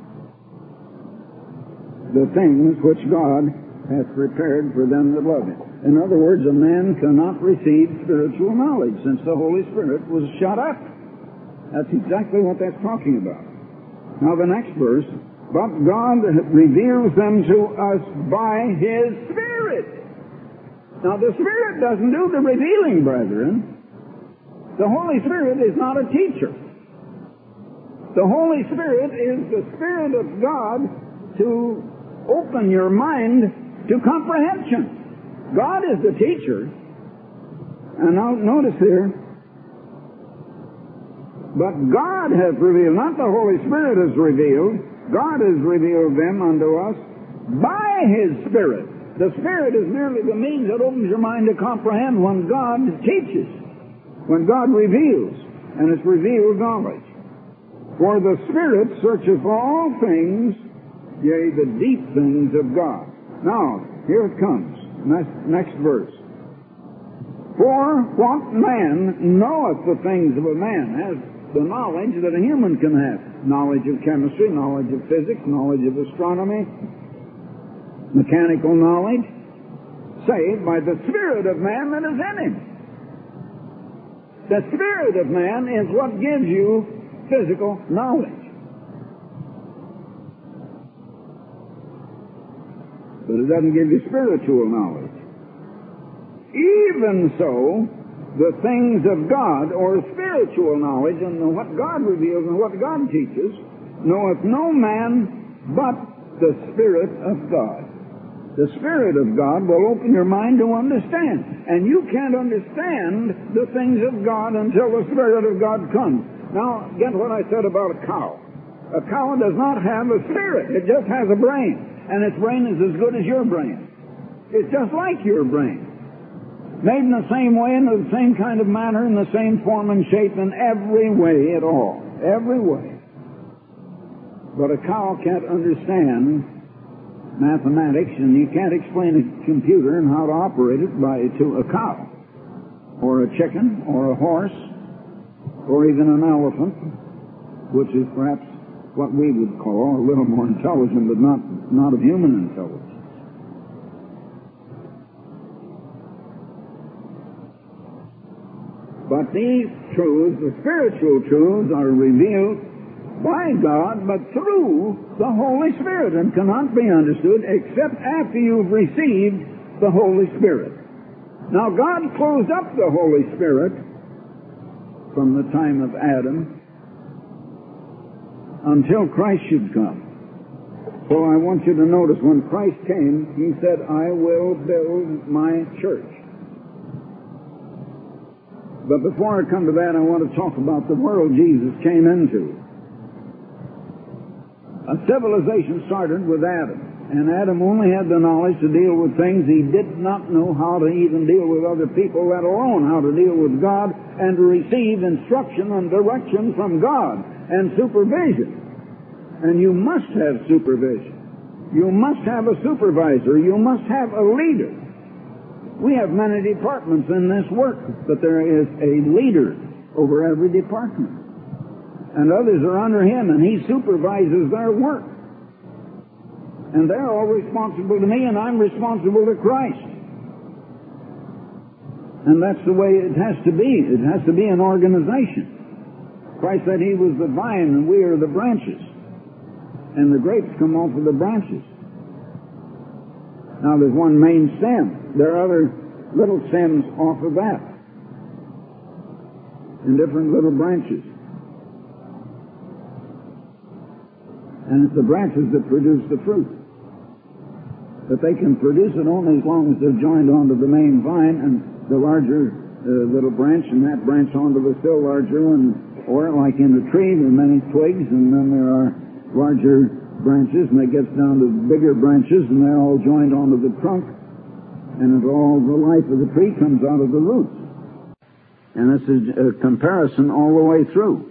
the things which God hath prepared for them that love him. In other words, a man cannot receive spiritual knowledge since the Holy Spirit was shut up. That's exactly what that's talking about. Now the next verse, but God reveals them to us by His Spirit. Now the Spirit doesn't do the revealing, brethren. The Holy Spirit is not a teacher. The Holy Spirit is the Spirit of God to open your mind to comprehension. God is the teacher. And now notice here, but God has revealed, not the Holy Spirit has revealed, God has revealed them unto us by His Spirit. The Spirit is merely the means that opens your mind to comprehend when God teaches, when God reveals, and it's revealed knowledge. For the Spirit searcheth all things, yea, the deep things of God. Now, here it comes. Next, next verse. For what man knoweth the things of a man has the knowledge that a human can have. Knowledge of chemistry, knowledge of physics, knowledge of astronomy, mechanical knowledge, save by the Spirit of man that is in him. The Spirit of man is what gives you physical knowledge. But it doesn't give you spiritual knowledge. Even so, the things of God, or spiritual knowledge, and what God reveals and what God teaches, knoweth no man but the Spirit of God. The Spirit of God will open your mind to understand. And you can't understand the things of God until the Spirit of God comes. Now, get what I said about a cow. A cow does not have a spirit. It just has a brain. And its brain is as good as your brain. It's just like your brain. Made in the same way, in the same kind of manner, in the same form and shape, in every way at all. Every way. But a cow can't understand mathematics, and you can't explain a computer and how to operate it by to a cow, or a chicken, or a horse, or even an elephant, which is perhaps what we would call a little more intelligent, but not, not of human intelligence. But these truths, the spiritual truths, are revealed by God, but through the Holy Spirit, and cannot be understood except after you've received the Holy Spirit. Now, God closed up the Holy Spirit from the time of Adam until Christ should come. So I want you to notice, when Christ came, He said, I will build my church. But before I come to that, I want to talk about the world Jesus came into. A civilization started with Adam, and Adam only had the knowledge to deal with things he did not know how to even deal with other people, let alone how to deal with God and to receive instruction and direction from God and supervision. And you must have supervision. You must have a supervisor. You must have a leader. We have many departments in this work, but there is a leader over every department. And others are under him, and he supervises their work. And they're all responsible to me, and I'm responsible to Christ. And that's the way it has to be. It has to be an organization. Christ said He was the vine, and we are the branches. And the grapes come off of the branches. Now there's one main stem. There are other little stems off of that, in different little branches. And it's the branches that produce the fruit. But they can produce it only as long as they're joined onto the main vine, and the larger uh, little branch, and that branch onto the still larger one. Or like in the tree, there are many twigs, and then there are larger branches, and it gets down to bigger branches, and they're all joined onto the trunk, and it all the life of the tree comes out of the roots. And this is a comparison all the way through.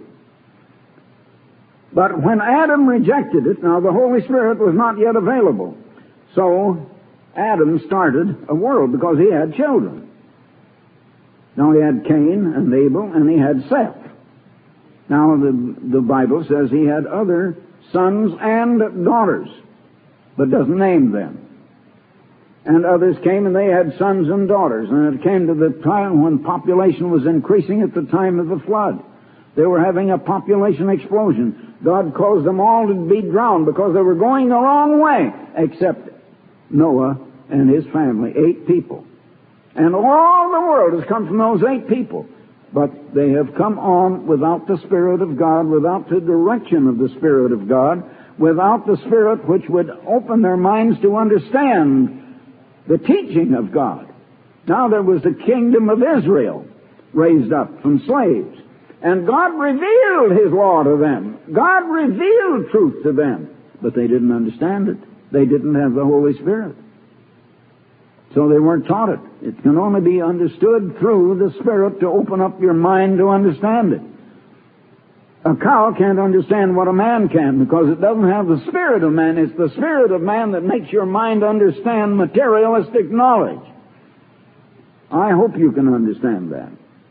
But when Adam rejected it, now the Holy Spirit was not yet available. So Adam started a world because he had children. Now he had Cain and Abel, and he had Seth. Now the, the Bible says he had other sons and daughters, but doesn't name them. And others came and they had sons and daughters. And it came to the time when population was increasing at the time of the flood. They were having a population explosion. God caused them all to be drowned because they were going the wrong way, except Noah and his family, eight people. And all the world has come from those eight people. But they have come on without the Spirit of God, without the direction of the Spirit of God, without the Spirit which would open their minds to understand the teaching of God. Now there was the kingdom of Israel raised up from slaves. And God revealed His law to them. God revealed truth to them. But they didn't understand it. They didn't have the Holy Spirit. So they weren't taught it. It can only be understood through the Spirit to open up your mind to understand it. A cow can't understand what a man can because it doesn't have the spirit of man. It's the spirit of man that makes your mind understand materialistic knowledge. I hope you can understand that.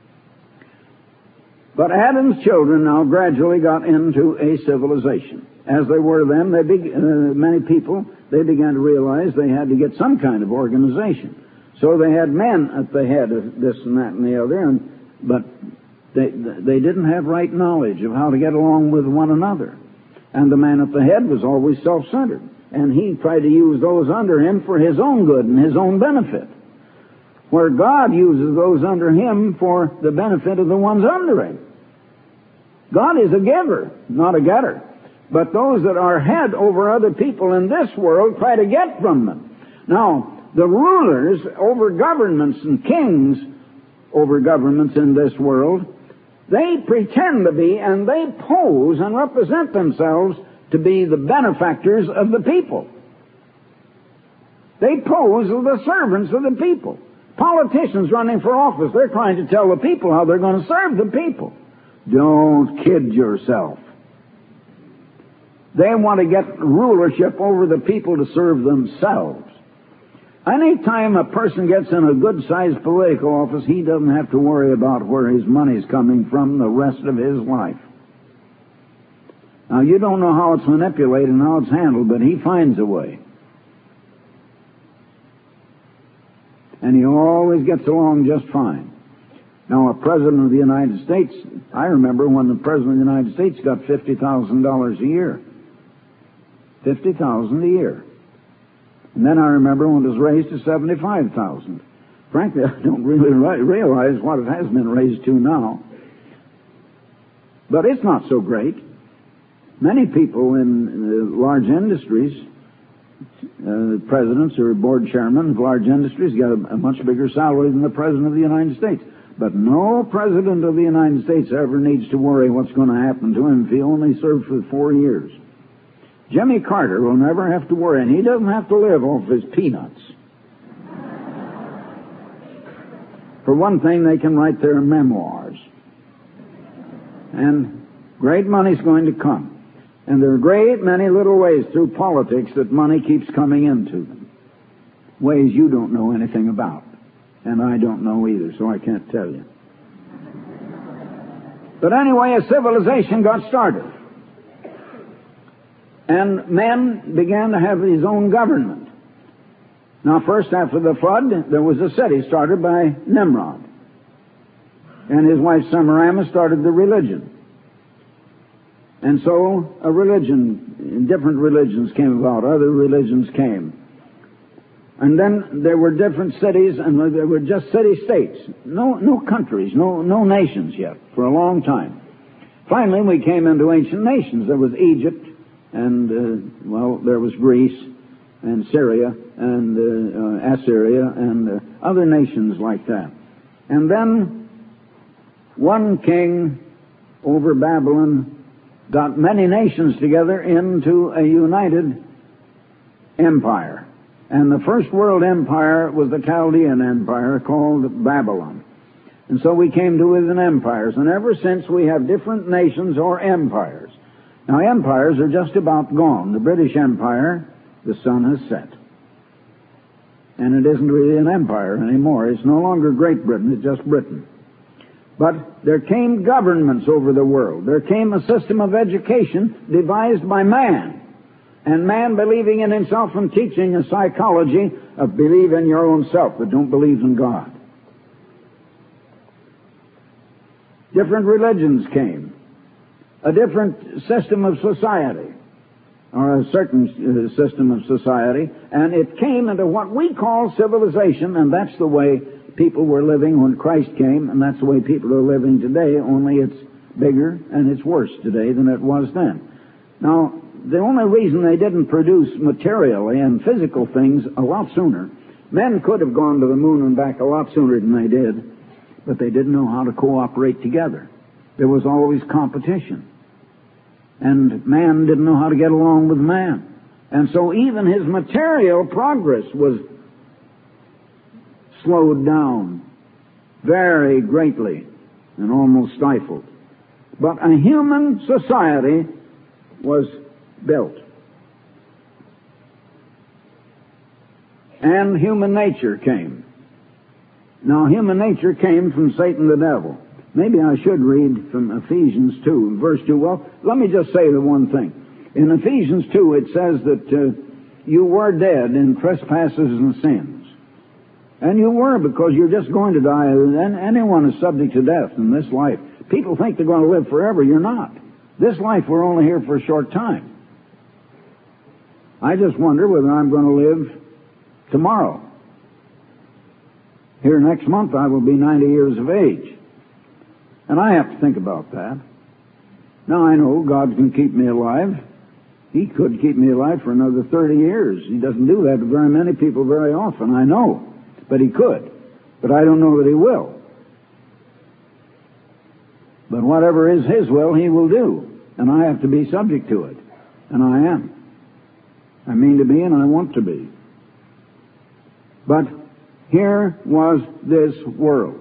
But Adam's children now gradually got into a civilization. As they were then, they be, uh, many people, they began to realize they had to get some kind of organization. So they had men at the head of this and that and the other, and, but they, they didn't have right knowledge of how to get along with one another. And the man at the head was always self-centered. And he tried to use those under him for his own good and his own benefit. Where God uses those under him for the benefit of the ones under him. God is a giver, not a getter. But those that are head over other people in this world try to get from them. Now, the rulers over governments and kings over governments in this world, they pretend to be and they pose and represent themselves to be the benefactors of the people. They pose as the servants of the people. Politicians running for office, they're trying to tell the people how they're going to serve the people. Don't kid yourself. They want to get rulership over the people to serve themselves. Any time a person gets in a good-sized political office, he doesn't have to worry about where his money's coming from the rest of his life. Now, you don't know how it's manipulated and how it's handled, but he finds a way. And he always gets along just fine. Now, a president of the United States, I remember when the president of the United States got fifty thousand dollars a year. fifty thousand dollars a year. And then I remember when it was raised to seventy-five thousand dollars. Frankly, I don't really realize what it has been raised to now. But it's not so great. Many people in uh, large industries, uh, presidents or board chairmen of large industries, get a, a much bigger salary than the President of the United States. But no President of the United States ever needs to worry what's going to happen to him if he only served for four years. Jimmy Carter will never have to worry, and he doesn't have to live off his peanuts. For one thing, they can write their memoirs. And great money's going to come. And there are a great many little ways through politics that money keeps coming into them. Ways you don't know anything about. And I don't know either, so I can't tell you. But anyway, a civilization got started. And man began to have his own government. Now, first after the flood, there was a city started by Nimrod. And his wife Semiramis started the religion. And so a religion, different religions came about, other religions came. And then there were different cities, and there were just city-states. No, no countries, no, no nations yet, for a long time. Finally, we came into ancient nations. There was Egypt, and, uh, well, there was Greece, and Syria, and uh, uh, Assyria, and uh, other nations like that. And then one king over Babylon got many nations together into a united empire. And the first world empire was the Chaldean empire called Babylon. And so we came to it in empires. And ever since we have different nations or empires. Now empires are just about gone. The British Empire, the sun has set. And it isn't really an empire anymore. It's no longer Great Britain, it's just Britain. But there came governments over the world. There came a system of education devised by man. And man believing in himself and teaching a psychology of believe in your own self, but don't believe in God. Different religions came. A different system of society, or a certain uh, system of society, and it came into what we call civilization, and that's the way people were living when Christ came, and that's the way people are living today, only it's bigger and it's worse today than it was then. Now, the only reason they didn't produce materially and physical things a lot sooner, men could have gone to the moon and back a lot sooner than they did, but they didn't know how to cooperate together. There was always competition. And man didn't know how to get along with man. And so even his material progress was slowed down very greatly and almost stifled. But a human society was built. And human nature came. Now, human nature came from Satan the devil. Maybe I should read from Ephesians two, verse two. Well, let me just say the one thing. In Ephesians two, it says that uh, you were dead in trespasses and sins. And you were, because you're just going to die. And anyone is subject to death in this life. People think they're going to live forever. You're not. This life, we're only here for a short time. I just wonder whether I'm going to live tomorrow. Here next month, I will be ninety years of age. And I have to think about that. Now, I know God can keep me alive. He could keep me alive for another thirty years. He doesn't do that to very many people very often, I know. But He could. But I don't know that He will. But whatever is His will, He will do. And I have to be subject to it. And I am. I mean to be, and I want to be. But here was this world.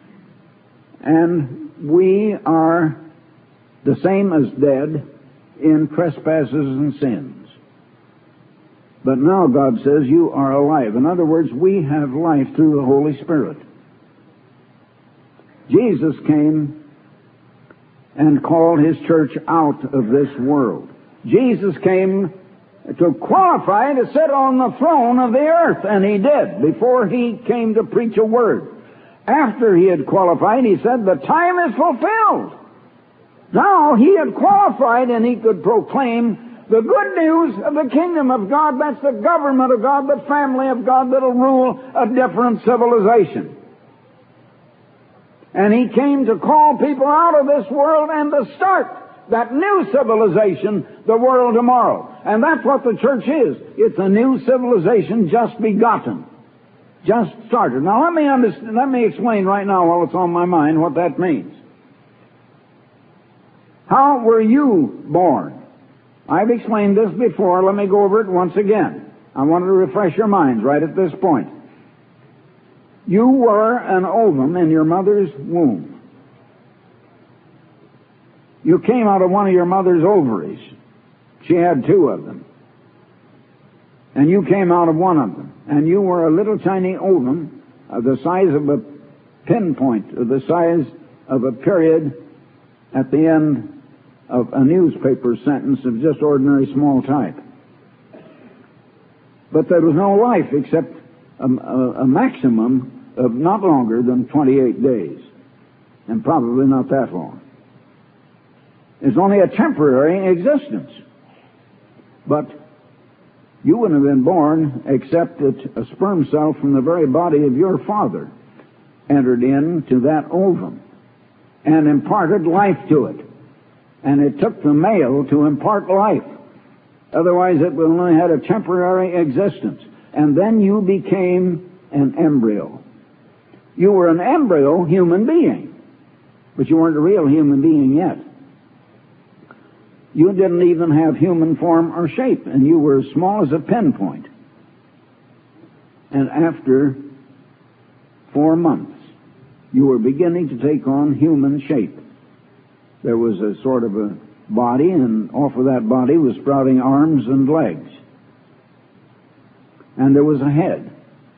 And we are the same as dead in trespasses and sins. But now God says you are alive. In other words, we have life through the Holy Spirit. Jesus came and called His church out of this world. Jesus came to qualify to sit on the throne of the earth, and He did before He came to preach a word. After He had qualified, He said, the time is fulfilled. Now He had qualified and He could proclaim the good news of the kingdom of God. That's the government of God, the family of God that'll rule a different civilization. And He came to call people out of this world and to start that new civilization, the world tomorrow. And that's what the church is. It's a new civilization just begotten. Just started. Now let me understand, let me explain right now while it's on my mind what that means. How were you born? I've explained this before. Let me go over it once again. I want to refresh your minds right at this point. You were an ovum in your mother's womb. You came out of one of your mother's ovaries. She had two of them. And you came out of one of them. And you were a little tiny ovum of the size of a pinpoint, of the size of a period at the end of a newspaper sentence of just ordinary small type. But there was no life except a, a, a maximum of not longer than twenty-eight days. And probably not that long. It's only a temporary existence. But you wouldn't have been born except that a sperm cell from the very body of your father entered into that ovum and imparted life to it. And it took the male to impart life. Otherwise it only had a temporary existence. And then you became an embryo. You were an embryo human being, but you weren't a real human being yet. You didn't even have human form or shape, and you were as small as a pinpoint. And after four months, you were beginning to take on human shape. There was a sort of a body, and off of that body was sprouting arms and legs. And there was a head.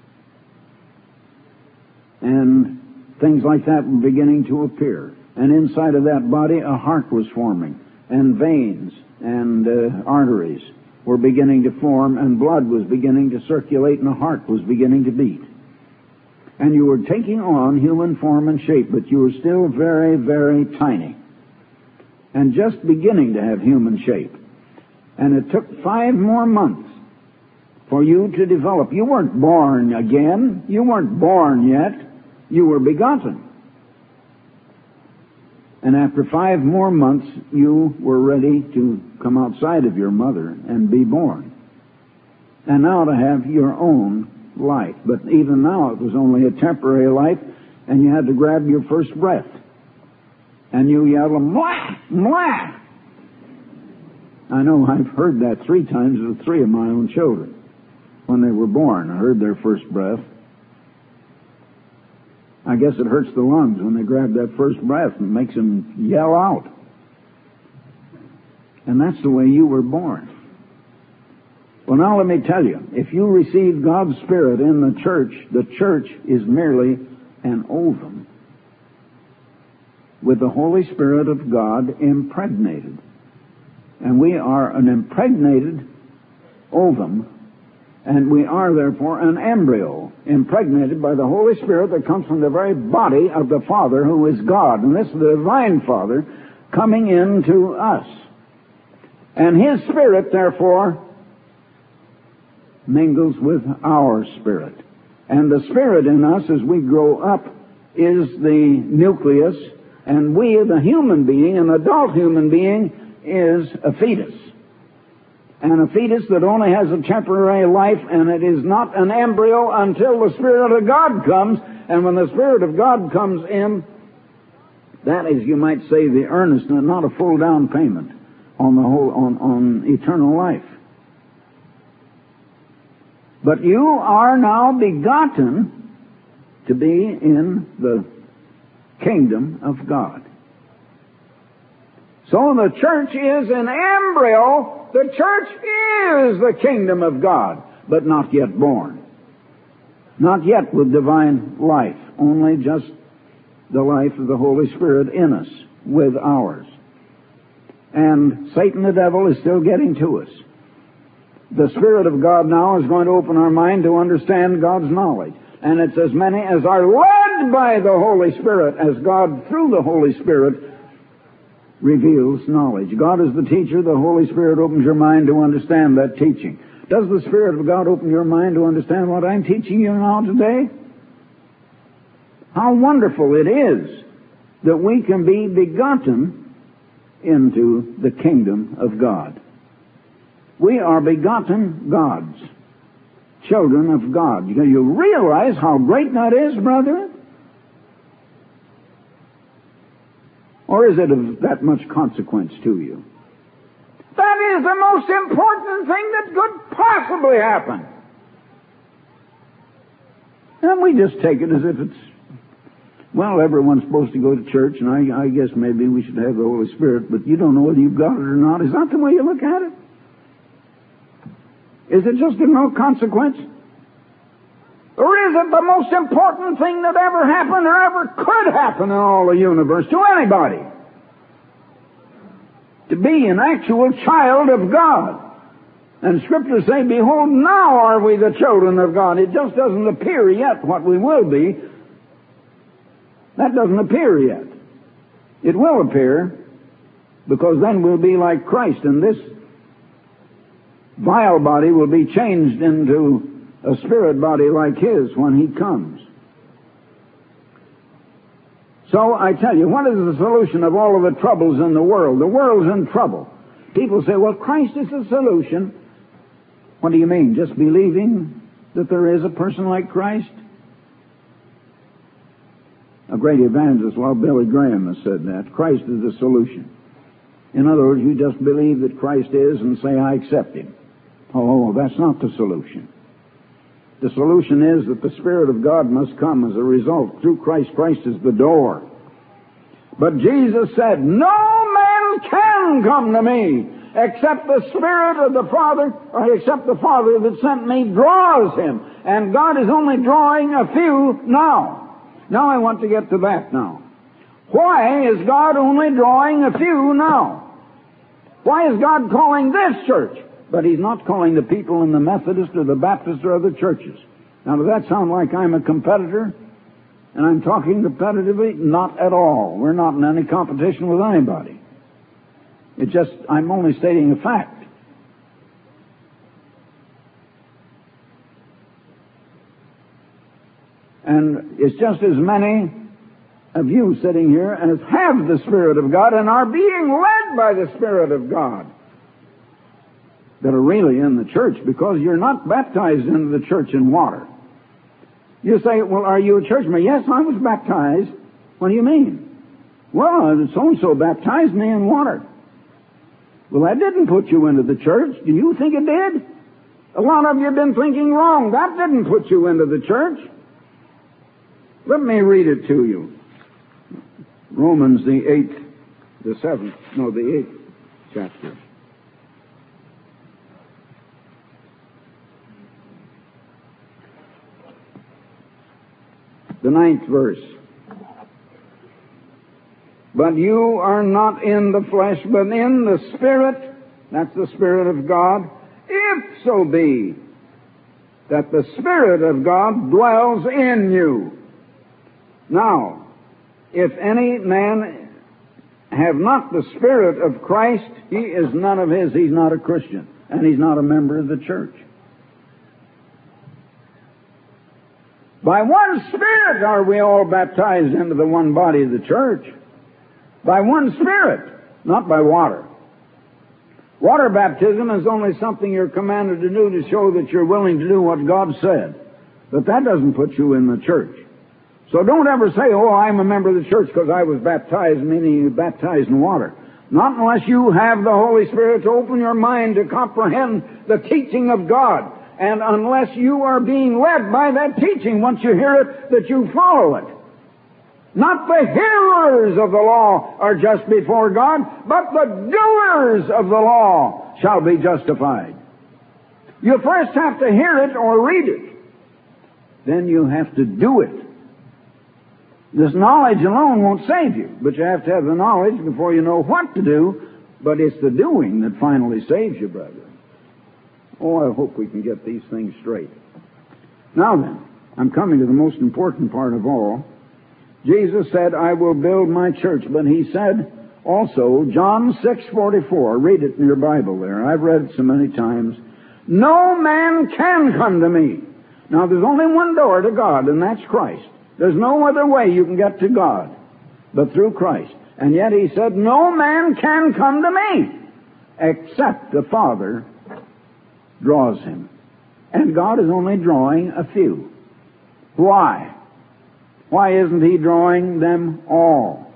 And things like that were beginning to appear. And inside of that body, a heart was forming, and veins and uh, arteries were beginning to form, and blood was beginning to circulate, and the heart was beginning to beat. And you were taking on human form and shape, but you were still very, very tiny, and just beginning to have human shape. And it took five more months for you to develop. You weren't born again. You weren't born yet. You were begotten. And after five more months, you were ready to come outside of your mother and be born. And now to have your own life. But even now it was only a temporary life, and you had to grab your first breath. And you yelled, "Mwah! Mwah!" I know I've heard that three times with three of my own children. When they were born, I heard their first breath. I guess it hurts the lungs when they grab that first breath and makes them yell out. And that's the way you were born. Well, now let me tell you, if you receive God's Spirit in the church, the church is merely an ovum with the Holy Spirit of God impregnated. And we are an impregnated ovum, and we are therefore an embryo impregnated by the Holy Spirit that comes from the very body of the Father who is God. And this is the divine Father coming into us. And His Spirit, therefore, mingles with our spirit. And the Spirit in us as we grow up is the nucleus, and we, the human being, an adult human being, is a fetus. And a fetus that only has a temporary life, and it is not an embryo until the Spirit of God comes. And when the Spirit of God comes in, that is, you might say, the earnestness, not a full down payment on the whole, on, on eternal life. But you are now begotten to be in the kingdom of God. So the church is an embryo. The church is the kingdom of God, but not yet born. Not yet with divine life, only just the life of the Holy Spirit in us, with ours. And Satan the devil is still getting to us. The Spirit of God now is going to open our mind to understand God's knowledge. And it's as many as are led by the Holy Spirit as God, through the Holy Spirit, reveals knowledge. God is the teacher. The Holy Spirit opens your mind to understand that teaching. Does the Spirit of God open your mind to understand what I'm teaching you now today? How wonderful it is that we can be begotten into the kingdom of God. We are begotten gods, children of God. You realize how great that is, brethren? Or is it of that much consequence to you? That is the most important thing that could possibly happen. And we just take it as if it's, well, everyone's supposed to go to church, and I, I guess maybe we should have the Holy Spirit, but you don't know whether you've got it or not. Is that the way you look at it? Is it just of no consequence? Or is it the most important thing that ever happened or ever could happen in all the universe to anybody? To be an actual child of God. And Scriptures say, behold, now are we the children of God. It just doesn't appear yet what we will be. That doesn't appear yet. It will appear, because then we'll be like Christ, and this vile body will be changed into a spirit body like His when He comes. So I tell you, what is the solution of all of the troubles in the world? The world's in trouble. People say, well, Christ is the solution. What do you mean? Just believing that there is a person like Christ? A great evangelist, well, Billy Graham has said that. Christ is the solution. In other words, you just believe that Christ is and say, I accept Him. Oh, that's not the solution. The solution is that the Spirit of God must come as a result. Through Christ, Christ is the door. But Jesus said, no man can come to me except the Spirit of the Father, or except the Father that sent me draws him. And God is only drawing a few now. Now I want to get to that now. Why is God only drawing a few now? Why is God calling this church? But He's not calling the people in the Methodist or the Baptist or other churches. Now, does that sound like I'm a competitor? And I'm talking competitively? Not at all. We're not in any competition with anybody. It's just, I'm only stating a fact. And it's just as many of you sitting here as have the Spirit of God and are being led by the Spirit of God that are really in the church, because you're not baptized into the church in water. You say, well, are you a church member? Yes, I was baptized. What do you mean? Well, so-and-so baptized me in water. Well, that didn't put you into the church. Do you think it did? A lot of you have been thinking wrong. That didn't put you into the church. Let me read it to you. Romans, the eighth, the seventh, no, the eighth chapter. The ninth verse. But you are not in the flesh, but in the Spirit. That's the Spirit of God. If so be that the Spirit of God dwells in you. Now, if any man have not the Spirit of Christ, he is none of his. He's not a Christian, and he's not a member of the church. By one Spirit are we all baptized into the one body of the church. By one Spirit, not by water. Water baptism is only something you're commanded to do to show that you're willing to do what God said. But that doesn't put you in the church. So don't ever say, oh, I'm a member of the church because I was baptized, meaning you baptized in water. Not unless you have the Holy Spirit to open your mind to comprehend the teaching of God. And unless you are being led by that teaching, once you hear it, that you follow it. Not the hearers of the law are just before God, but the doers of the law shall be justified. You first have to hear it or read it. Then you have to do it. This knowledge alone won't save you, but you have to have the knowledge before you know what to do. But it's the doing that finally saves you, brother. Oh, I hope we can get these things straight. Now then, I'm coming to the most important part of all. Jesus said, I will build my church. But He said also, John six forty-four, read it in your Bible there. I've read it so many times. No man can come to me. Now there's only one door to God, and that's Christ. There's no other way you can get to God but through Christ. And yet He said, no man can come to me except the Father draws him. And God is only drawing a few. Why? Why isn't He drawing them all?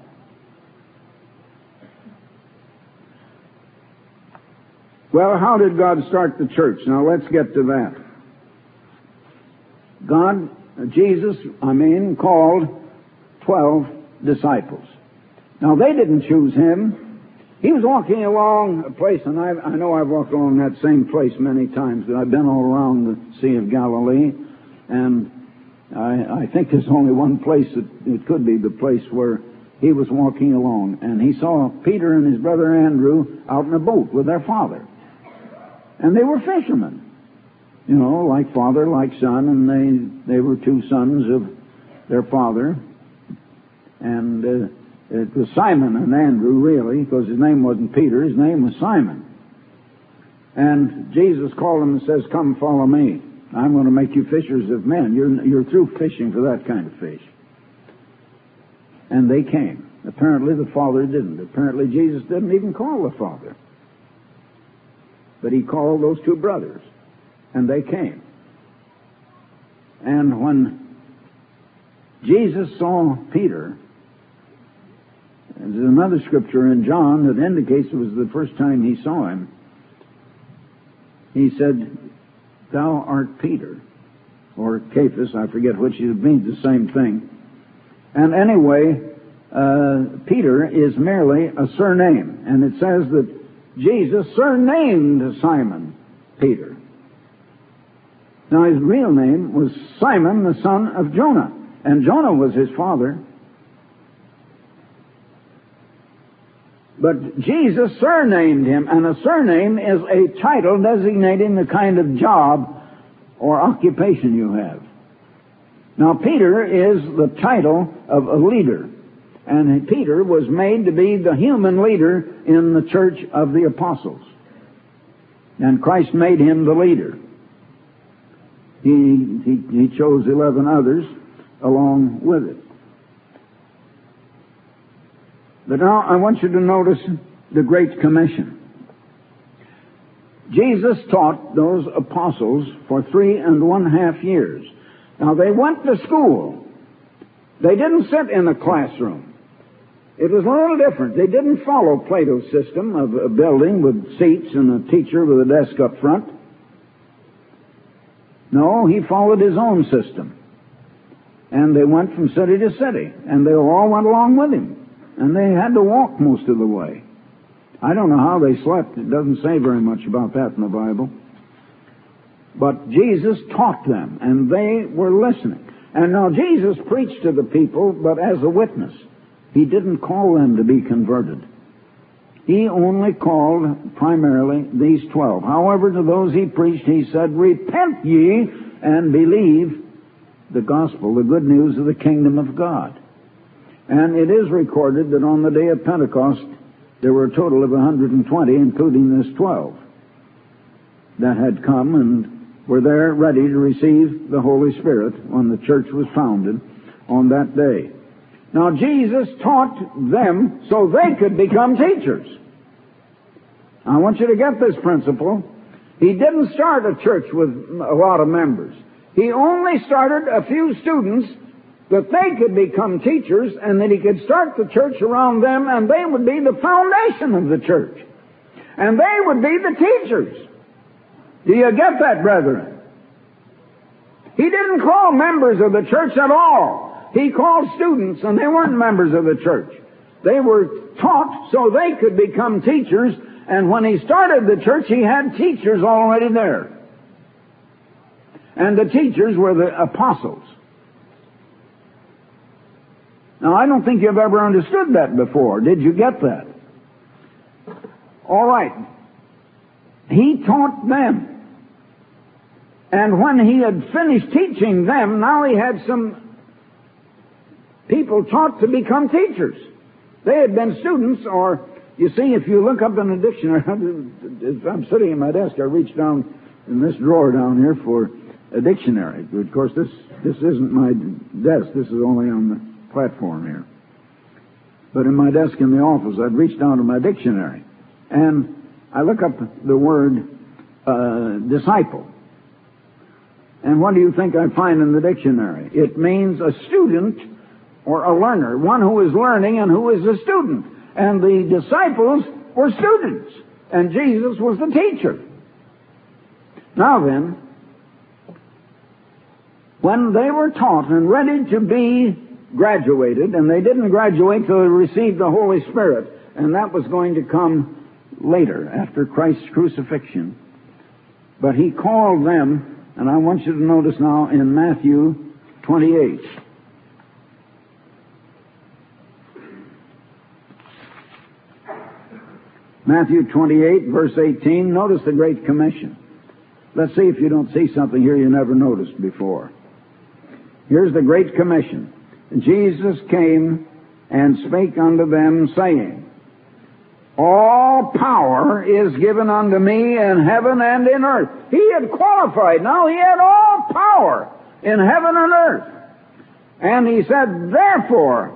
Well, how did God start the church? Now let's get to that. God, Jesus, I mean, called twelve disciples. Now they didn't choose Him. He was walking along a place, and I, I know I've walked along that same place many times, but I've been all around the Sea of Galilee, and I, I think there's only one place that it could be the place where He was walking along, and He saw Peter and his brother Andrew out in a boat with their father. And they were fishermen. You know, like father, like son, and they, they were two sons of their father. And uh, it was Simon and Andrew, really, because his name wasn't Peter, his name was Simon. And Jesus called them and says, come follow me. I'm going to make you fishers of men. You're, you're through fishing for that kind of fish. And they came. Apparently the Father didn't. Apparently Jesus didn't even call the Father. But He called those two brothers. And they came. And when Jesus saw Peter. There's another scripture in John that indicates it was the first time he saw him. He said, "Thou art Peter," or Cephas, I forget which, it means the same thing. And anyway, uh, Peter is merely a surname, and it says that Jesus surnamed Simon Peter. Now his real name was Simon, the son of Jonah, and Jonah was his father. But Jesus surnamed him, and a surname is a title designating the kind of job or occupation you have. Now, Peter is the title of a leader, and Peter was made to be the human leader in the church of the apostles. And Christ made him the leader. He, he, he chose eleven others along with it. But now I want you to notice the Great Commission. Jesus taught those apostles for three and one half years. Now they went to school. They didn't sit in a classroom. It was a little different. They didn't follow Plato's system of a building with seats and a teacher with a desk up front. No, he followed his own system. And they went from city to city, and they all went along with him. And they had to walk most of the way. I don't know how they slept. It doesn't say very much about that in the Bible. But Jesus taught them, and they were listening. And now Jesus preached to the people, but as a witness. He didn't call them to be converted. He only called primarily these twelve. However, to those he preached, he said, "Repent ye and believe the gospel, the good news of the kingdom of God." And it is recorded that on the day of Pentecost, there were a total of one hundred twenty, including this twelve, that had come and were there ready to receive the Holy Spirit when the church was founded on that day. Now, Jesus taught them so they could become teachers. I want you to get this principle. He didn't start a church with a lot of members. He only started a few students that they could become teachers, and that he could start the church around them, and they would be the foundation of the church. And they would be the teachers. Do you get that, brethren? He didn't call members of the church at all. He called students, and they weren't members of the church. They were taught so they could become teachers, and when he started the church, he had teachers already there. And the teachers were the apostles. Now, I don't think you've ever understood that before. Did you get that? All right. He taught them. And when he had finished teaching them, now he had some people taught to become teachers. They had been students, or, you see, if you look up in a dictionary, if I'm sitting at my desk, I reach down in this drawer down here for a dictionary. Of course, this, this isn't my desk. This is only on the platform here. But in my desk in the office, I'd reach down to my dictionary, and I look up the word uh, disciple. And what do you think I find in the dictionary? It means a student or a learner, one who is learning and who is a student. And the disciples were students, and Jesus was the teacher. Now then, when they were taught and ready to be graduated, and they didn't graduate till they received the Holy Spirit, and that was going to come later, after Christ's crucifixion. But he called them, and I want you to notice now in Matthew twenty-eight. Matthew twenty-eight, verse eighteen, notice the Great Commission. Let's see if you don't see something here you never noticed before. Here's the Great Commission. Jesus came and spake unto them, saying, All power is given unto me in heaven and in earth. He had qualified. Now he had all power in heaven and earth. And he said, Therefore,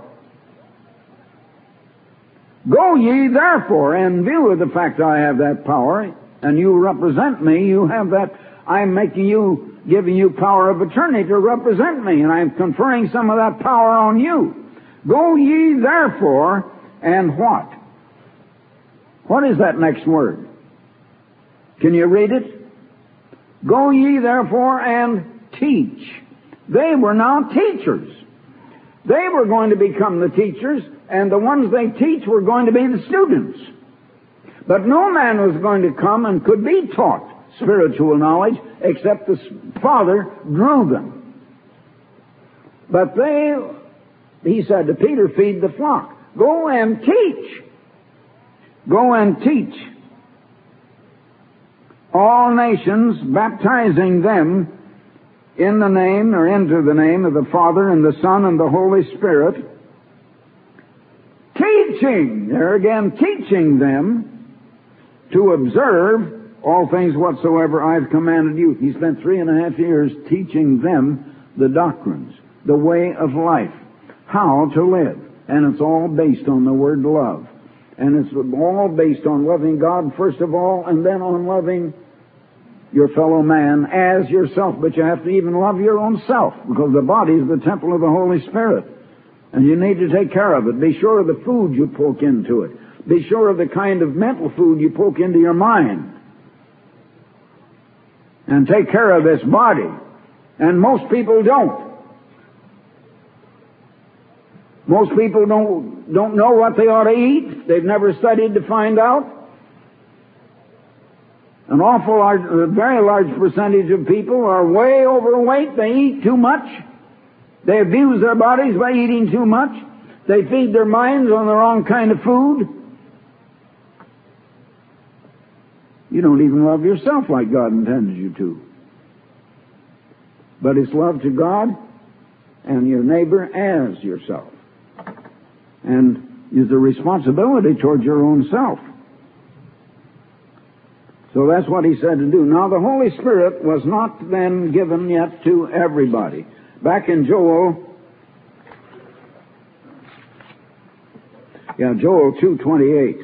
go ye therefore, in view of the fact I have that power, and you represent me, you have that I'm making you, giving you power of attorney to represent me, and I'm conferring some of that power on you. Go ye therefore, and what? What is that next word? Can you read it? Go ye therefore and teach. They were now teachers. They were going to become the teachers, and the ones they teach were going to be the students. But no man was going to come and could be taught spiritual knowledge except the Father drew them. But they, he said to Peter, feed the flock. Go and teach. Go and teach all nations, baptizing them in the name, or into the name of the Father and the Son and the Holy Spirit. Teaching, there again, teaching them to observe all things whatsoever I've commanded you. He spent three and a half years teaching them the doctrines, the way of life, how to live. And it's all based on the word love. And it's all based on loving God first of all, and then on loving your fellow man as yourself. But you have to even love your own self, because the body is the temple of the Holy Spirit. And you need to take care of it. Be sure of the food you poke into it. Be sure of the kind of mental food you poke into your mind. And take care of this body. And most people don't. Most people don't, don't know what they ought to eat. They've never studied to find out. An awful large, a very large percentage of people are way overweight. They eat too much. They abuse their bodies by eating too much. They feed their minds on the wrong kind of food. You don't even love yourself like God intended you to. But it's love to God and your neighbor as yourself. And is a responsibility towards your own self. So that's what he said to do. Now the Holy Spirit was not then given yet to everybody. Back in Joel, yeah, Joel two twenty-eight,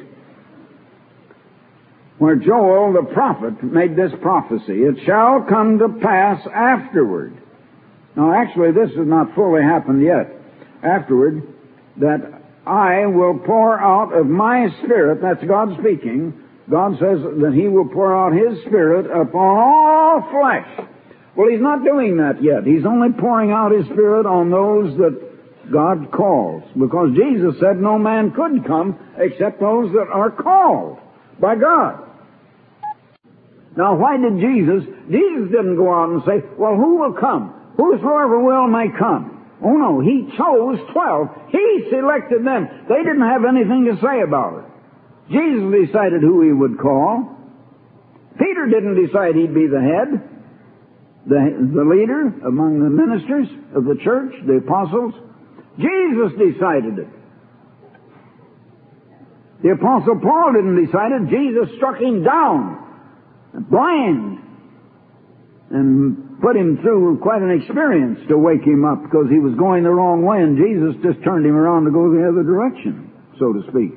where Joel the prophet made this prophecy, it shall come to pass afterward. Now actually this has not fully happened yet. Afterward, that I will pour out of my Spirit, that's God speaking. God says that He will pour out His Spirit upon all flesh. Well, He's not doing that yet. He's only pouring out His Spirit on those that God calls. Because Jesus said no man could come except those that are called by God. Now, why did Jesus? Jesus didn't go out and say, well, who will come? Whosoever will may come. Oh no, He chose twelve. He selected them. They didn't have anything to say about it. Jesus decided who He would call. Peter didn't decide he'd be the head, the, the leader among the ministers of the church, the apostles. Jesus decided it. The Apostle Paul didn't decide it. Jesus struck him down, blind, and put him through quite an experience to wake him up, because he was going the wrong way, and Jesus just turned him around to go the other direction, so to speak.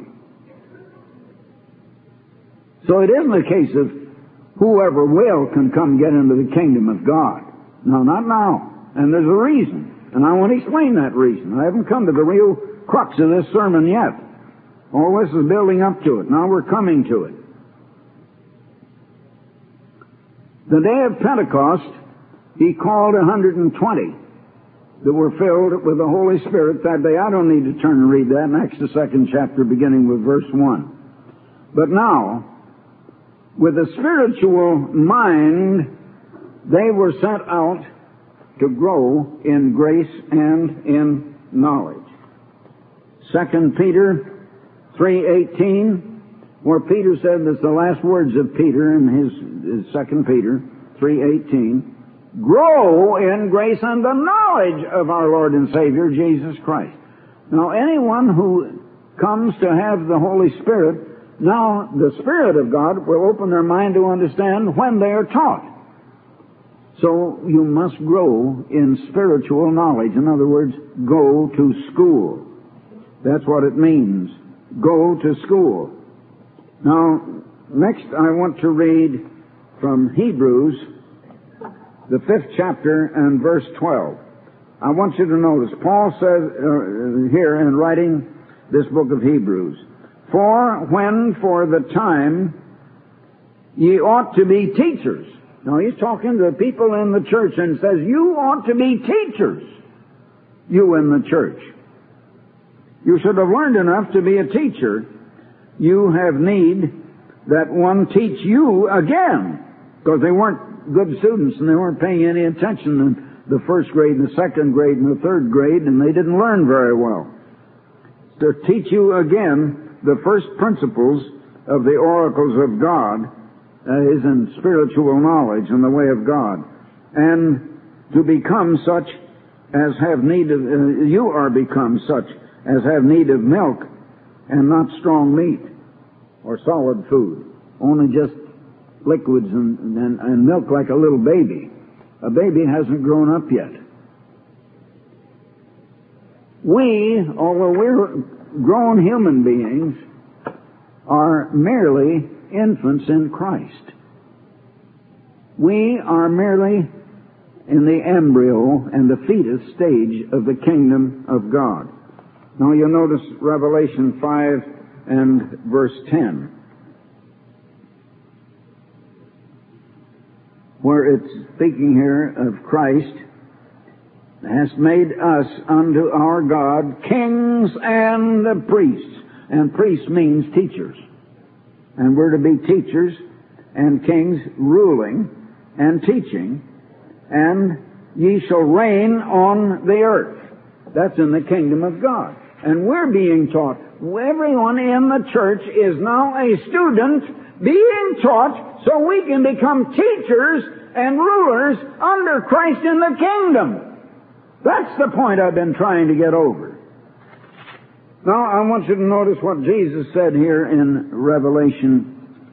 So it isn't a case of whoever will can come get into the kingdom of God. No, not now. And there's a reason. And I want to explain that reason. I haven't come to the real crux of this sermon yet. All this is building up to it. Now we're coming to it. The day of Pentecost, He called one hundred twenty that were filled with the Holy Spirit that day. I don't need to turn and read that in Acts the second chapter, beginning with verse one. But now, with a spiritual mind, they were sent out to grow in grace and in knowledge. Second Peter three eighteen, where Peter said, that's the last words of Peter in his, his Second Peter three eighteen, grow in grace and the knowledge of our Lord and Savior Jesus Christ. Now anyone who comes to have the Holy Spirit, now the Spirit of God will open their mind to understand when they are taught. So you must grow in spiritual knowledge. In other words, go to school. That's what it means. Go to school. Now, next I want to read from Hebrews the fifth chapter and verse twelve. I want you to notice, Paul says uh, here in writing this book of Hebrews, "For when for the time ye ought to be teachers." Now he's talking to the people in the church and says, you ought to be teachers, you in the church. You should have learned enough to be a teacher. You have need that one teach you again, because they weren't good students and they weren't paying any attention in the first grade and the second grade and the third grade, and they didn't learn very well. To teach you again the first principles of the oracles of God, uh, is in spiritual knowledge in the way of God, and to become such as have need of, uh, you are become such as have need of milk and not strong meat or solid food, only just liquids and, and, and milk like a little baby. A baby hasn't grown up yet. We, although we're grown human beings, are merely infants in Christ. We are merely in the embryo and the fetus stage of the kingdom of God. Now you'll notice Revelation five and verse ten, where it's speaking here of Christ, "has made us unto our God kings and priests." And priests means teachers. And we're to be teachers and kings, ruling and teaching. "And ye shall reign on the earth." That's in the kingdom of God. And we're being taught. Everyone in the church is now a student being taught so we can become teachers and rulers under Christ in the kingdom. That's the point I've been trying to get over. Now, I want you to notice what Jesus said here in Revelation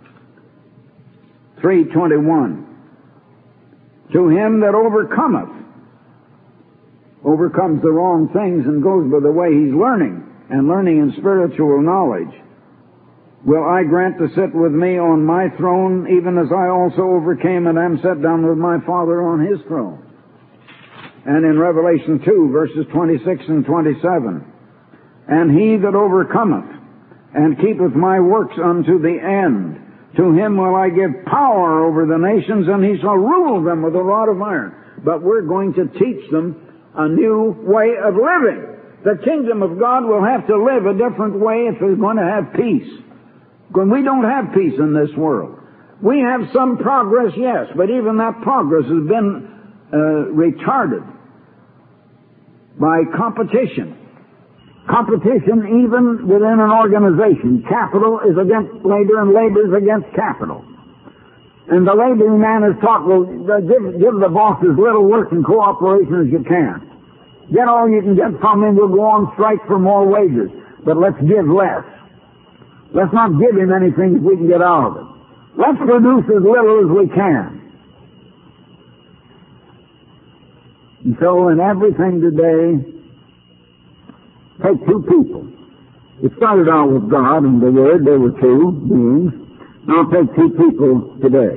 three twenty-one. "To him that overcometh," overcomes the wrong things and goes by the way he's learning, and learning in spiritual knowledge, "will I grant to sit with me on my throne, even as I also overcame and am set down with my Father on his throne." And in Revelation two, verses twenty-six and twenty-seven, "And he that overcometh and keepeth my works unto the end, to him will I give power over the nations, and he shall rule them with a rod of iron." But we're going to teach them a new way of living. The kingdom of God will have to live a different way if it's going to have peace. Because we don't have peace in this world. We have some progress, yes, but even that progress has been uh, retarded by competition. Competition even within an organization. Capital is against labor and labor is against capital. And the laboring man is taught, well, give, give the boss as little work and cooperation as you can. Get all you can get from him, we'll go on strike for more wages. But let's give less. Let's not give him anything if we can get out of it. Let's produce as little as we can. And so in everything today, take two people. It started out with God and the Word. There were two beings. Now take two people today.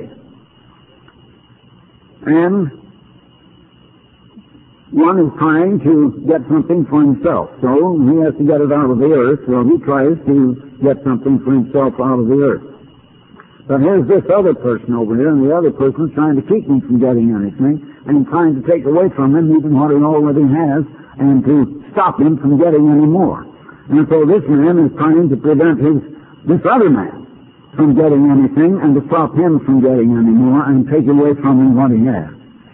And one is trying to get something for himself. So he has to get it out of the earth. So he tries to get something for himself out of the earth. But here's this other person over here, and the other person is trying to keep him from getting anything, and trying to take away from him even what he already has, and to stop him from getting any more. And so this man is trying to prevent his, this other man from getting anything, and to stop him from getting any more, and take away from him what he has.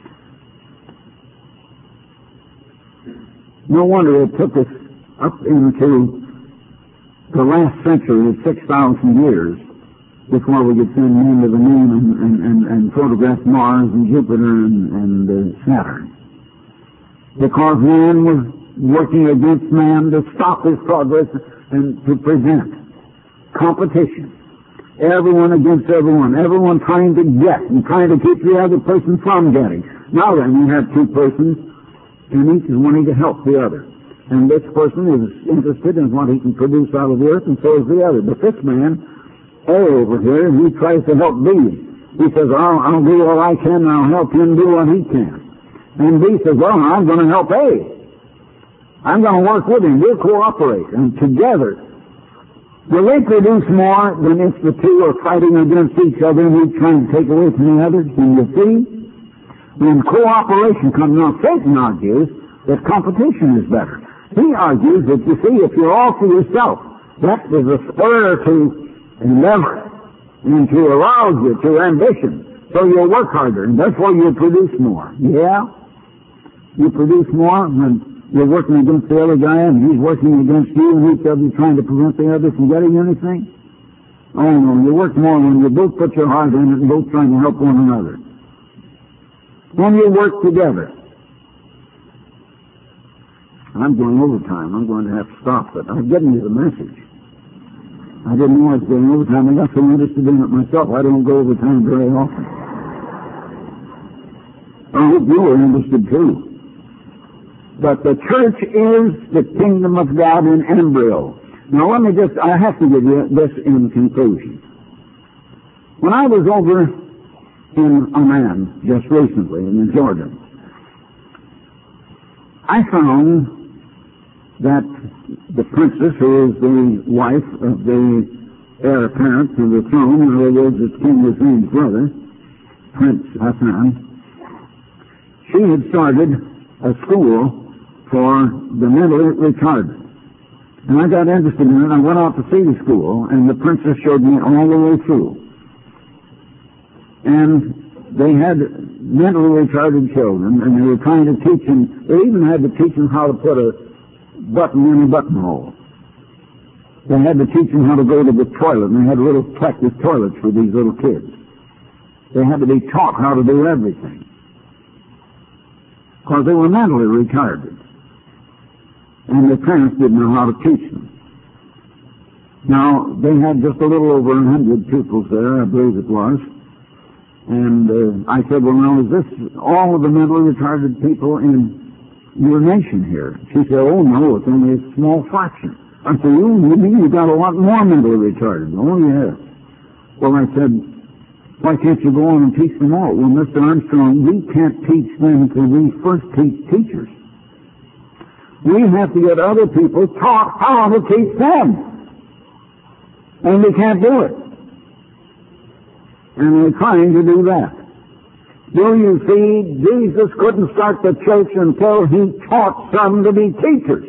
No wonder it took us up into the last century of six thousand years before we could send men to the moon and, and, and, and photograph Mars and Jupiter and, and uh, Saturn. Because man was working against man to stop his progress and to prevent competition. Everyone against everyone. Everyone trying to get and trying to keep the other person from getting. Now then, we have two persons, and each is wanting to help the other. And this person is interested in what he can produce out of the earth, and so is the other. But this man, A over here, he tries to help B. He says, I'll, I'll do what I can and I'll help him do what he can. And B says, well, I'm going to help A. I'm going to work with him. We'll cooperate. And together, will they produce more than if the two are fighting against each other and each trying to take away from the other? Do you see? When cooperation comes, now Satan argues that competition is better. He argues that, you see, if you're all for yourself, that is a spur to endeavor and to arouse you to ambition. So you'll work harder, and therefore you'll produce more. Yeah? You produce more when you're working against the other guy and he's working against you and each of you trying to prevent the other from getting anything? Oh no, you work more when you both put your heart in it and both trying to help one another. When you work together. I'm going overtime. I'm going to have to stop, but I'm getting you the message. I didn't know I was going overtime. I got so interested in it myself, I don't go overtime very often. I hope you were interested too. But the church is the kingdom of God in embryo. Now let me just, I have to give you this in conclusion. When I was over in Amman just recently, in the Jordan, I found that the princess, who is the wife of the heir apparent to the throne, in other words, it's King Hussein's brother, Prince Hassan, she had started a school for the mentally retarded. And I got interested in it. I went out to see the school, and the princess showed me all the way through. And they had mentally retarded children, and they were trying to teach them, they even had to teach them how to put a button in a buttonhole. They had to teach them how to go to the toilet, and they had little practice toilets for these little kids. They had to be taught how to do everything, because they were mentally retarded. And their parents didn't know how to teach them. Now, they had just a little over a hundred pupils there, I believe it was. And uh, I said, well, now, is this all of the mentally retarded people in your nation here? She said, oh, no, it's only a small fraction. I said, you, you mean you got a lot more mentally retarded? Oh, yeah. Well, I said, why can't you go on and teach them all? Well, Mister Armstrong, we can't teach them until we first teach teachers. We have to get other people taught how to teach them. And we can't do it. And we're trying to do that. Do you see, Jesus couldn't start the church until he taught some to be teachers.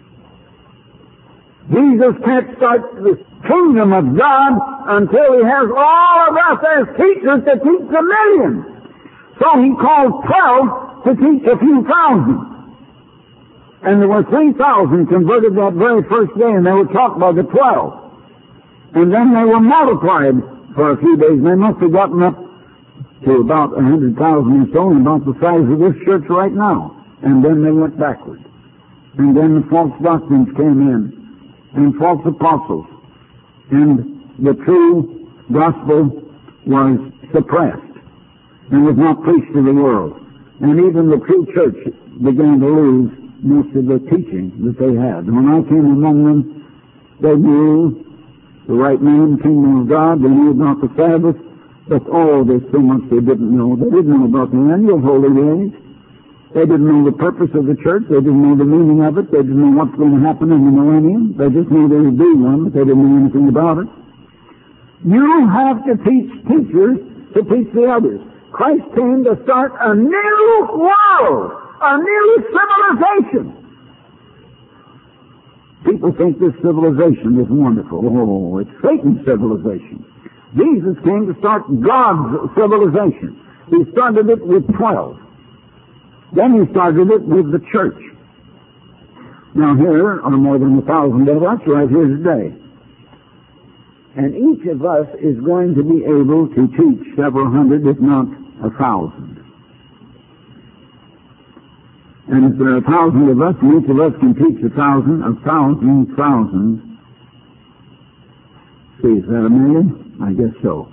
Jesus can't start the kingdom of God until he has all of us as teachers to teach the millions. So he called twelve to teach a few thousand. And there were three thousand converted that very first day, and they were taught by the twelve. And then they were multiplied for a few days, and they must have gotten up to about a hundred thousand or so, and about the size of this church right now. And then they went backward. And then the false doctrines came in, and false apostles. And the true gospel was suppressed, and was not preached to the world. And even the true church began to lose most of the teaching that they had. When I came among them, they knew the right name, kingdom of God, they knew about the Sabbath, but oh, there's so much they didn't know. They didn't know about the end of Holy Days. They didn't know the purpose of the church. They didn't know the meaning of it. They didn't know what's going to happen in the millennium. They just knew there would be one, but they didn't know anything about it. You have to teach teachers to teach the others. Christ came to start a new world. A new civilization. People think this civilization is wonderful. Oh, it's Satan's civilization. Jesus came to start God's civilization. He started it with twelve. Then he started it with the church. Now here are more than a thousand of us right here today. And each of us is going to be able to teach several hundred, if not a thousand. And if there are a thousand of us, and each of us can teach a thousand, a thousand, thousands. See, is that a million? I guess so.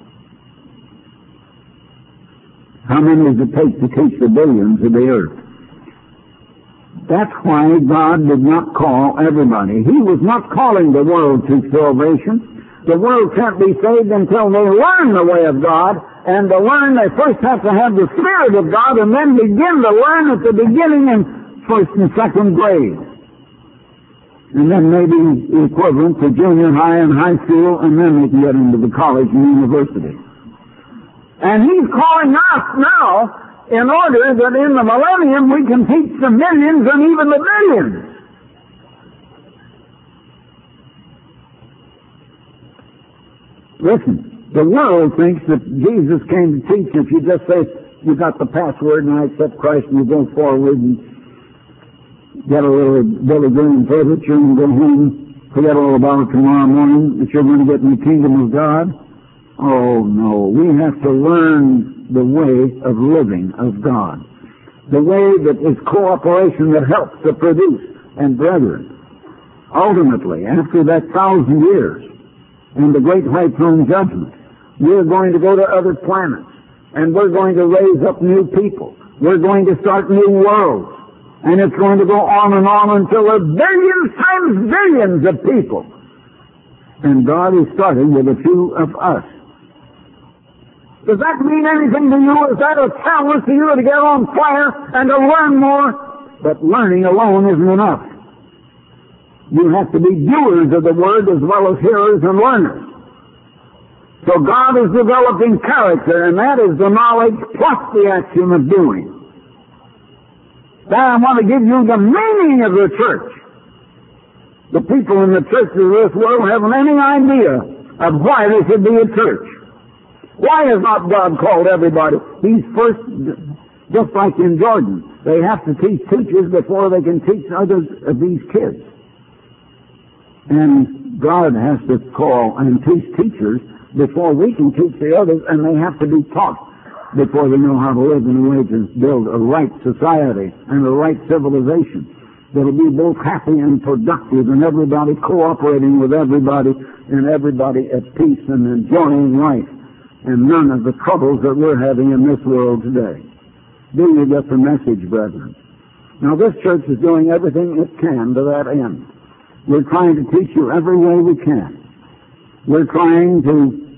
How many does it take to teach the billions of the earth? That's why God did not call everybody. He was not calling the world to salvation. The world can't be saved until they learn the way of God And to learn, they first have to have the Spirit of God and then begin to learn at the beginning in first and second grade. And then maybe equivalent to junior high and high school, and then they can get into the college and university. And He's calling us now in order that in the millennium we can teach the millions and even the billions. Listen, the world thinks that Jesus came to teach. If you just say, you got the password and I accept Christ, and you go forward and get a little Billy Graham furniture and go home, forget all about it tomorrow morning, that you're going to get in the kingdom of God. Oh no, we have to learn the way of living of God. The way that is cooperation that helps to produce. And brethren, ultimately, after that thousand years and the great white throne judgment, we're going to go to other planets and we're going to raise up new people. We're going to start new worlds. And it's going to go on and on until there are billions times billions of people. And God is starting with a few of us. Does that mean anything to you? Is that a challenge to you to get on fire and to learn more? But learning alone isn't enough. You have to be doers of the Word as well as hearers and learners. So God is developing character, and that is the knowledge plus the action of doing. Now I want to give you the meaning of the church. The people in the churches of this world haven't any idea of why there should be a church. Why has not God called everybody? He's first, just like in Jordan, they have to teach teachers before they can teach others of these kids. And God has to call and teach teachers before we can teach the others, and they have to be taught before they know how to live in a way to build a right society and a right civilization that'll be both happy and productive and everybody cooperating with everybody and everybody at peace and enjoying life. And none of the troubles that we're having in this world today. Do you get the message, brethren? Now this church is doing everything it can to that end. We're trying to teach you every way we can. We're trying to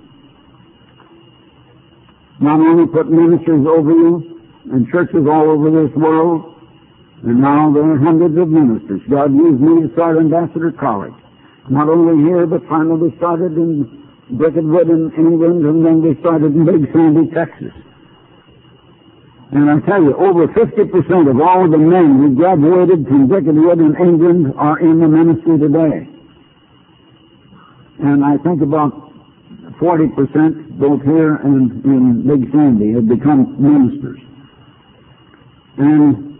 not only put ministers over you and churches all over this world, and now there are hundreds of ministers. God used me to start Ambassador College. Not only here, but finally we started in Brickettwood in England, and then we started in Big Sandy, Texas. And I tell you, over fifty percent of all the men who graduated from Brickettwood in England are in the ministry today. And I think about forty percent, both here and in Big Sandy, have become ministers. And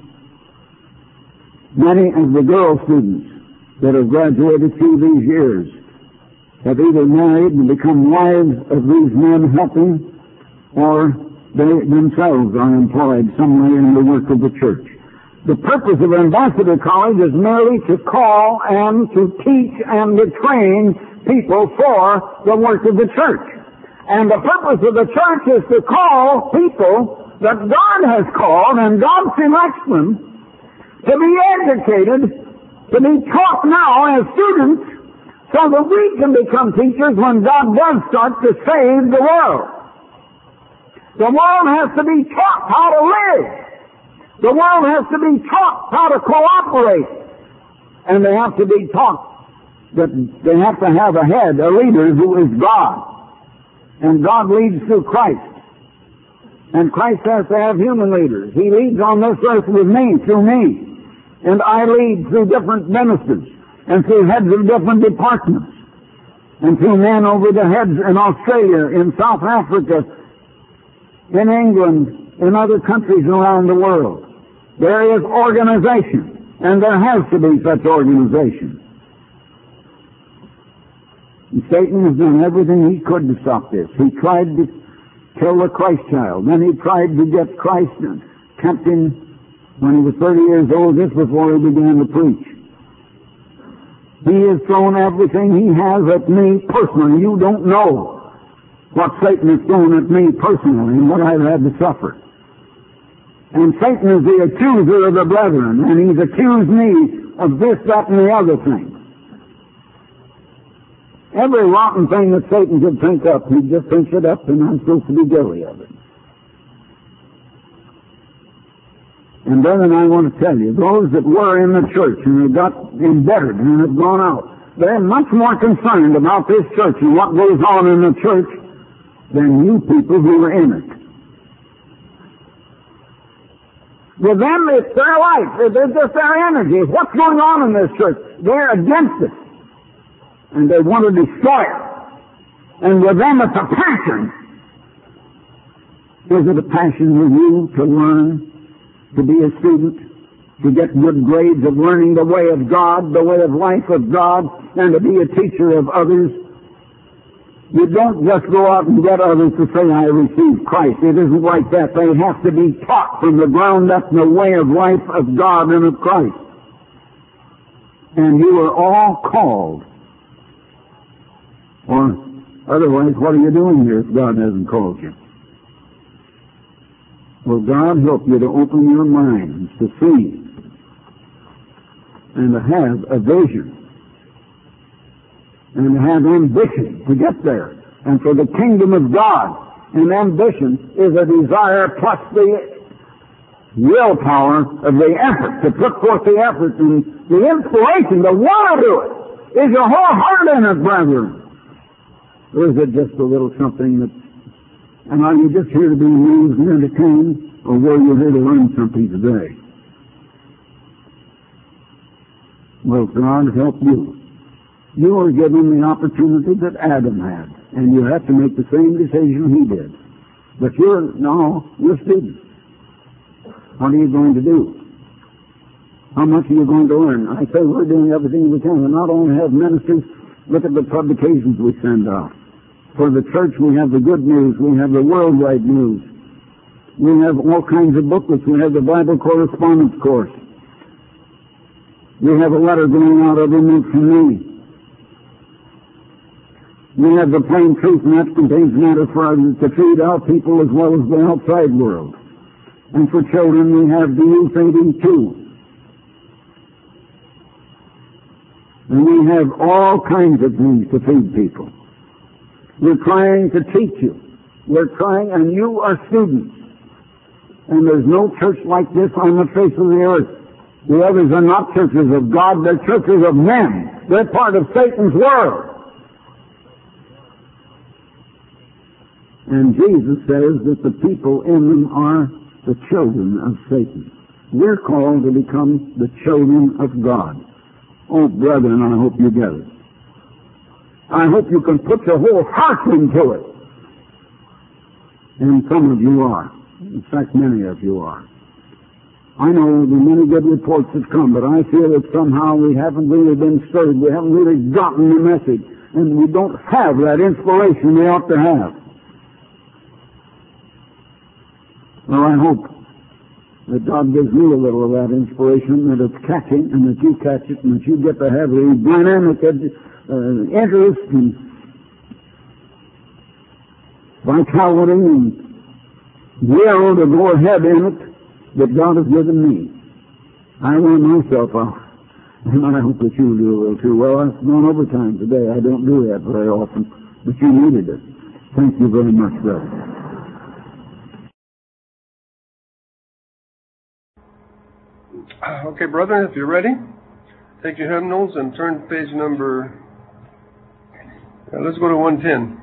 many of the girl students that have graduated through these years have either married and become wives of these men helping, or they themselves are employed somewhere in the work of the church. The purpose of Ambassador College is merely to call and to teach and to train people for the work of the church. And the purpose of the church is to call people that God has called, and God selects them to be educated, to be taught now as students, so that we can become teachers when God does start to save the world. The world has to be taught how to live. The world has to be taught how to cooperate. And they have to be taught that they have to have a head, a leader who is God. And God leads through Christ. And Christ has to have human leaders. He leads on this earth with me, through me. And I lead through different ministers. And through heads of different departments, and through men over the heads in Australia, in South Africa, in England, in other countries around the world. There is organization, and there has to be such organization. And Satan has done everything he could to stop this. He tried to kill the Christ child. Then he tried to get Christ and kept him when he was thirty years old, just before he began to preach. He has thrown everything he has at me personally. You don't know what Satan has thrown at me personally and what I've had to suffer. And Satan is the accuser of the brethren, and he's accused me of this, that, and the other thing. Every rotten thing that Satan could think up, he just thinks it up, and I'm supposed to be guilty of it. And brethren, I want to tell you, those that were in the church and they got embittered and have gone out, they're much more concerned about this church and what goes on in the church than you people who are in it. With them, it's their life. It's just their energy. What's going on in this church? They're against it. And they want to destroy it. And with them, it's a passion. Is it a passion with you to learn, to be a student, to get good grades of learning the way of God, the way of life of God, and to be a teacher of others? You don't just go out and get others to say, I received Christ. It isn't like that. They have to be taught from the ground up the way of life of God and of Christ. And you are all called. Or otherwise, what are you doing here if God hasn't called you? Will God help you to open your minds to see and to have a vision and to have ambition to get there, and for the kingdom of God. And ambition is a desire plus the willpower of the effort, to put forth the effort and the inspiration to want to do it. Is your whole heart in it, brethren? Or is it just a little something that, and are you just here to be amused and entertained, or were you here to learn something today? Will God help you? You are given the opportunity that Adam had, and you have to make the same decision he did. But you're, no, you're students. What are you going to do? How much are you going to learn? I say we're doing everything we can. We not only have ministers, look at the publications we send out. For the church, we have the good news. We have the worldwide news. We have all kinds of booklets. We have the Bible correspondence course. We have a letter going out every month from me. We have the plain truth, and that contains matter for us to feed our people as well as the outside world. And for children, we have the youth eighty-two. And we have all kinds of things to feed people. We're trying to teach you. We're trying, and you are students. And there's no church like this on the face of the earth. The others are not churches of God, they're churches of men. They're part of Satan's world. And Jesus says that the people in them are the children of Satan. We're called to become the children of God. Oh, brethren, I hope you get it. I hope you can put your whole heart into it. And some of you are. In fact, many of you are. I know the many good reports have come, but I feel that somehow we haven't really been stirred. We haven't really gotten the message. And we don't have that inspiration we ought to have. Well, I hope that God gives me a little of that inspiration, that it's catching, and that you catch it, and that you get to have a dynamic uh, interest and vitality and will to go ahead in it that God has given me. I want myself out, and I hope that you do a little too. Well, I've gone overtime today. I don't do that very often, but you needed it. Thank you very much, brother. Okay, brethren, if you're ready, take your hymnals and turn to page number, uh, let's go to one ten.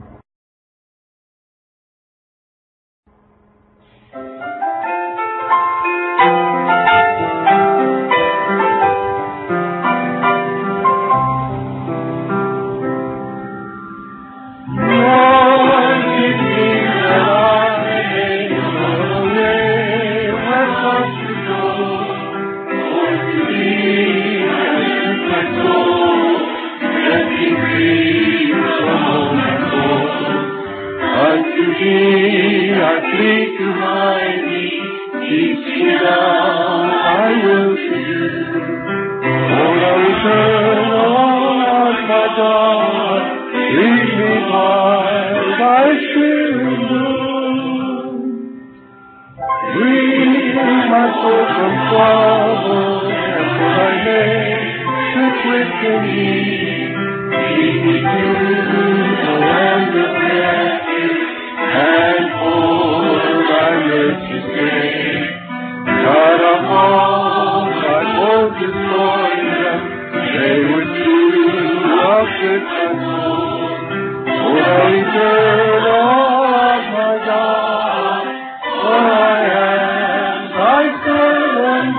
Keep the land of refuge, and for thy mercy's sake. God of all, thy word destroyed them, they would choose of this soul. For thy return, oh my God, for I am thy servant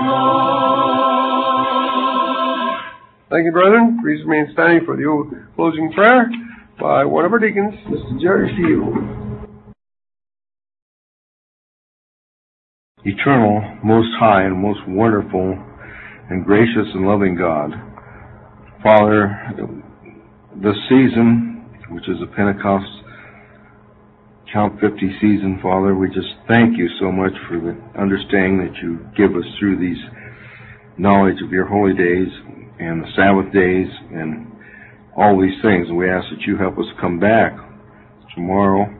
Lord. Thank you, brethren. Please remain standing for the closing prayer by one of our deacons, Mister Jerry Steele. Eternal, most high, and most wonderful, and gracious and loving God, Father, this season, which is a Pentecost Count fifty season, Father, we just thank you so much for the understanding that you give us through these knowledge of your holy days and the Sabbath days and all these things. And we ask that you help us come back tomorrow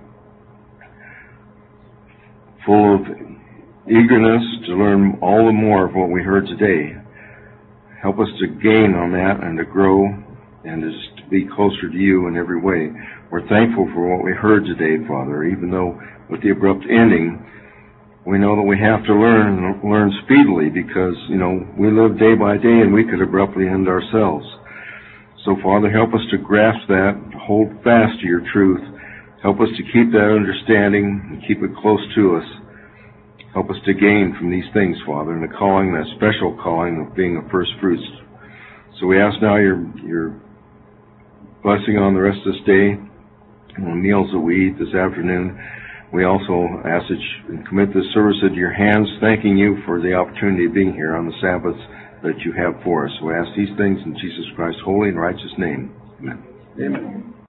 full of eagerness to learn all the more of what we heard today. Help us to gain on that and to grow and just to be closer to you in every way. We're thankful for what we heard today, Father, even though with the abrupt ending, we know that we have to learn and learn speedily because, you know, we live day by day and we could abruptly end ourselves. So, Father, help us to grasp that, hold fast to your truth. Help us to keep that understanding and keep it close to us. Help us to gain from these things, Father, and the calling, that special calling of being a first fruits. So we ask now your your blessing on the rest of this day and the meals that we eat this afternoon. We also ask that you commit this service into your hands, thanking you for the opportunity of being here on the Sabbath that you have for us. We ask these things in Jesus Christ's holy and righteous name. Amen. Amen.